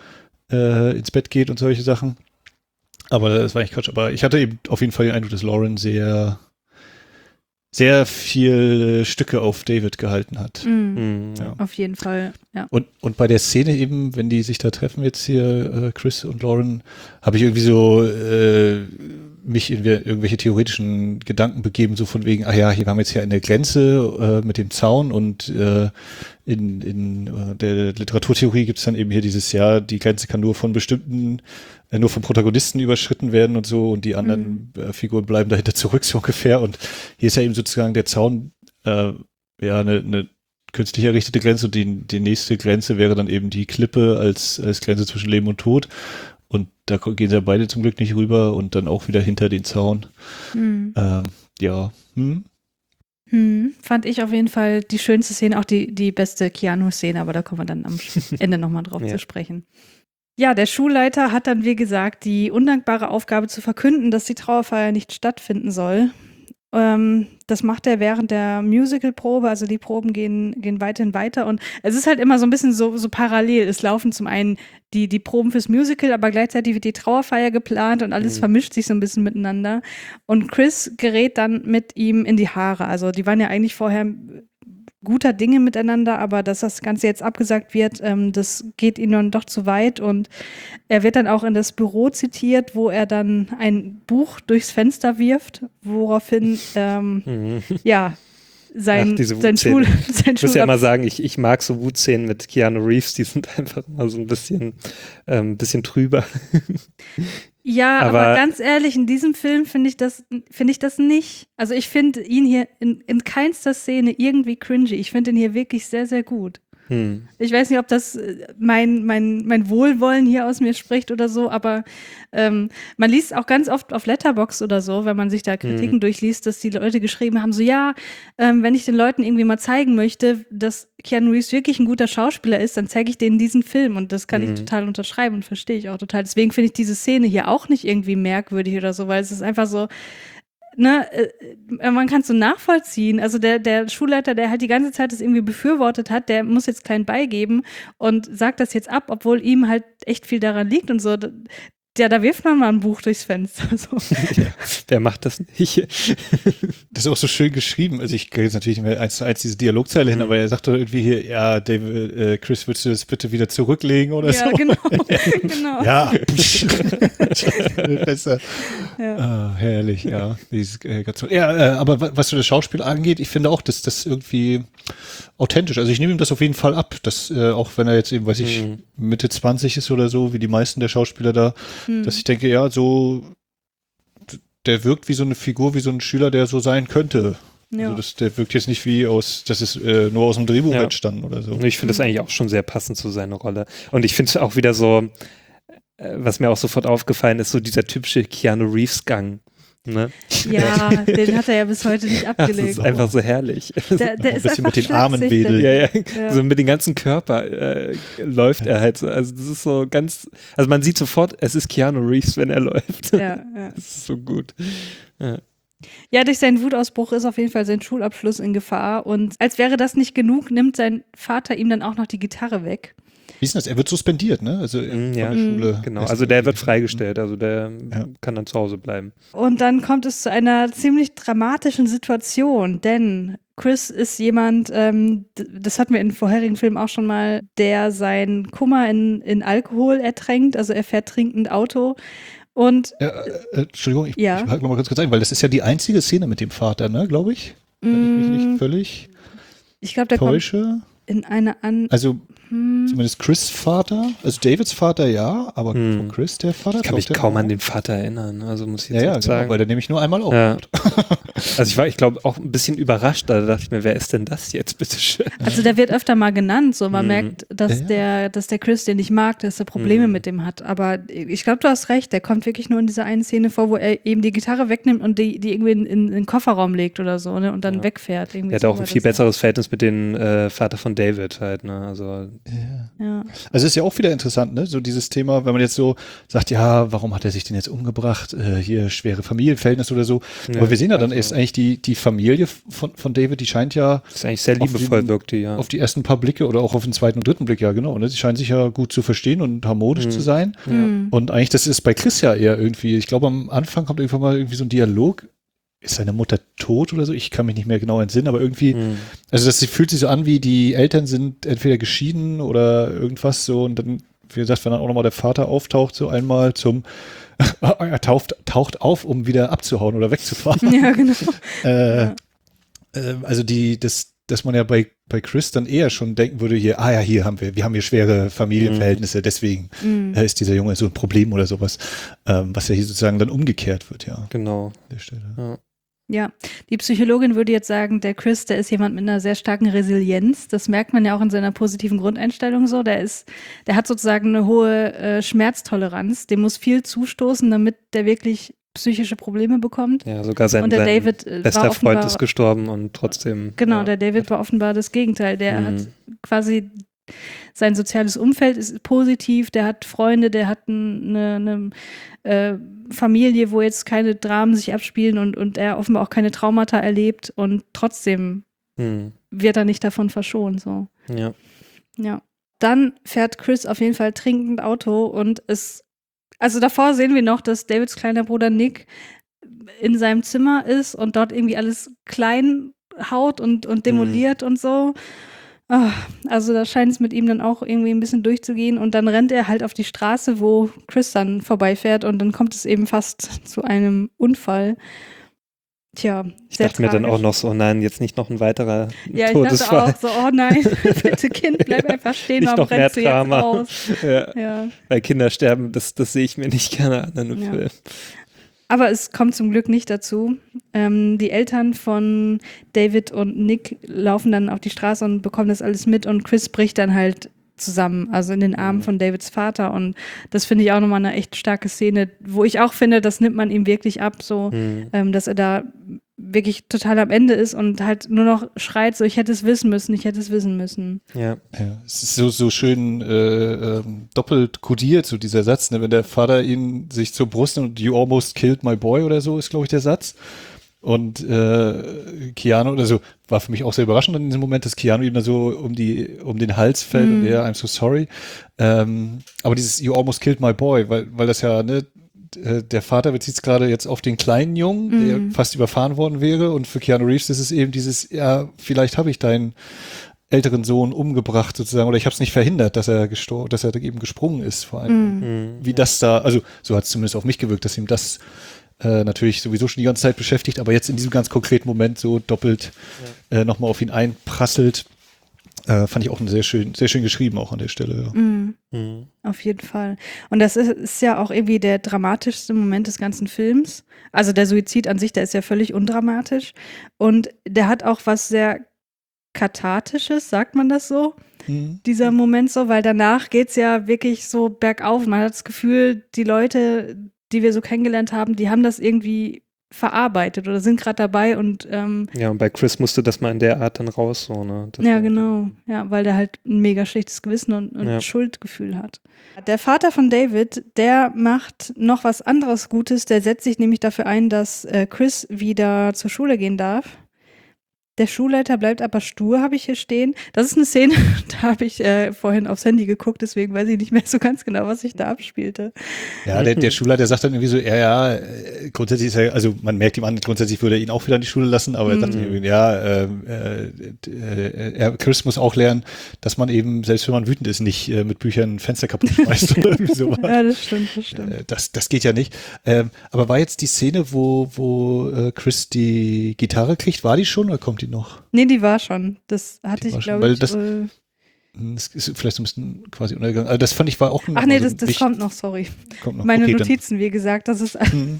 äh, ins Bett geht und solche Sachen. Aber das war eigentlich Quatsch. Aber ich hatte eben auf jeden Fall den Eindruck, dass Lauren sehr sehr viel Stücke auf David gehalten hat. Mhm. Ja. Auf jeden Fall, ja. Und, und bei der Szene eben, wenn die sich da treffen jetzt hier, äh, Chris und Lauren, habe ich irgendwie so äh, mich in wir- irgendwelche theoretischen Gedanken begeben, so von wegen, ah ja, hier haben wir jetzt hier eine Grenze äh, mit dem Zaun und äh, in, in äh, der Literaturtheorie gibt es dann eben hier dieses Jahr, die Grenze kann nur von bestimmten, äh, nur von Protagonisten überschritten werden und so und die anderen äh, Figuren bleiben dahinter zurück, so ungefähr. Und hier ist ja eben sozusagen der Zaun äh, ja eine, eine künstlich errichtete Grenze und die, die nächste Grenze wäre dann eben die Klippe als, als Grenze zwischen Leben und Tod. Und da gehen sie ja beide zum Glück nicht rüber und dann auch wieder hinter den Zaun. Mhm. Ähm, ja. Hm? Hm, fand ich auf jeden Fall die schönste Szene, auch die, die beste Keanu-Szene, aber da kommen wir dann am Ende nochmal drauf Ja. zu sprechen. Ja, der Schulleiter hat dann, wie gesagt, die undankbare Aufgabe zu verkünden, dass die Trauerfeier nicht stattfinden soll. Ähm, das macht er während der Musicalprobe, also die Proben gehen, gehen weiterhin weiter und es ist halt immer so ein bisschen so, so parallel. Es laufen zum einen die, die Proben fürs Musical, aber gleichzeitig wird die Trauerfeier geplant und alles Mhm. vermischt sich so ein bisschen miteinander. Und Chris gerät dann mit ihm in die Haare. Also die waren ja eigentlich vorher guter Dinge miteinander, aber dass das Ganze jetzt abgesagt wird, ähm, das geht ihm dann doch zu weit und er wird dann auch in das Büro zitiert, wo er dann ein Buch durchs Fenster wirft, woraufhin ähm, Mhm. ja sein, Ach, diese sein Wutszene. Schul sein Ich muss ja Schulab- immer sagen, ich, ich mag so Wutszenen mit Keanu Reeves, die sind einfach immer so ein bisschen, ähm, bisschen trüber. Ja, aber, Aber- ganz ehrlich, in diesem Film finde ich das, finde ich das nicht. Also ich finde ihn hier in, in keinster Szene irgendwie cringy. Ich finde ihn hier wirklich sehr, sehr gut. Hm. Ich weiß nicht, ob das äh, mein, mein, mein Wohlwollen hier aus mir spricht oder so, aber ähm, man liest auch ganz oft auf Letterboxd oder so, wenn man sich da Kritiken Mhm. durchliest, dass die Leute geschrieben haben, so ja, ähm, wenn ich den Leuten irgendwie mal zeigen möchte, dass Keanu Reeves wirklich ein guter Schauspieler ist, dann zeige ich denen diesen Film und das kann ich Mhm. total unterschreiben und verstehe ich auch total. Deswegen finde ich diese Szene hier auch nicht irgendwie merkwürdig oder so, weil es ist einfach so, ne, äh, man kann es so nachvollziehen. Also der, der Schulleiter, der halt die ganze Zeit das irgendwie befürwortet hat, der muss jetzt klein beigeben und sagt das jetzt ab, obwohl ihm halt echt viel daran liegt und so. Ja, da wirft man mal ein Buch durchs Fenster. So. Ja, wer macht das nicht? Das ist auch so schön geschrieben. Also ich kriege jetzt natürlich nicht mehr eins zu eins diese Dialogzeile hin, Mhm. aber er sagt doch irgendwie hier, ja, David, äh, Chris, willst du das bitte wieder zurücklegen oder Ja, so? genau. genau. Ja. Besser. Ja. Ah, herrlich, ja. Dieses, äh, ganz toll. Ja, äh, aber wa- was so das Schauspiel angeht, ich finde auch, dass das irgendwie authentisch. Also ich nehme ihm das auf jeden Fall ab, dass äh, auch wenn er jetzt eben, weiß ich, Mhm. Mitte zwanzig ist oder so, wie die meisten der Schauspieler da, Hm. dass ich denke, ja, so d- der wirkt wie so eine Figur, wie so ein Schüler, der so sein könnte. Ja. Also das, der wirkt jetzt nicht wie aus, das ist äh, nur aus dem Drehbuch Ja. entstanden oder so. Und ich finde das eigentlich auch schon sehr passend zu seiner Rolle. Und ich finde es auch wieder so, äh, was mir auch sofort aufgefallen ist, so dieser typische Keanu Reeves-Gang. Ne? Ja, den hat er ja bis heute nicht Das abgelegt. ist einfach so herrlich. Der, der Ein ist bisschen einfach mit den Armen schlaksig, der- wedeln. Ja, ja, Ja. so mit dem ganzen Körper äh, läuft er halt so. Also das ist so ganz, also man sieht sofort, es ist Keanu Reeves, wenn er läuft. Ja, ja. Das ist so gut. Ja, durch seinen Wutausbruch ist auf jeden Fall sein Schulabschluss in Gefahr. Und als wäre das nicht genug, nimmt sein Vater ihm dann auch noch die Gitarre weg. Wie ist denn das? Er wird suspendiert, ne? Also Mm, von ja, der Schule. Genau, also der wird freigestellt, also der Ja. kann dann zu Hause bleiben. Und dann kommt es zu einer ziemlich dramatischen Situation, denn Chris ist jemand, ähm, d- das hatten wir in vorherigen Filmen auch schon mal, der seinen Kummer in, in Alkohol ertränkt, also er fährt trinkend Auto. Und Ja, äh, äh, Entschuldigung, ich, Ja. ich hake noch mal ganz kurz ein, weil das ist ja die einzige Szene mit dem Vater, ne, glaube ich. Wenn ich mich Mm, nicht völlig ich glaube, der kommt täusche. in eine an. Also Hm, zumindest Chris' Vater, also Davids Vater ja, aber Hm. von Chris, der Vater. Ich kann mich taucht der kaum auch? an den Vater erinnern, also muss ich Ja, jetzt ja, echt genau, sagen. weil der nämlich nur einmal auf. Ja. Also ich war, ich glaube, auch ein bisschen überrascht. Da dachte ich mir, wer ist denn das jetzt, bitteschön? also der wird öfter mal genannt, so man Mhm. merkt, dass Ja, ja. der, dass der Chris den nicht mag, dass er Probleme Mhm. mit dem hat. Aber ich glaube, du hast recht, der kommt wirklich nur in dieser einen Szene vor, wo er eben die Gitarre wegnimmt und die, die irgendwie in, in, in den Kofferraum legt oder so, ne? Und dann Ja. wegfährt. Irgendwie Er hat so auch ein war viel das. besseres Verhältnis mit dem äh, Vater von David halt, ne? Also Ja. Ja. Also ist ja auch wieder interessant, ne? So dieses Thema, wenn man jetzt so sagt, ja, warum hat er sich denn jetzt umgebracht? Äh, hier schwere Familienverhältnisse oder so. Ja, Aber wir sehen ja dann also- erst eigentlich die, die Familie von, von David, die scheint ja das ist eigentlich sehr Auf liebevoll den- wirkt die, ja. auf die ersten paar Blicke oder auch auf den zweiten und dritten Blick, ja genau. Ne? Sie scheinen sich ja gut zu verstehen und harmonisch Mhm. zu sein. Mhm. Und eigentlich, das ist bei Chris ja eher irgendwie, ich glaube am Anfang kommt irgendwann mal irgendwie so ein Dialog, ist seine Mutter tot oder so? Ich kann mich nicht mehr genau entsinnen, aber irgendwie, Mhm. also das fühlt sich so an, wie die Eltern sind entweder geschieden oder irgendwas so und dann, wie gesagt, wenn dann auch nochmal der Vater auftaucht, so einmal zum, er taucht, taucht auf, um wieder abzuhauen oder wegzufahren. Ja, genau. äh, Ja. äh, also die, das, dass man ja bei, bei Chris dann eher schon denken würde, hier, ah ja, hier haben wir, wir haben hier schwere Familienverhältnisse, deswegen Mhm. äh, ist dieser Junge so ein Problem oder sowas, ähm, was ja hier sozusagen dann umgekehrt wird, ja. Genau. An der Stelle. Ja. Ja, die Psychologin würde jetzt sagen, der Chris, der ist jemand mit einer sehr starken Resilienz. Das merkt man ja auch in seiner positiven Grundeinstellung so. Der ist, der hat sozusagen eine hohe äh, Schmerztoleranz. Dem muss viel zustoßen, damit der wirklich psychische Probleme bekommt. Ja, sogar sein, Und der sein David äh, bester war Freund offenbar, ist gestorben und trotzdem. genau, ja. der David war offenbar das Gegenteil. Der Mhm. hat quasi sein soziales Umfeld ist positiv, der hat Freunde, der hat ein- eine, eine äh, Familie, wo jetzt keine Dramen sich abspielen und, und er offenbar auch keine Traumata erlebt und trotzdem Mhm. wird er nicht davon verschont. So. Ja. Ja. Dann fährt Chris auf jeden Fall trinkend Auto und es, also davor sehen wir noch, dass Davids kleiner Bruder Nick in seinem Zimmer ist und dort irgendwie alles klein haut und, und demoliert und so. Ah, also da scheint es mit ihm dann auch irgendwie ein bisschen durchzugehen und dann rennt er halt auf die Straße, wo Chris dann vorbeifährt und dann kommt es eben fast zu einem Unfall. Tja, Ich sehr dachte mir dann tragisch. auch noch so, oh nein, jetzt nicht noch ein weiterer Ja, ich Todesfall. dachte auch so, oh nein, bitte Kind, bleib einfach stehen, Nicht warum noch mehr rennst du jetzt Drama. raus? Ja. Ja. Weil Kinder sterben, das, das sehe ich mir nicht gerne an in einem Ja. Film. Aber es kommt zum Glück nicht dazu. Ähm, die Eltern von David und Nick laufen dann auf die Straße und bekommen das alles mit und Chris bricht dann halt zusammen, also in den Armen von Davids Vater und das finde ich auch nochmal eine echt starke Szene, wo ich auch finde, das nimmt man ihm wirklich ab, so, Mhm. ähm, dass er da wirklich total am Ende ist und halt nur noch schreit, so ich hätte es wissen müssen, ich hätte es wissen müssen. Ja. Ja, es ist so, so schön äh, ähm, doppelt kodiert, so dieser Satz, ne? Wenn der Vater ihn sich zur Brust nimmt, you almost killed my boy oder so, ist, glaube ich, der Satz. Und äh, Keanu oder so, war für mich auch sehr überraschend in diesem Moment, dass Keanu ihm da so um die um den Hals fällt und er, I'm so sorry. Ähm, aber dieses you almost killed my boy, weil, weil das ja, ne, d- der Vater bezieht es gerade jetzt auf den kleinen Jungen, der Mhm. fast überfahren worden wäre. Und für Keanu Reeves ist es eben dieses, ja, vielleicht habe ich deinen älteren Sohn umgebracht sozusagen, oder ich habe es nicht verhindert, dass er gestor dass er eben gesprungen ist, vor allem. Mhm. Wie das da, also so hat es zumindest auf mich gewirkt, dass ihm das äh, natürlich sowieso schon die ganze Zeit beschäftigt, aber jetzt in diesem ganz konkreten Moment so doppelt äh, nochmal auf ihn einprasselt. Äh, fand ich auch ein sehr schön, sehr schön geschrieben auch an der Stelle. Ja. Mhm. Mhm. Auf jeden Fall. Und das ist, ist ja auch irgendwie der dramatischste Moment des ganzen Films. Also der Suizid an sich, der ist ja völlig undramatisch. Und der hat auch was sehr Kathartisches, sagt man das so? Mhm. Dieser Moment so, weil danach geht's ja wirklich so bergauf. Man hat das Gefühl, die Leute, die wir so kennengelernt haben, die haben das irgendwie verarbeitet oder sind gerade dabei und ähm, Ja, und bei Chris musste das mal in der Art dann raus, so, ne? Das ja, war- genau. Ja, weil der halt ein mega schlechtes Gewissen und, und Ja. Schuldgefühl hat. Der Vater von David, der macht noch was anderes Gutes. Der setzt sich nämlich dafür ein, dass äh, Chris wieder zur Schule gehen darf. Der Schulleiter bleibt aber stur, habe ich hier stehen. Das ist eine Szene, da habe ich äh, vorhin aufs Handy geguckt, deswegen weiß ich nicht mehr so ganz genau, was sich da abspielte. Ja, der, der Schulleiter sagt dann irgendwie so, ja, ja, äh, grundsätzlich ist er, also man merkt ihm an, grundsätzlich würde er ihn auch wieder in die Schule lassen, aber er sagt irgendwie, ja, ähm, äh, äh, er, Chris muss auch lernen, dass man eben, selbst wenn man wütend ist, nicht äh, mit Büchern Fenster kaputt schmeißt oder irgendwie sowas. Ja, das stimmt, das stimmt. Äh, Das, das geht ja nicht. Ähm, aber war jetzt die Szene, wo, wo äh, Chris die Gitarre kriegt, war die schon oder kommt die noch? Nee, die war schon. Das hatte Die ich, war schon, glaube weil ich. das- äh, Hm, Das ist vielleicht so ein bisschen quasi untergegangen. Also das fand ich war auch ein ach nee, also das, das wichtig- kommt noch, sorry. kommt noch. Meine Okay, dann- Notizen, wie gesagt, das ist Hm.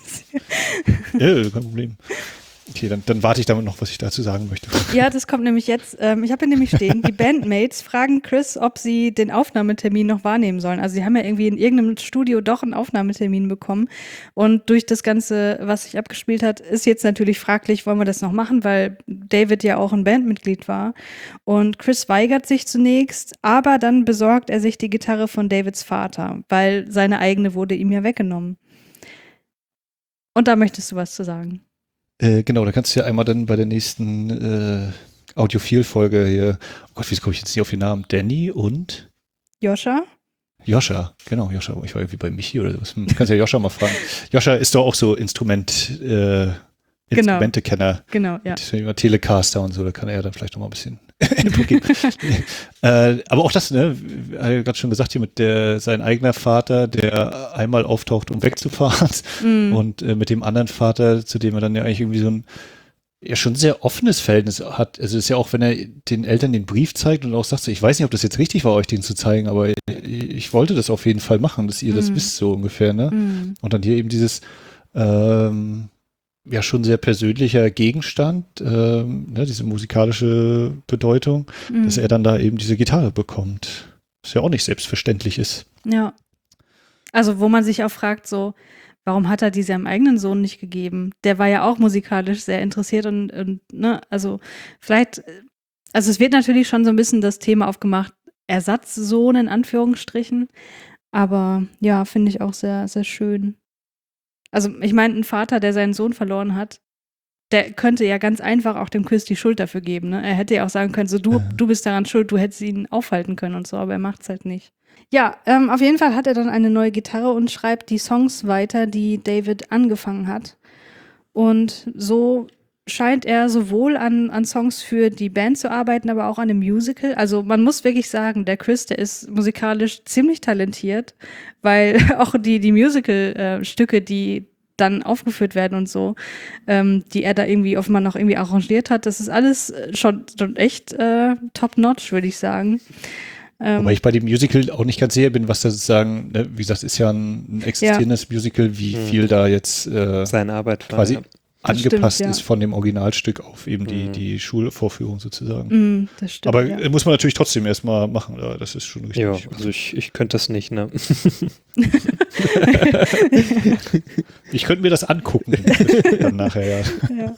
Ja, kein Problem. Okay, dann, dann warte ich damit noch, was ich dazu sagen möchte. Ja, das kommt nämlich jetzt. Ähm, ich habe hier nämlich stehen, die Bandmates fragen Chris, ob sie den Aufnahmetermin noch wahrnehmen sollen. Also sie haben ja irgendwie in irgendeinem Studio doch einen Aufnahmetermin bekommen. Und durch das Ganze, was sich abgespielt hat, ist jetzt natürlich fraglich, wollen wir das noch machen, weil David ja auch ein Bandmitglied war. Und Chris weigert sich zunächst, aber dann besorgt er sich die Gitarre von Davids Vater, weil seine eigene wurde ihm ja weggenommen. Und da möchtest du was zu sagen. Äh, genau, da kannst du ja einmal dann bei der nächsten äh, Audiophil-Folge hier, oh Gott, wie komme ich jetzt nicht auf den Namen? Danny und Joscha? Joscha, genau, Joscha, ich war irgendwie bei Michi oder sowas. Hm, kannst ja Joscha mal fragen. Joscha ist doch auch so Instrument, äh, Instrumentekenner. Genau, ja. Das ist Telecaster und so, da kann er dann vielleicht noch mal ein bisschen Input geben. äh, aber auch das, ne, hat ja gerade schon gesagt, hier mit der, sein eigener Vater, der einmal auftaucht, um wegzufahren Mhm. und äh, mit dem anderen Vater, zu dem er dann ja eigentlich irgendwie so ein ja schon sehr offenes Verhältnis hat. Also es ist ja auch, wenn er den Eltern den Brief zeigt und auch sagt, so, ich weiß nicht, ob das jetzt richtig war, euch den zu zeigen, aber ich wollte das auf jeden Fall machen, dass ihr das Mhm. wisst, so ungefähr, ne? Mhm. Und dann hier eben dieses ähm, ja schon sehr persönlicher Gegenstand, ähm, ne, diese musikalische Bedeutung, Mhm. dass er dann da eben diese Gitarre bekommt. Was ja auch nicht selbstverständlich ist. Ja. Also, wo man sich auch fragt, so, warum hat er die seinem eigenen Sohn nicht gegeben? Der war ja auch musikalisch sehr interessiert und, und ne, also vielleicht, äh, also es wird natürlich schon so ein bisschen das Thema aufgemacht, Ersatzsohn in Anführungsstrichen, aber ja, finde ich auch sehr, sehr schön. Also ich meine, ein Vater, der seinen Sohn verloren hat, der könnte ja ganz einfach auch dem Chris die Schuld dafür geben, ne? Er hätte ja auch sagen können, so du, du bist daran schuld, du hättest ihn aufhalten können und so, aber er macht's halt nicht. Ja, ähm, auf jeden Fall hat er dann eine neue Gitarre und schreibt die Songs weiter, die David angefangen hat. Und so scheint er sowohl an, an Songs für die Band zu arbeiten, aber auch an einem Musical. Also man muss wirklich sagen, der Chris, der ist musikalisch ziemlich talentiert, weil auch die, die Musical-Stücke, die dann aufgeführt werden und so, ähm, die er da irgendwie offenbar noch irgendwie arrangiert hat, das ist alles äh, schon, schon echt äh, top-notch, würde ich sagen. Ähm, Wobei ich bei dem Musical auch nicht ganz sicher bin, was das sozusagen, ne, wie gesagt, ist ja ein, ein existierendes Musical, wie Mhm. viel da jetzt äh, Seine Arbeit war. quasi ja. Das angepasst stimmt, ja. ist von dem Originalstück auf eben die, Mhm. die Schulvorführung sozusagen. mm, das stimmt, Aber ja. äh, muss man natürlich trotzdem erstmal machen, ja, das ist schon richtig. Ja, also ich, ich könnte das nicht, ne? Ich könnte mir das angucken. Dann nachher, ja. Ja.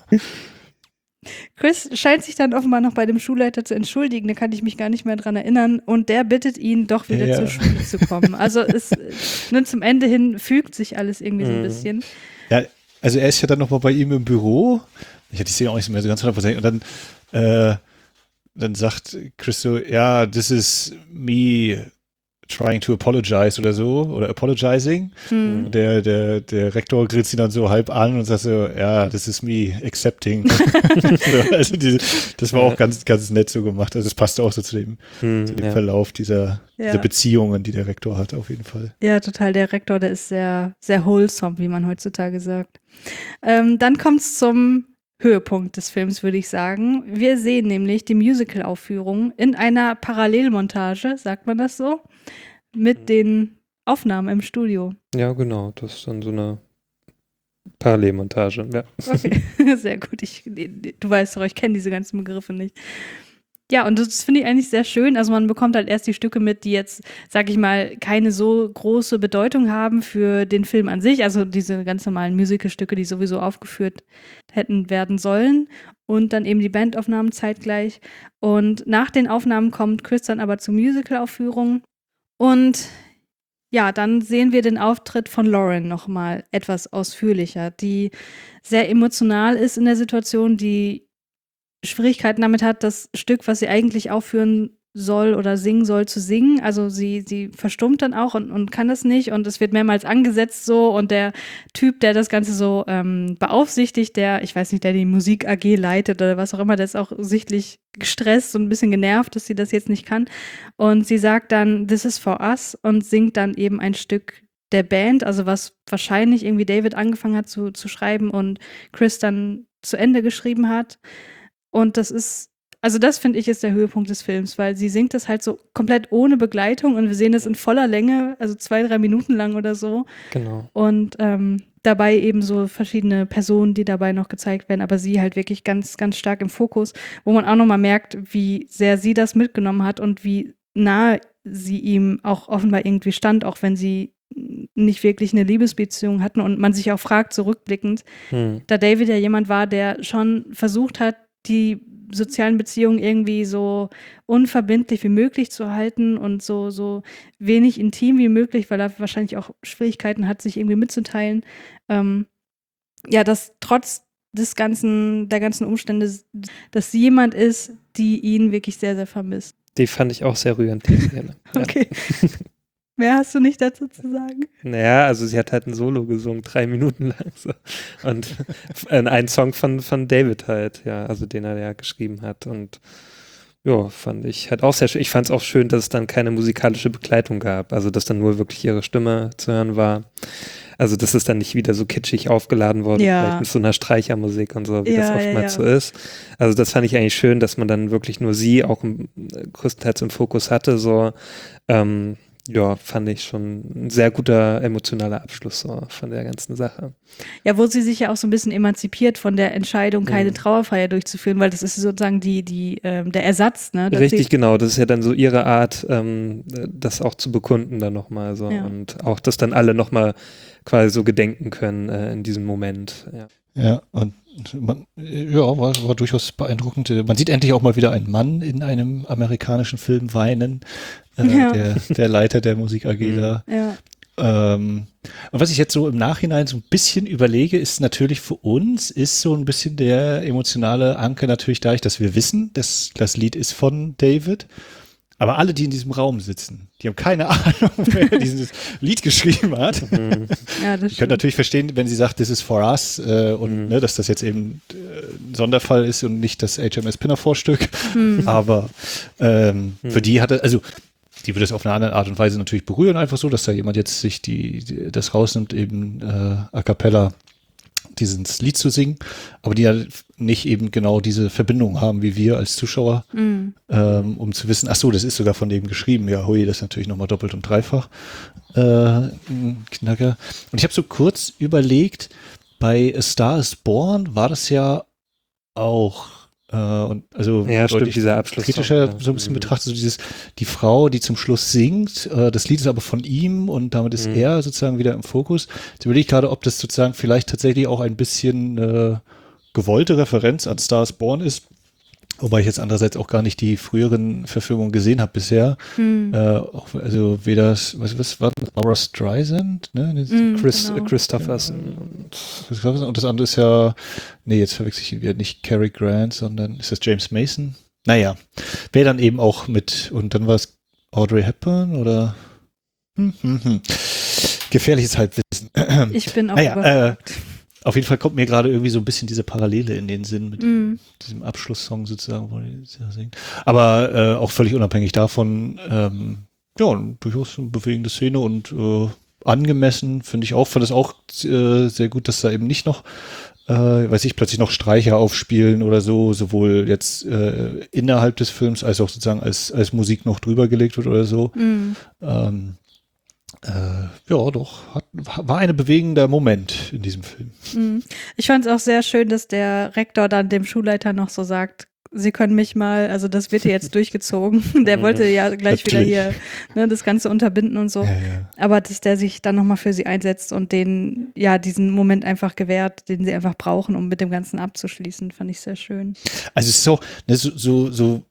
Chris scheint sich dann offenbar noch bei dem Schulleiter zu entschuldigen, da kann ich mich gar nicht mehr dran erinnern. Und der bittet ihn, doch wieder Ja. zur Schule zu kommen. Also es, nun zum Ende hin fügt sich alles irgendwie so ein Mhm. bisschen. Ja, also er ist ja dann nochmal bei ihm im Büro. Ich hatte die Szene auch nicht mehr so ganz hundertprozentig. Und dann, äh, dann sagt Chris so, ja, this is me trying to apologize oder so, oder apologizing. Hm. Und Der, der, der Rektor grinst ihn dann so halb an und sagt so, ja, this is me accepting. So, also diese, das war auch ganz, ganz nett so gemacht. Also es passte auch so zu dem, Hm, zu dem ja. Verlauf dieser, Ja. dieser Beziehungen, die der Rektor hat, auf jeden Fall. Ja, total. Der Rektor, der ist sehr, sehr wholesome, wie man heutzutage sagt. Ähm, dann kommt es zum Höhepunkt des Films, würde ich sagen. Wir sehen nämlich die Musical-Aufführung in einer Parallelmontage, sagt man das so, mit den Aufnahmen im Studio. Ja, genau. Das ist dann so eine Parallelmontage. Ja. Okay, sehr gut. Ich, du weißt doch, ich kenne diese ganzen Begriffe nicht. Ja, und das finde ich eigentlich sehr schön. Also man bekommt halt erst die Stücke mit, die jetzt, sag ich mal, keine so große Bedeutung haben für den Film an sich. Also diese ganz normalen Musicalstücke, die sowieso aufgeführt hätten werden sollen. Und dann eben die Bandaufnahmen zeitgleich. Und nach den Aufnahmen kommt Chris dann aber zur Musicalaufführung. Und ja, dann sehen wir den Auftritt von Lauren nochmal etwas ausführlicher, die sehr emotional ist in der Situation, die Schwierigkeiten damit hat, das Stück, was sie eigentlich aufführen soll oder singen soll, zu singen. Also sie, sie verstummt dann auch und, und kann das nicht und es wird mehrmals angesetzt so und der Typ, der das Ganze so ähm, beaufsichtigt, der, ich weiß nicht, der die Musik-A G leitet oder was auch immer, der ist auch sichtlich gestresst und ein bisschen genervt, dass sie das jetzt nicht kann. Und sie sagt dann, this is for us und singt dann eben ein Stück der Band, also was wahrscheinlich irgendwie David angefangen hat zu, zu schreiben und Chris dann zu Ende geschrieben hat. Und das ist, also das finde ich ist der Höhepunkt des Films, weil sie singt das halt so komplett ohne Begleitung und wir sehen das in voller Länge, also zwei, drei Minuten lang oder so. Genau. Und ähm, dabei eben so verschiedene Personen, die dabei noch gezeigt werden, aber sie halt wirklich ganz, ganz stark im Fokus, wo man auch nochmal merkt, wie sehr sie das mitgenommen hat und wie nahe sie ihm auch offenbar irgendwie stand, auch wenn sie nicht wirklich eine Liebesbeziehung hatten und man sich auch fragt, zurückblickend, Hm. da David ja jemand war, der schon versucht hat, die sozialen Beziehungen irgendwie so unverbindlich wie möglich zu halten und so, so wenig intim wie möglich, weil er wahrscheinlich auch Schwierigkeiten hat, sich irgendwie mitzuteilen. Ähm, ja, dass trotz des ganzen, der ganzen Umstände, dass sie jemand ist, die ihn wirklich sehr, sehr vermisst. Die fand ich auch sehr rührend, die Szene. Ja. Okay. Mehr hast du nicht dazu zu sagen? Naja, also sie hat halt ein Solo gesungen, drei Minuten lang so. Und äh, ein Song von, von David halt, ja, also den er ja geschrieben hat. Und ja, fand ich halt auch sehr schön. Ich fand es auch schön, dass es dann keine musikalische Begleitung gab. Also dass dann nur wirklich ihre Stimme zu hören war. Also dass es dann nicht wieder so kitschig aufgeladen wurde, Ja. vielleicht mit so einer Streichermusik und so, wie Ja, das ja, oftmals ja. so ist. Also das fand ich eigentlich schön, dass man dann wirklich nur sie auch im, größtenteils im Fokus hatte. So, ähm, ja, fand ich schon ein sehr guter emotionaler Abschluss so von der ganzen Sache. Ja, wo sie sich ja auch so ein bisschen emanzipiert von der Entscheidung, keine Mhm. Trauerfeier durchzuführen, weil das ist sozusagen die, die, ähm, der Ersatz, ne? dass Richtig, sie, genau. Das ist ja dann so ihre Art, ähm, das auch zu bekunden dann nochmal so. Ja. Und auch, dass dann alle nochmal quasi so gedenken können äh, in diesem Moment. Ja. Ja, und man, ja, war, war durchaus beeindruckend. Man sieht endlich auch mal wieder einen Mann in einem amerikanischen Film weinen. Äh, Ja. der, der Leiter der Musik A G da. Ja. Ähm, und was ich jetzt so im Nachhinein so ein bisschen überlege, ist natürlich für uns, ist so ein bisschen der emotionale Anker natürlich dadurch, dass wir wissen, dass das Lied ist von David. Aber alle, die in diesem Raum sitzen, die haben keine Ahnung, wer dieses Lied geschrieben hat. Ja, das Ich könnte stimmt. natürlich verstehen, wenn sie sagt, this is for us äh, und ne, dass das jetzt eben äh, ein Sonderfall ist und nicht das H M S Pinafore-Stück. Aber ähm, für die hatte, also die würde es auf eine andere Art und Weise natürlich berühren, einfach so, dass da jemand jetzt sich die, die das rausnimmt, eben äh, a cappella dieses Lied zu singen, aber die ja nicht eben genau diese Verbindung haben wie wir als Zuschauer, Mhm. ähm, um zu wissen, ach so, das ist sogar von dem geschrieben. Ja, hui, das ist natürlich nochmal doppelt und dreifach äh, ein Knacker. Und ich habe so kurz überlegt, bei A Star is Born war das ja auch äh, und also Ja, stimmt, deutlich dieser Abschluss. kritischer ja. so ein bisschen Mhm. betrachtet, so dieses, die Frau, die zum Schluss singt, äh, das Lied ist aber von ihm und damit ist Mhm. er sozusagen wieder im Fokus. Jetzt überlege ich gerade, ob das sozusagen vielleicht tatsächlich auch ein bisschen äh, gewollte Referenz an Star is Born ist, wobei ich jetzt andererseits auch gar nicht die früheren Verfilmungen gesehen habe bisher. Hm. Äh, auch, also weder, das- was, was war das? Laura Streisand, ne? Das- Mhm, Chris, genau. äh, Christopherson. das gab's- Und das andere ist ja, nee, jetzt verwechsel ich ihn wieder, nicht Cary Grant, sondern ist das James Mason? Naja, wer dann eben auch mit, und dann war es Audrey Hepburn oder hm, hm, hm. gefährliches Halbwissen. Ich bin auch Naja, äh, überrascht. auf jeden Fall kommt mir gerade irgendwie so ein bisschen diese Parallele in den Sinn mit Mhm. diesem Abschlusssong sozusagen, wo die das singt. Aber äh, auch völlig unabhängig davon, ähm, ja, durchaus eine bewegende Szene und äh, angemessen, finde ich auch. Fand es auch äh, sehr gut, dass da eben nicht noch, äh, weiß ich, plötzlich noch Streicher aufspielen oder so, sowohl jetzt äh, innerhalb des Films als auch sozusagen als, als Musik noch drüber gelegt wird oder so. Mhm. Ähm, äh, ja, doch, hat, war ein bewegender Moment in diesem Film. Mhm. Ich fand es auch sehr schön, dass der Rektor dann dem Schulleiter noch so sagt, Sie können mich mal, also das wird hier jetzt durchgezogen. Der wollte ja gleich wieder Natürlich. hier ne, das Ganze unterbinden und so. Ja, ja. Aber dass der sich dann nochmal für sie einsetzt und denen ja diesen Moment einfach gewährt, den sie einfach brauchen, um mit dem Ganzen abzuschließen, fand ich sehr schön. Also es ist auch ne, so, so, so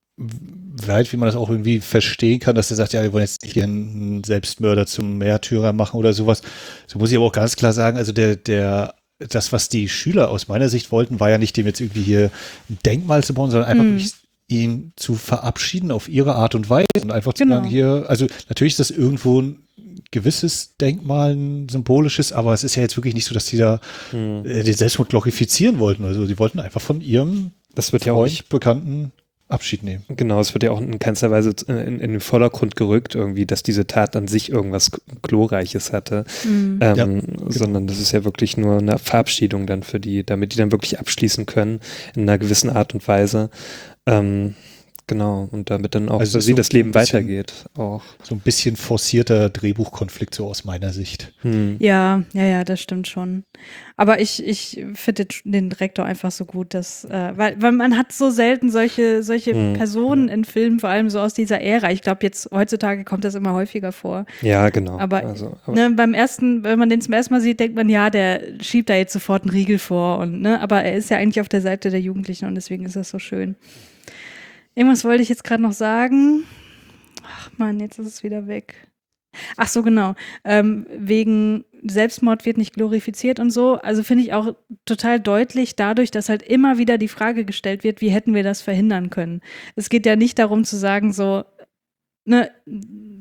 weit, wie man das auch irgendwie verstehen kann, dass er sagt, ja, wir wollen jetzt nicht hier einen Selbstmörder zum Märtyrer machen oder sowas. So muss ich aber auch ganz klar sagen, also der, der, das, was die Schüler aus meiner Sicht wollten, war ja nicht dem jetzt irgendwie hier ein Denkmal zu bauen, sondern einfach Mhm. wirklich ihn zu verabschieden auf ihre Art und Weise und einfach Genau. zu sagen, hier, also natürlich ist das irgendwo ein gewisses Denkmal, ein symbolisches, aber es ist ja jetzt wirklich nicht so, dass die da Mhm. äh, den Selbstmord glorifizieren wollten. Also die wollten einfach von ihrem Das wird ja auch Freund, nicht, Bekannten Abschied nehmen. genau, es wird ja auch in keinster Weise äh, in, in den Vordergrund gerückt irgendwie, dass diese Tat an sich irgendwas Glorreiches hatte, Mhm. ähm, Ja, sondern das ist ja wirklich nur eine Verabschiedung dann für die, damit die dann wirklich abschließen können in einer gewissen Art und Weise. Ähm, genau, und damit dann auch Also für es ist sie so das Leben ein bisschen- weitergeht. Auch. So ein bisschen forcierter Drehbuchkonflikt, so aus meiner Sicht. Hm. Ja, ja, ja, das stimmt schon. Aber ich, ich finde den, den Rektor einfach so gut, dass, äh, weil, weil man hat so selten solche, solche Hm. Personen in Filmen, vor allem so aus dieser Ära. Ich glaube, jetzt heutzutage kommt das immer häufiger vor. Ja, genau. Aber, also, aber ne, beim ersten, wenn man den zum ersten Mal sieht, denkt man, ja, der schiebt da jetzt sofort einen Riegel vor und, ne, aber er ist ja eigentlich auf der Seite der Jugendlichen und deswegen ist das so schön. Irgendwas wollte ich jetzt gerade noch sagen. Ach Mann, jetzt ist es wieder weg. Ach so, genau. Ähm, wegen Selbstmord wird nicht glorifiziert und so. Also finde ich auch total deutlich dadurch, dass halt immer wieder die Frage gestellt wird, wie hätten wir das verhindern können? Es geht ja nicht darum zu sagen, so, ne,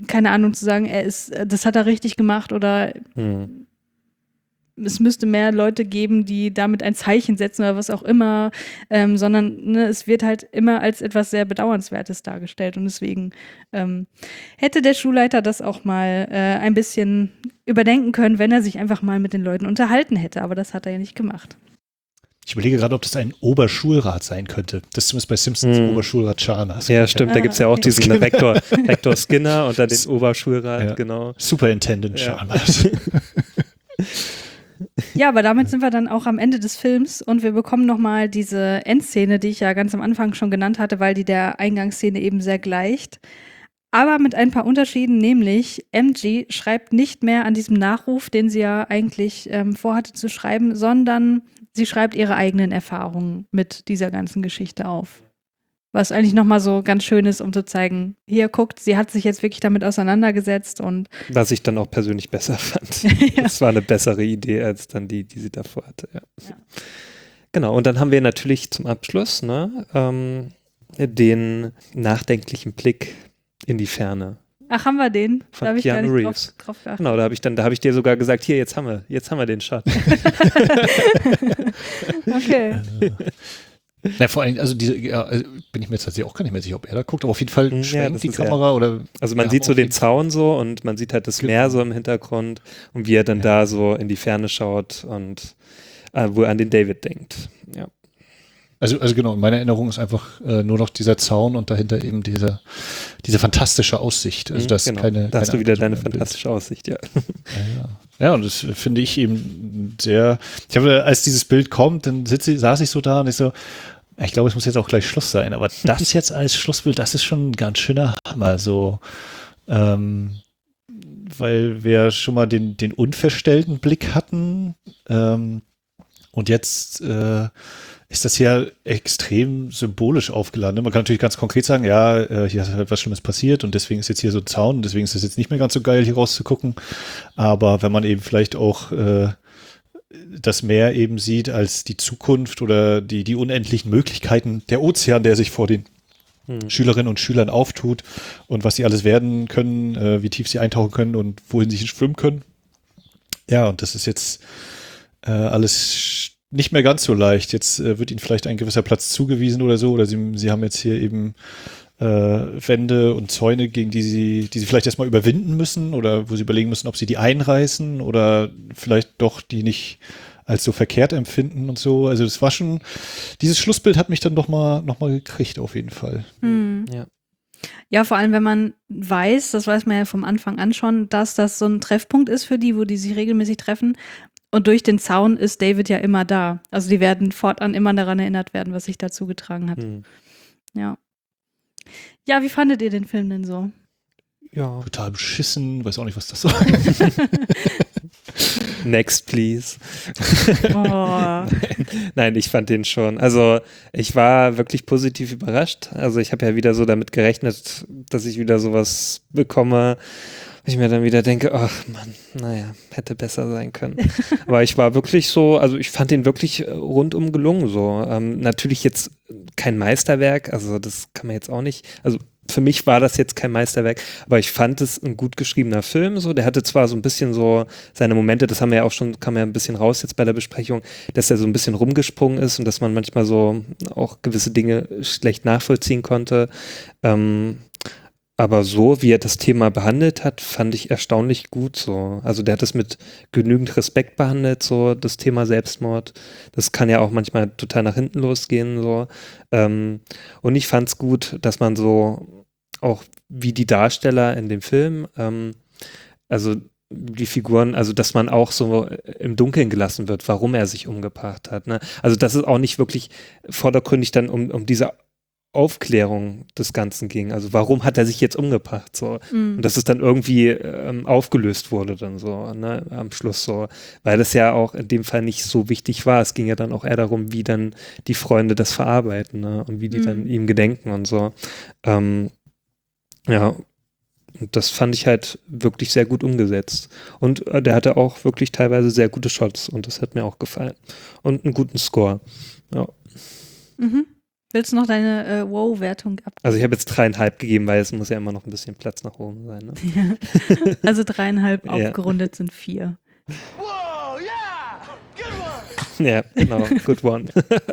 keine Ahnung, zu sagen, er ist, das hat er richtig gemacht oder Hm. es müsste mehr Leute geben, die damit ein Zeichen setzen oder was auch immer, ähm, sondern ne, es wird halt immer als etwas sehr Bedauernswertes dargestellt und deswegen ähm, hätte der Schulleiter das auch mal äh, ein bisschen überdenken können, wenn er sich einfach mal mit den Leuten unterhalten hätte, aber das hat er ja nicht gemacht. Ich überlege gerade, ob das ein Oberschulrat sein könnte. Das ist zumindest bei Simpsons Hm. Oberschulrat Chalmers. Ja, stimmt, da Ah, gibt es ja auch okay. diesen Rektor, Rektor Skinner und dann den Oberschulrat, Ja. genau. Superintendent Ja. Chalmers. Ja, aber damit sind wir dann auch am Ende des Films und wir bekommen nochmal diese Endszene, die ich ja ganz am Anfang schon genannt hatte, weil die der Eingangsszene eben sehr gleicht. Aber mit ein paar Unterschieden, nämlich M G schreibt nicht mehr an diesem Nachruf, den sie ja eigentlich ähm, vorhatte zu schreiben, sondern sie schreibt ihre eigenen Erfahrungen mit dieser ganzen Geschichte auf. Was eigentlich nochmal so ganz schön ist, um zu zeigen, hier guckt, sie hat sich jetzt wirklich damit auseinandergesetzt und Was ich dann auch persönlich besser fand. Das war eine bessere Idee als dann die, die sie davor hatte. Ja. Ja. Genau, und dann haben wir natürlich zum Abschluss ne, ähm, den nachdenklichen Blick in die Ferne. ach, haben wir den? Von Da habe ich gar Keanu nicht drauf, Reeves. drauf geachtet. Genau, da habe ich dann, da habe ich dir sogar gesagt, hier, jetzt haben wir, jetzt haben wir den Shot. Okay. Na, vor allem, also diese, ja, also bin ich mir jetzt tatsächlich auch gar nicht mehr sicher, ob er da guckt, aber auf jeden Fall Ja, schwenkt das die ist Kamera oder. Also man wir sieht haben so auf den jeden Zaun so und man sieht halt das Genau. Meer so im Hintergrund und wie er dann da so in die Ferne schaut und äh, wo er an den David denkt. Ja. Also, also genau, in meiner Erinnerung ist einfach äh, nur noch dieser Zaun und dahinter eben diese, diese fantastische Aussicht. Also das genau. keine, Da hast keine du wieder Anpassung deine im Bild. fantastische Aussicht, ja. Ja, ja. ja, und das finde ich eben sehr. Ich habe, als dieses Bild kommt, dann sitze, saß ich so da und ich so, ich glaube, es muss jetzt auch gleich Schluss sein. Aber das jetzt als Schlussbild, das ist schon ein ganz schöner Hammer. So, ähm, weil wir schon mal den, den unverstellten Blick hatten. Ähm, und jetzt äh, ist das ja extrem symbolisch aufgeladen. Man kann natürlich ganz konkret sagen, ja, äh, hier ist halt was Schlimmes passiert und deswegen ist jetzt hier so ein Zaun und deswegen ist es jetzt nicht mehr ganz so geil, hier rauszugucken. Aber wenn man eben vielleicht auch äh, das Meer eben sieht als die Zukunft oder die, die unendlichen Möglichkeiten, der Ozean, der sich vor den Hm. Schülerinnen und Schülern auftut und was sie alles werden können, äh, wie tief sie eintauchen können und wohin sie schwimmen können. Ja, und das ist jetzt äh, alles nicht mehr ganz so leicht. Jetzt äh, wird ihnen vielleicht ein gewisser Platz zugewiesen oder so, oder sie, sie haben jetzt hier eben äh, Wände und Zäune, gegen die sie, die sie vielleicht erstmal überwinden müssen oder wo sie überlegen müssen, ob sie die einreißen oder vielleicht doch die nicht als so verkehrt empfinden und so. Also das war schon, dieses Schlussbild hat mich dann doch mal, noch mal gekriegt auf jeden Fall. Hm. Ja. Ja, vor allem, wenn man weiß, das weiß man ja vom Anfang an schon, dass das so ein Treffpunkt ist für die, wo die sich regelmäßig treffen. Und durch den Zaun ist David ja immer da. Also die werden fortan immer daran erinnert werden, was sich dazu getragen hat. Hm. Ja. Ja, wie fandet ihr den Film denn so? Ja. Total beschissen, weiß auch nicht, was das soll. Next, please. Oh. Nein, ich fand den schon. Also ich war wirklich positiv überrascht. Also ich habe ja wieder so damit gerechnet, dass ich wieder sowas bekomme, wo ich mir dann wieder denke, ach Mann, naja, hätte besser sein können. Aber ich war wirklich so, also ich fand den wirklich rundum gelungen so. Ähm, natürlich jetzt kein Meisterwerk, also das kann man jetzt auch nicht, also für mich war das jetzt kein Meisterwerk, aber ich fand es ein gut geschriebener Film. So, der hatte zwar so ein bisschen so seine Momente, das haben wir ja auch schon, kam ja ein bisschen raus jetzt bei der Besprechung, dass er so ein bisschen rumgesprungen ist und dass man manchmal so auch gewisse Dinge schlecht nachvollziehen konnte. Ähm, aber so, wie er das Thema behandelt hat, fand ich erstaunlich gut so. Also der hat es mit genügend Respekt behandelt, so das Thema Selbstmord. Das kann ja auch manchmal total nach hinten losgehen, so. Ähm, und ich fand es gut, dass man so auch wie die Darsteller in dem Film, ähm, also die Figuren, also dass man auch so im Dunkeln gelassen wird, warum er sich umgebracht hat. Ne? Also dass es auch nicht wirklich vordergründig dann um, um diese Aufklärung des Ganzen ging. Also warum hat er sich jetzt umgebracht? So. Mhm. Und dass es dann irgendwie ähm, aufgelöst wurde dann so, ne, am Schluss so. Weil das ja auch in dem Fall nicht so wichtig war. Es ging ja dann auch eher darum, wie dann die Freunde das verarbeiten, ne? Und wie die Mhm. dann ihm gedenken und so. Ähm, ja, und das fand ich halt wirklich sehr gut umgesetzt. Und äh, der hatte auch wirklich teilweise sehr gute Shots und das hat mir auch gefallen. Und einen guten Score. Ja. Mhm. Willst du noch deine äh, Wow-Wertung abgeben? Also ich habe jetzt dreieinhalb gegeben, weil es muss ja immer noch ein bisschen Platz nach oben sein. Ne? Ja. Also dreieinhalb Ja. aufgerundet sind vier. Ja, genau. Good one.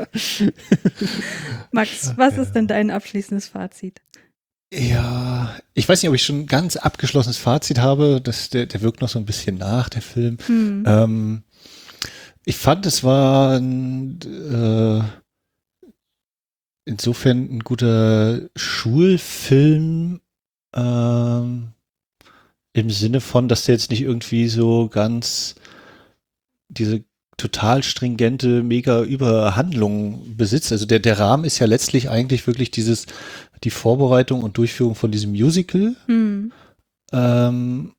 Max, was ist denn dein abschließendes Fazit? Ja, ich weiß nicht, ob ich schon ein ganz abgeschlossenes Fazit habe. Das, der, der wirkt noch so ein bisschen nach, der Film. Hm. Ähm, ich fand, es war ein, äh, insofern ein guter Schulfilm, ähm, im Sinne von, dass der jetzt nicht irgendwie so ganz diese total stringente, mega Überhandlung besitzt. Also der, der Rahmen ist ja letztlich eigentlich wirklich dieses, die Vorbereitung und Durchführung von diesem Musical. Hm. Ähm,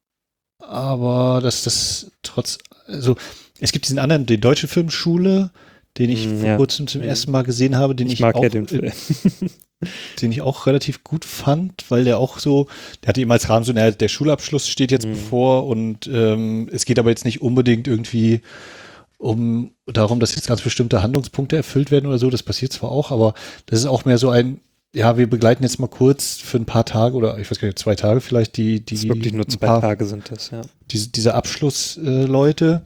aber dass das trotz, also es gibt diesen anderen, die Deutsche Filmschule, den ich Mm, vor ja. kurzem zum ersten Mal gesehen habe, den ich, Ich mag auch, ja den Film. den ich auch relativ gut fand, weil der auch so, der hatte immer als Rahmen so, naja, der Schulabschluss steht jetzt Mhm. bevor und ähm, es geht aber jetzt nicht unbedingt irgendwie um darum, dass jetzt ganz bestimmte Handlungspunkte erfüllt werden oder so. Das passiert zwar auch, aber das ist auch mehr so ein, ja, wir begleiten jetzt mal kurz für ein paar Tage oder ich weiß gar nicht, zwei Tage vielleicht die, die Das ist wirklich nur ein zwei paar- Tage sind das, ja. diese, diese Abschlussleute,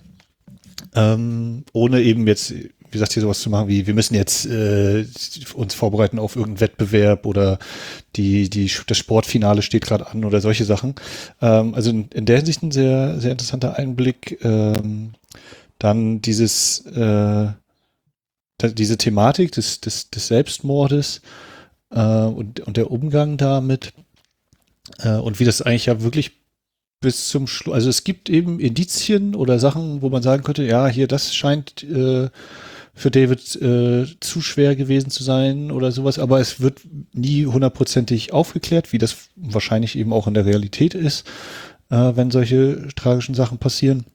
ähm, ohne eben jetzt, wie gesagt, hier sowas zu machen wie, wir müssen jetzt äh, uns vorbereiten auf irgendeinen Wettbewerb oder die, die, das Sportfinale steht gerade an oder solche Sachen. Ähm, also in, in der Hinsicht ein sehr, sehr interessanter Einblick. Ähm, dann dieses, äh, da- diese Thematik des, des, des Selbstmordes äh, und, und der Umgang damit äh, und wie das eigentlich ja wirklich bis zum Schluss, also es gibt eben Indizien oder Sachen, wo man sagen könnte, ja, hier, das scheint äh, für David äh, zu schwer gewesen zu sein oder sowas, aber es wird nie hundertprozentig aufgeklärt, wie das wahrscheinlich eben auch in der Realität ist, äh, wenn solche tragischen Sachen passieren.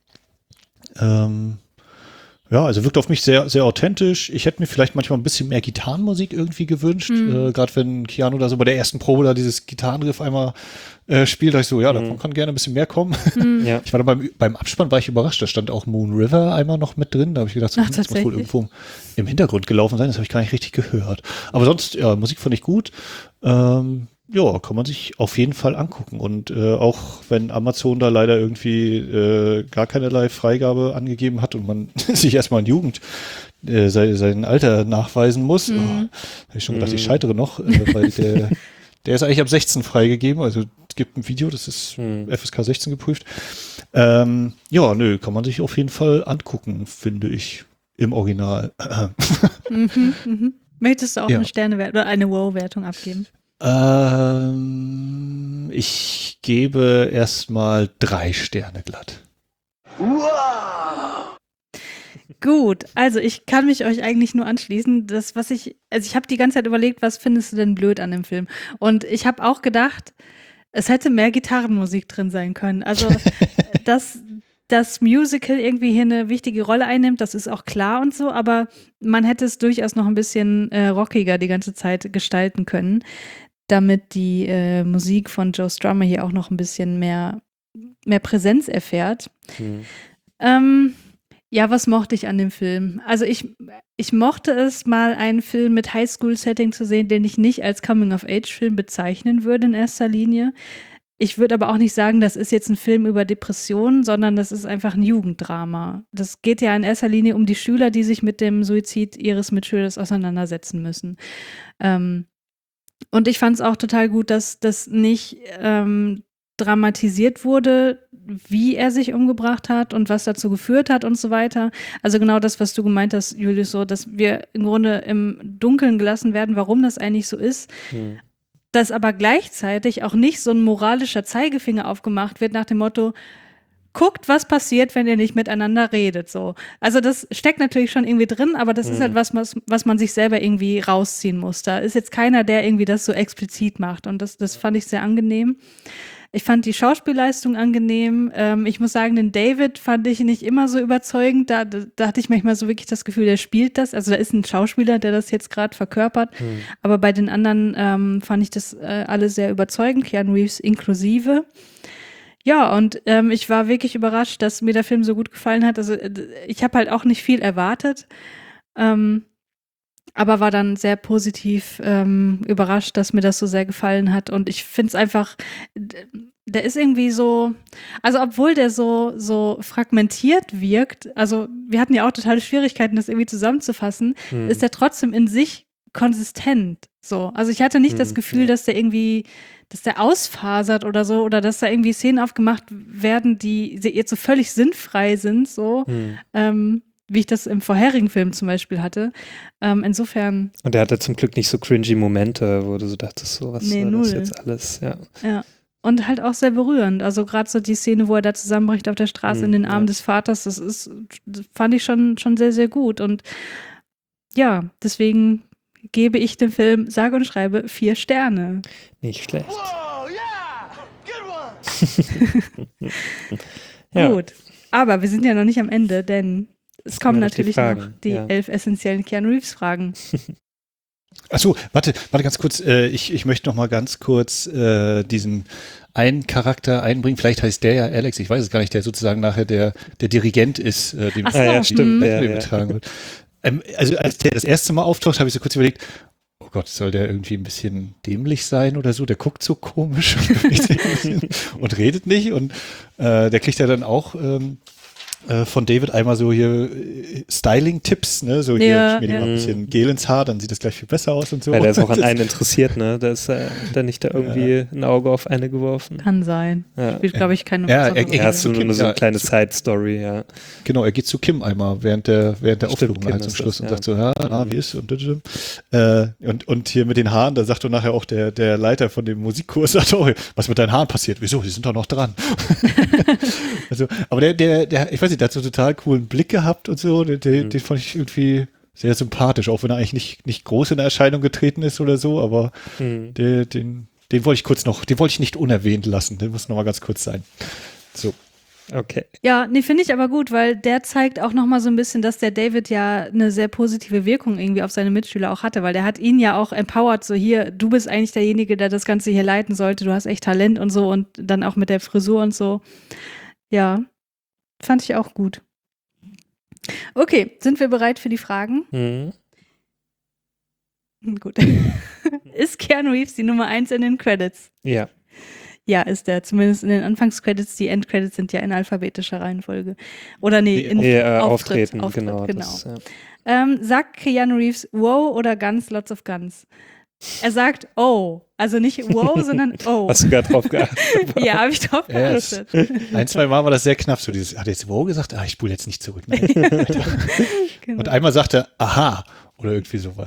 Ähm, ja, also wirkt auf mich sehr, sehr authentisch. Ich hätte mir vielleicht manchmal ein bisschen mehr Gitarrenmusik irgendwie gewünscht. Mhm. Äh, Gerade wenn Keanu da so bei der ersten Probe da dieses Gitarrenriff einmal äh, spielt, da ich so, ja, davon kann gerne ein bisschen mehr kommen. Ja. Ich war dann beim, beim Abspann war ich überrascht. Da stand auch Moon River einmal noch mit drin. Da habe ich gedacht, so, Ach, hm, das muss wohl tatsächlich? irgendwo im Hintergrund gelaufen sein. Das habe ich gar nicht richtig gehört. Aber sonst, ja, Musik fand ich gut. Ähm, ja, kann man sich auf jeden Fall angucken. Und äh, auch wenn Amazon da leider irgendwie äh, gar keinerlei Freigabe angegeben hat und man sich erstmal in Jugend äh, sein, sein Alter nachweisen muss, oh, habe ich schon gedacht, ich scheitere noch, äh, weil der, der ist eigentlich ab sechzehn freigegeben. Also es gibt ein Video, das ist Hm. F S K sechzehn geprüft. Ähm, ja, nö, kann man sich auf jeden Fall angucken, finde ich, im Original. Mhm, mhm. Möchtest du auch Ja. eine Sternewertung oder eine Wow-Wertung abgeben? Ähm, ich gebe erstmal drei Sterne glatt. Gut, also ich kann mich euch eigentlich nur anschließen. Das, was ich, also ich habe die ganze Zeit überlegt, was findest du denn blöd an dem Film? Und ich habe auch gedacht, es hätte mehr Gitarrenmusik drin sein können. Also, dass das Musical irgendwie hier eine wichtige Rolle einnimmt, das ist auch klar und so, aber man hätte es durchaus noch ein bisschen äh, rockiger die ganze Zeit gestalten können, damit die äh, Musik von Joe Strummer hier auch noch ein bisschen mehr, mehr Präsenz erfährt. Hm. Ähm, ja, was mochte ich an dem Film? Also ich, ich mochte es, mal einen Film mit Highschool-Setting zu sehen, den ich nicht als Coming-of-Age-Film bezeichnen würde in erster Linie. Ich würde aber auch nicht sagen, das ist jetzt ein Film über Depressionen, sondern das ist einfach ein Jugenddrama. Das geht ja in erster Linie um die Schüler, die sich mit dem Suizid ihres Mitschülers auseinandersetzen müssen. Ähm, und ich fand es auch total gut, dass das nicht ähm, dramatisiert wurde, wie er sich umgebracht hat und was dazu geführt hat und so weiter. Also genau das, was du gemeint hast, Julius, so, dass wir im Grunde im Dunkeln gelassen werden, warum das eigentlich so ist. Hm. Dass aber gleichzeitig auch nicht so ein moralischer Zeigefinger aufgemacht wird nach dem Motto, guckt, was passiert, wenn ihr nicht miteinander redet. So. Also das steckt natürlich schon irgendwie drin, aber das Mhm. ist halt was, was, was man sich selber irgendwie rausziehen muss. Da ist jetzt keiner, der irgendwie das so explizit macht und das, das fand ich sehr angenehm. Ich fand die Schauspielleistung angenehm. Ähm, ich muss sagen, den David fand ich nicht immer so überzeugend. Da, da, da hatte ich manchmal so wirklich das Gefühl, der spielt das. Also da ist ein Schauspieler, der das jetzt gerade verkörpert. Hm. Aber bei den anderen ähm, fand ich das äh, alle sehr überzeugend, Keanu Reeves inklusive. Ja, und ähm, ich war wirklich überrascht, dass mir der Film so gut gefallen hat. Also äh, ich habe halt auch nicht viel erwartet. Ähm, aber war dann sehr positiv ähm, überrascht, dass mir das so sehr gefallen hat. Und ich finde es einfach, der ist irgendwie so, also obwohl der so, so fragmentiert wirkt, also wir hatten ja auch totale Schwierigkeiten, das irgendwie zusammenzufassen, Hm. ist der trotzdem in sich konsistent. So. Also ich hatte nicht Hm, das Gefühl, ja. dass der irgendwie, dass der ausfasert oder so, oder dass da irgendwie Szenen aufgemacht werden, die jetzt so völlig sinnfrei sind, so. Hm. Ähm, wie ich das im vorherigen Film zum Beispiel hatte. Ähm, insofern, Und er hatte zum Glück nicht so cringy Momente, wo du so dachtest, so was Nee, soll das null. jetzt alles, ja. ja. Und halt auch sehr berührend. Also gerade so die Szene, wo er da zusammenbricht auf der Straße Mhm, in den Armen ja. des Vaters, das ist, das fand ich schon, schon sehr, sehr gut. Und ja, deswegen gebe ich dem Film, sage und schreibe, vier Sterne. Nicht schlecht. Ja. Gut. Aber wir sind ja noch nicht am Ende, denn es kommen noch die natürlich noch Fragen, die ja. elf essentiellen Keanu Reeves-Fragen. Achso, warte, warte ganz kurz. Äh, ich, ich möchte noch mal ganz kurz äh, diesen einen Charakter einbringen. Vielleicht heißt der ja Alex, ich weiß es gar nicht, der sozusagen nachher der, der Dirigent ist, äh, dem Ach so, Ah, ja, mhm. stimmt. die Ja, ja. übertragen wird. Ähm, also als der das erste Mal auftaucht, habe ich so kurz überlegt, oh Gott, soll der irgendwie ein bisschen dämlich sein oder so? Der guckt so komisch und, bewegt sich ein bisschen und redet nicht. Und äh, der kriegt ja dann auch ähm, äh, von David einmal so hier äh, Styling-Tipps, ne? So hier, Ja, ich mir ja. mal ein bisschen Gel ins Haar, dann sieht das gleich viel besser aus und so. Weil der ist auch an Das- einen interessiert, ne? Da ist er dann nicht da irgendwie ein Auge auf eine geworfen. Kann sein. Ja. Spielt, glaube ich, keine Ja, besondere er- er- Ja, Rolle. hast du nur Kim, so eine ja, kleine so- Side-Story, ja. Genau, er geht zu Kim einmal während der, während der Stimmt, Aufführung Kim halt zum ist Schluss das, und ja. sagt so, ja, na, wie ist und äh, und und hier mit den Haaren, da sagt doch nachher auch der, der Leiter von dem Musikkurs, sagt, oh, was mit deinen Haaren passiert? Wieso? Die sind doch noch dran. Also, aber der, der, der, ich weiß nicht, der hat so einen total coolen Blick gehabt und so, den, den, Mhm. den fand ich irgendwie sehr sympathisch, auch wenn er eigentlich nicht, nicht groß in Erscheinung getreten ist oder so, aber Hm. der, den, den wollte ich kurz noch, den wollte ich nicht unerwähnt lassen, der muss noch mal ganz kurz sein. So. Okay. Ja, nee, finde ich aber gut, weil der zeigt auch nochmal so ein bisschen, dass der David ja eine sehr positive Wirkung irgendwie auf seine Mitschüler auch hatte, weil der hat ihn ja auch empowered, so hier, du bist eigentlich derjenige, der das Ganze hier leiten sollte, du hast echt Talent und so und dann auch mit der Frisur und so. Ja, fand ich auch gut. Okay, sind wir bereit für die Fragen? Hm. Hm, Gut. Ist Keanu Reeves die Nummer eins in den Credits? Ja. Ja, ist er. Zumindest in den Anfangscredits. Die Endcredits sind ja in alphabetischer Reihenfolge. Oder nee, in Nee, äh, Auftritt, auftreten, Auftritt, genau. genau. Das, ja. Ähm, sagt Keanu Reeves wow oder Guns, lots of Guns? Er sagt oh. Also nicht wow, sondern oh. Hast du gerade drauf geachtet? Ja, habe ich drauf Ja, es- geachtet. Ein, zwei Mal war das sehr knapp, so dieses, hat er jetzt wow gesagt? Ah, ich spule jetzt nicht zurück. Nein. Genau. Und einmal sagt er, aha, oder irgendwie sowas.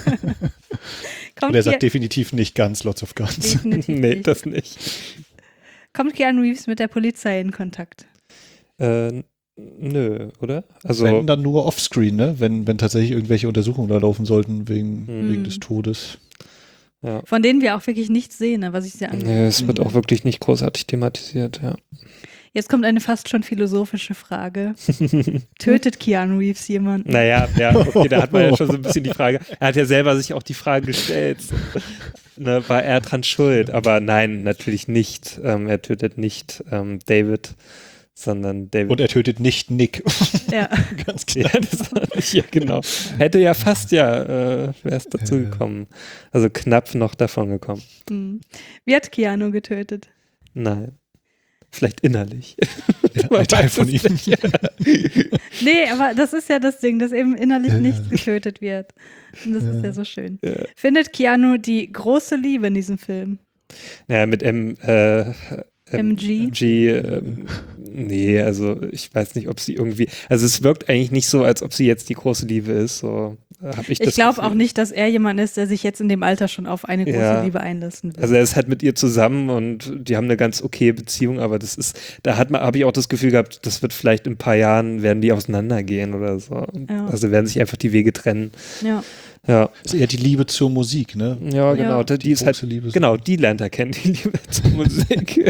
Kommt, Und er sagt Ke definitiv nicht ganz Lots of Guns. definitiv Nee, nicht. das nicht. Kommt Keanu Reeves mit der Polizei in Kontakt? Äh, nö, oder? Also, Wenn dann nur offscreen, ne? Wenn, wenn tatsächlich irgendwelche Untersuchungen da laufen sollten wegen, Mhm. wegen des Todes. ja. Von denen wir auch wirklich nichts sehen, ne, was ich sehr angenehm Nee, es wird finde. auch wirklich nicht großartig thematisiert, ja. Jetzt kommt eine fast schon philosophische Frage. Tötet Keanu Reeves jemanden? Naja, ja, okay, da hat man ja schon so ein bisschen die Frage. Er hat ja selber sich auch die Frage gestellt. So. Ne, war er dran schuld? Aber nein, natürlich nicht. Ähm, er tötet nicht ähm, David, sondern David. Und er tötet nicht Nick. Ja. Ganz klar. ja, das, ja, genau. Hätte ja fast ja, äh, wäre es dazu gekommen. Also knapp noch davon gekommen. Hm. Wie hat Keanu getötet? Nein. Vielleicht innerlich. Ja, Man ein Teil weiß von es ihm. nicht. Nee, aber das ist ja das Ding, dass eben innerlich Ja, nichts ja. getötet wird. Und das ist ja so schön. Ja. Findet Keanu die große Liebe in diesem Film? Ja, mit M, äh, M G? M G, ähm, nee, also ich weiß nicht, ob sie irgendwie, also es wirkt eigentlich nicht so, als ob sie jetzt die große Liebe ist, so habe ich das Ich glaube Gefühl. auch nicht, dass er jemand ist, der sich jetzt in dem Alter schon auf eine große Ja. Liebe einlassen will. Also er ist halt mit ihr zusammen und die haben eine ganz okay Beziehung, aber das ist, da hat man, habe ich auch das Gefühl gehabt, das wird vielleicht in ein paar Jahren, werden die auseinandergehen oder so. Ja. Also werden sich einfach die Wege trennen. ja. Ja, Das ist eher die Liebe zur Musik, ne? ja, genau. Ja. Die, Die ist halt, große Liebe. genau, die lernt er kennen, die Liebe zur Musik.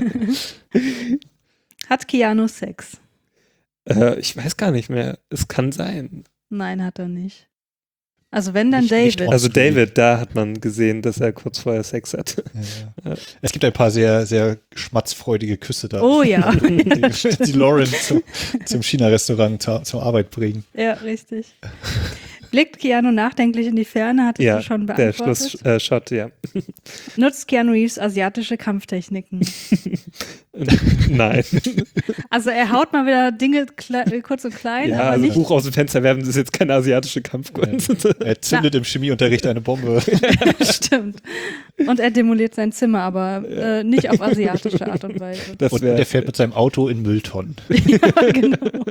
Hat Keanu Sex? äh, ich weiß gar nicht mehr. Es kann sein. Nein, hat er nicht. Also wenn, dann Nicht- nicht David. oft. Also David, da hat man gesehen, dass er kurz vorher Sex hatte. Ja, ja. Es gibt ein paar sehr, sehr schmatzfreudige Küsse da. Oh ja. Die, die Lauren zum, zum China-Restaurant zur, zur Arbeit bringen. Ja, richtig. Blickt Keanu nachdenklich in die Ferne, hattest Ja, du schon der beantwortet. Schlussshot, ja. Nutzt Keanu Reeves asiatische Kampftechniken? Nein. Also er haut mal wieder Dinge kle- kurz und klein, Ja, aber also nicht. Buch aus dem Fenster werfen, das ist jetzt keine asiatische Kampfkunst. Er zündet im Chemieunterricht eine Bombe. Stimmt. Und er demoliert sein Zimmer, aber äh, nicht auf asiatische Art und Weise. Das Und wär- der fährt mit seinem Auto in Mülltonnen. Ja, genau.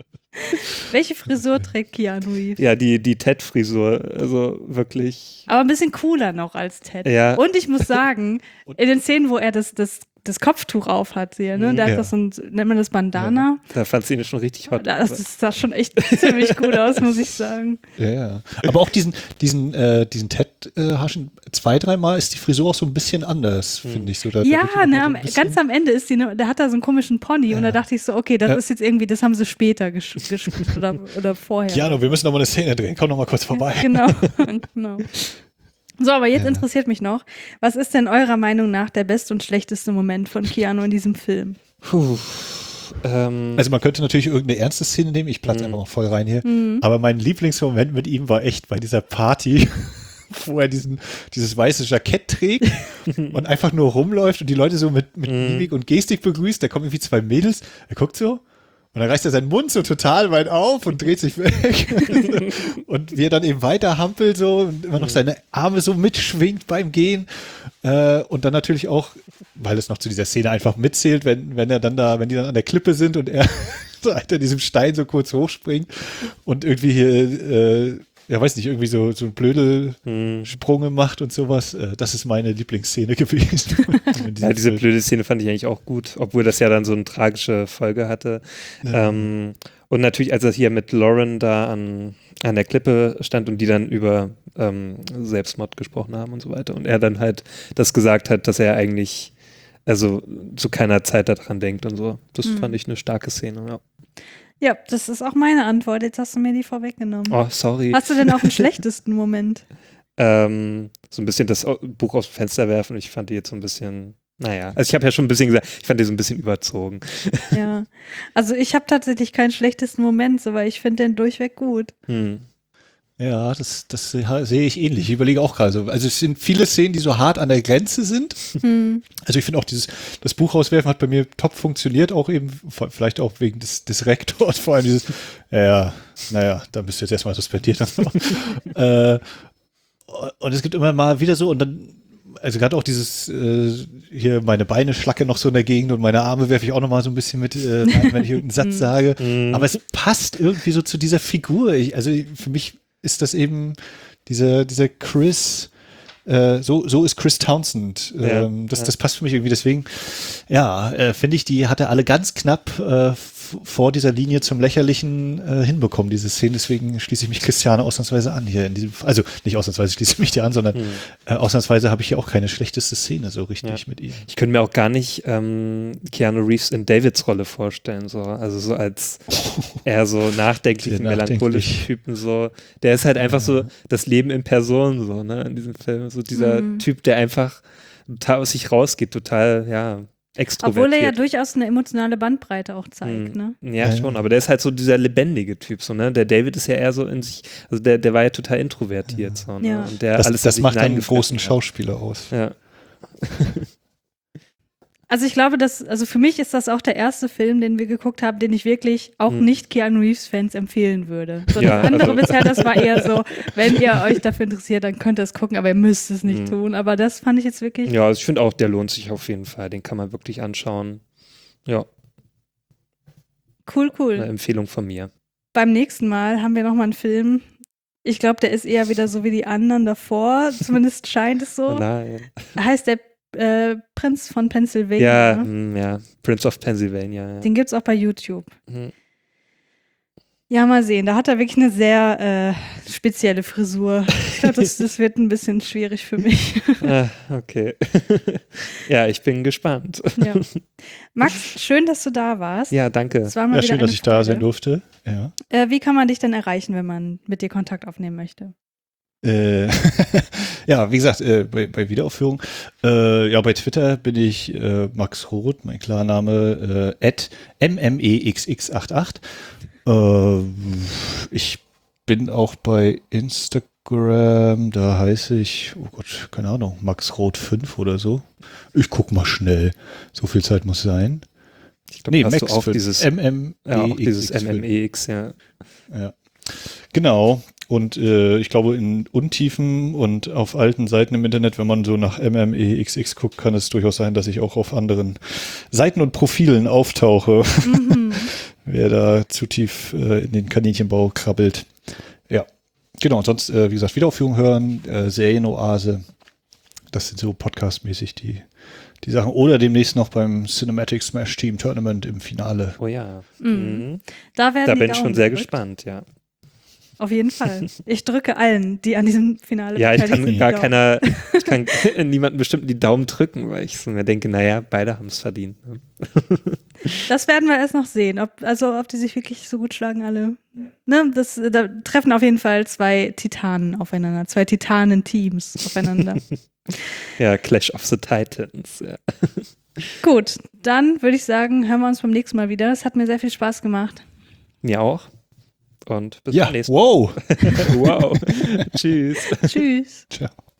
Welche Frisur trägt Keanu Reeves? Ja, die, die Ted-Frisur, also wirklich. Aber ein bisschen cooler noch als Ted. Ja. Und ich muss sagen, in den Szenen, wo er das, das, das Kopftuch auf hat, hier, ne? Da Ja. hat das so ein, nennt man das Bandana? Da fand sie ihn schon richtig hot. Das, das sah schon echt ziemlich gut aus, muss ich sagen. Ja, ja. Aber auch diesen, diesen, äh, diesen Ted-Haschen, zwei, dreimal ist die Frisur auch so ein bisschen anders, finde ich so. Da- da Ja, wird die noch ne, mal so am, ein bisschen- ganz am Ende ist die, ne, der hat da so einen komischen Pony und da dachte ich so, okay, das Ja. ist jetzt irgendwie, das haben sie später gesch- gespielt oder, oder vorher. Keanu, wir müssen noch mal eine Szene drehen, komm noch mal kurz vorbei. Genau, genau. So, aber jetzt interessiert mich noch, was ist denn eurer Meinung nach der beste und schlechteste Moment von Keanu in diesem Film? Puh. Ähm, Also man könnte natürlich irgendeine ernste Szene nehmen, ich platze einfach noch voll rein hier, aber mein Lieblingsmoment mit ihm war echt bei dieser Party, wo er diesen, dieses weiße Jackett trägt und einfach nur rumläuft und die Leute so mit, mit Mimik und Gestik begrüßt, da kommen irgendwie zwei Mädels, er guckt so und dann reißt er seinen Mund so total weit auf und dreht sich weg und wie er dann eben weiter hampelt so und immer noch seine Arme so mitschwingt beim Gehen äh, und dann natürlich auch, weil es noch zu dieser Szene einfach mitzählt, wenn, wenn er dann da, wenn die dann an der Klippe sind und er so hinter diesem Stein so kurz hochspringt und irgendwie hier äh, ja, weiß nicht, irgendwie so, so ein Blödelsprunge macht und sowas. Äh, das ist meine Lieblingsszene gewesen. In diesem ja, diese Film. blöde Szene fand ich eigentlich auch gut, obwohl das ja dann so eine tragische Folge hatte. Ähm, und natürlich, als er hier mit Lauren da an, an der Klippe stand und die dann über ähm, Selbstmord gesprochen haben und so weiter. Und er dann halt das gesagt hat, dass er eigentlich also zu keiner Zeit daran denkt und so. Das fand ich eine starke Szene, ja. Ja, das ist auch meine Antwort. Jetzt hast du mir die vorweggenommen. Oh, sorry. Hast du denn auch den schlechtesten Moment? Ähm, so ein bisschen das Buch aus dem Fenster werfen. Ich fand die jetzt so ein bisschen, naja, also ich habe ja schon ein bisschen gesagt, ich fand die so ein bisschen überzogen. Ja, also ich habe tatsächlich keinen schlechtesten Moment, so, weil ich finde den durchweg gut. Hm. Ja, das, das sehe ich ähnlich. Ich überlege auch gerade so. Also es sind viele Szenen, die so hart an der Grenze sind. Hm. Also ich finde auch dieses, das Buch rauswerfen hat bei mir top funktioniert, auch eben, vielleicht auch wegen des, des Rektors, vor allem dieses, ja, naja, da bist du jetzt erstmal suspendiert. äh, und es gibt immer mal wieder so und dann, also gerade auch dieses, äh, hier meine Beine schlacke noch so in der Gegend und meine Arme werfe ich auch noch mal so ein bisschen mit äh, rein, wenn ich irgendeinen Satz sage. Aber es passt irgendwie so zu dieser Figur. Ich, also für mich ist das eben dieser, dieser Chris, äh, so, so ist Chris Townsend. Ja, Ähm, das, ja. das passt für mich irgendwie. Deswegen, ja, äh, finde ich, die hat er alle ganz knapp äh, f- vor dieser Linie zum Lächerlichen äh, hinbekommen, diese Szene. Deswegen schließe ich mich Christiane ausnahmsweise an hier in diesem, also nicht ausnahmsweise schließe ich mich dir an, sondern äh, ausnahmsweise habe ich hier auch keine schlechteste Szene so richtig Ja. mit ihm. Ich könnte mir auch gar nicht ähm, Keanu Reeves in Davids Rolle vorstellen, so. Also so als eher so nachdenklichen, Sehr nachdenklich. melancholischen Typen, so. Der ist halt einfach so das Leben in Person, so, ne, in diesem Film. So dieser Typ, der einfach total aus sich rausgeht, total, ja, extrovertiert. Obwohl er ja durchaus eine emotionale Bandbreite auch zeigt, ne? Ja, schon, aber der ist halt so dieser lebendige Typ, so, ne? Der David ist ja eher so in sich, also der, der war ja total introvertiert, so, ne? Ja. Und der Das, alles in das sich macht einen hineingefressen großen hat. Schauspieler aus. Ja. Also ich glaube, dass, also für mich ist das auch der erste Film, den wir geguckt haben, den ich wirklich auch Hm. nicht Keanu Reeves-Fans empfehlen würde. So Ja, das andere also- bisher, das war eher so, wenn ihr euch dafür interessiert, dann könnt ihr es gucken, aber ihr müsst es nicht Hm. tun. Aber das fand ich jetzt wirklich Ja, also ich finde auch, der lohnt sich auf jeden Fall. Den kann man wirklich anschauen. Ja, cool, cool. eine Empfehlung von mir. Beim nächsten Mal haben wir nochmal einen Film. Ich glaube, der ist eher wieder so wie die anderen davor. Zumindest scheint es so. Nein. Heißt der äh, Prinz von Pennsylvania. Ja, ne? mm, ja, Prince of Pennsylvania. Ja. Den gibt es auch bei YouTube. Mhm. Ja, mal sehen. Da hat er wirklich eine sehr äh, spezielle Frisur. Ich glaube, das, das wird ein bisschen schwierig für mich. Ah, okay. Ja, ich bin gespannt. Ja. Max, schön, dass du da warst. Ja, danke. Es war mal Ja, wieder schön, eine dass ich da Freude. sein durfte. Ja. Äh, wie kann man dich denn erreichen, wenn man mit dir Kontakt aufnehmen möchte? Äh, ja, wie gesagt, äh, bei, bei Wiederaufführung. Äh, ja, bei Twitter bin ich äh, Max Roth, mein Klarname, äh, at m m e x x acht acht. Äh, ich bin auch bei Instagram, da heiße ich, oh Gott, keine Ahnung, Max Roth fünf oder so. Ich guck mal schnell. So viel Zeit muss sein. Ich glaube, Nee, hast Max du auch fünf. dieses, M M E ja, auch dieses X fünf. M M E X, ja. Ja. Genau. Und äh, ich glaube, in Untiefen und auf alten Seiten im Internet, wenn man so nach M M E X X guckt, kann es durchaus sein, dass ich auch auf anderen Seiten und Profilen auftauche. Mhm. Wer da zu tief äh, in den Kaninchenbau krabbelt. Ja. Genau, und sonst, äh, wie gesagt, Wiederaufführung hören, äh, Serienoase. Das sind so podcastmäßig die, die Sachen. Oder demnächst noch beim Cinematic Smash Team Tournament im Finale. Oh ja. Mhm. Mhm. Da werden Da die bin ich schon Daumen sehr gedrückt. gespannt, ja. Auf jeden Fall. Ich drücke allen, die an diesem Finale Ja, ich beteiligt kann sind, gar die keiner, ich kann niemanden bestimmt die Daumen drücken, weil ich so mir denke, naja, beide haben es verdient. Ne? Daumen. Das werden wir erst noch sehen, ob, also ob die sich wirklich so gut schlagen alle. Ne, das, da treffen auf jeden Fall zwei Titanen aufeinander, zwei Titanen-Teams aufeinander. Ja, Clash of the Titans. Ja. Gut, dann würde ich sagen, hören wir uns beim nächsten Mal wieder. Es hat mir sehr viel Spaß gemacht. Mir auch. Und bis Ja, zum nächsten wow. Mal. Wow. Tschüss. Tschüss. Ciao.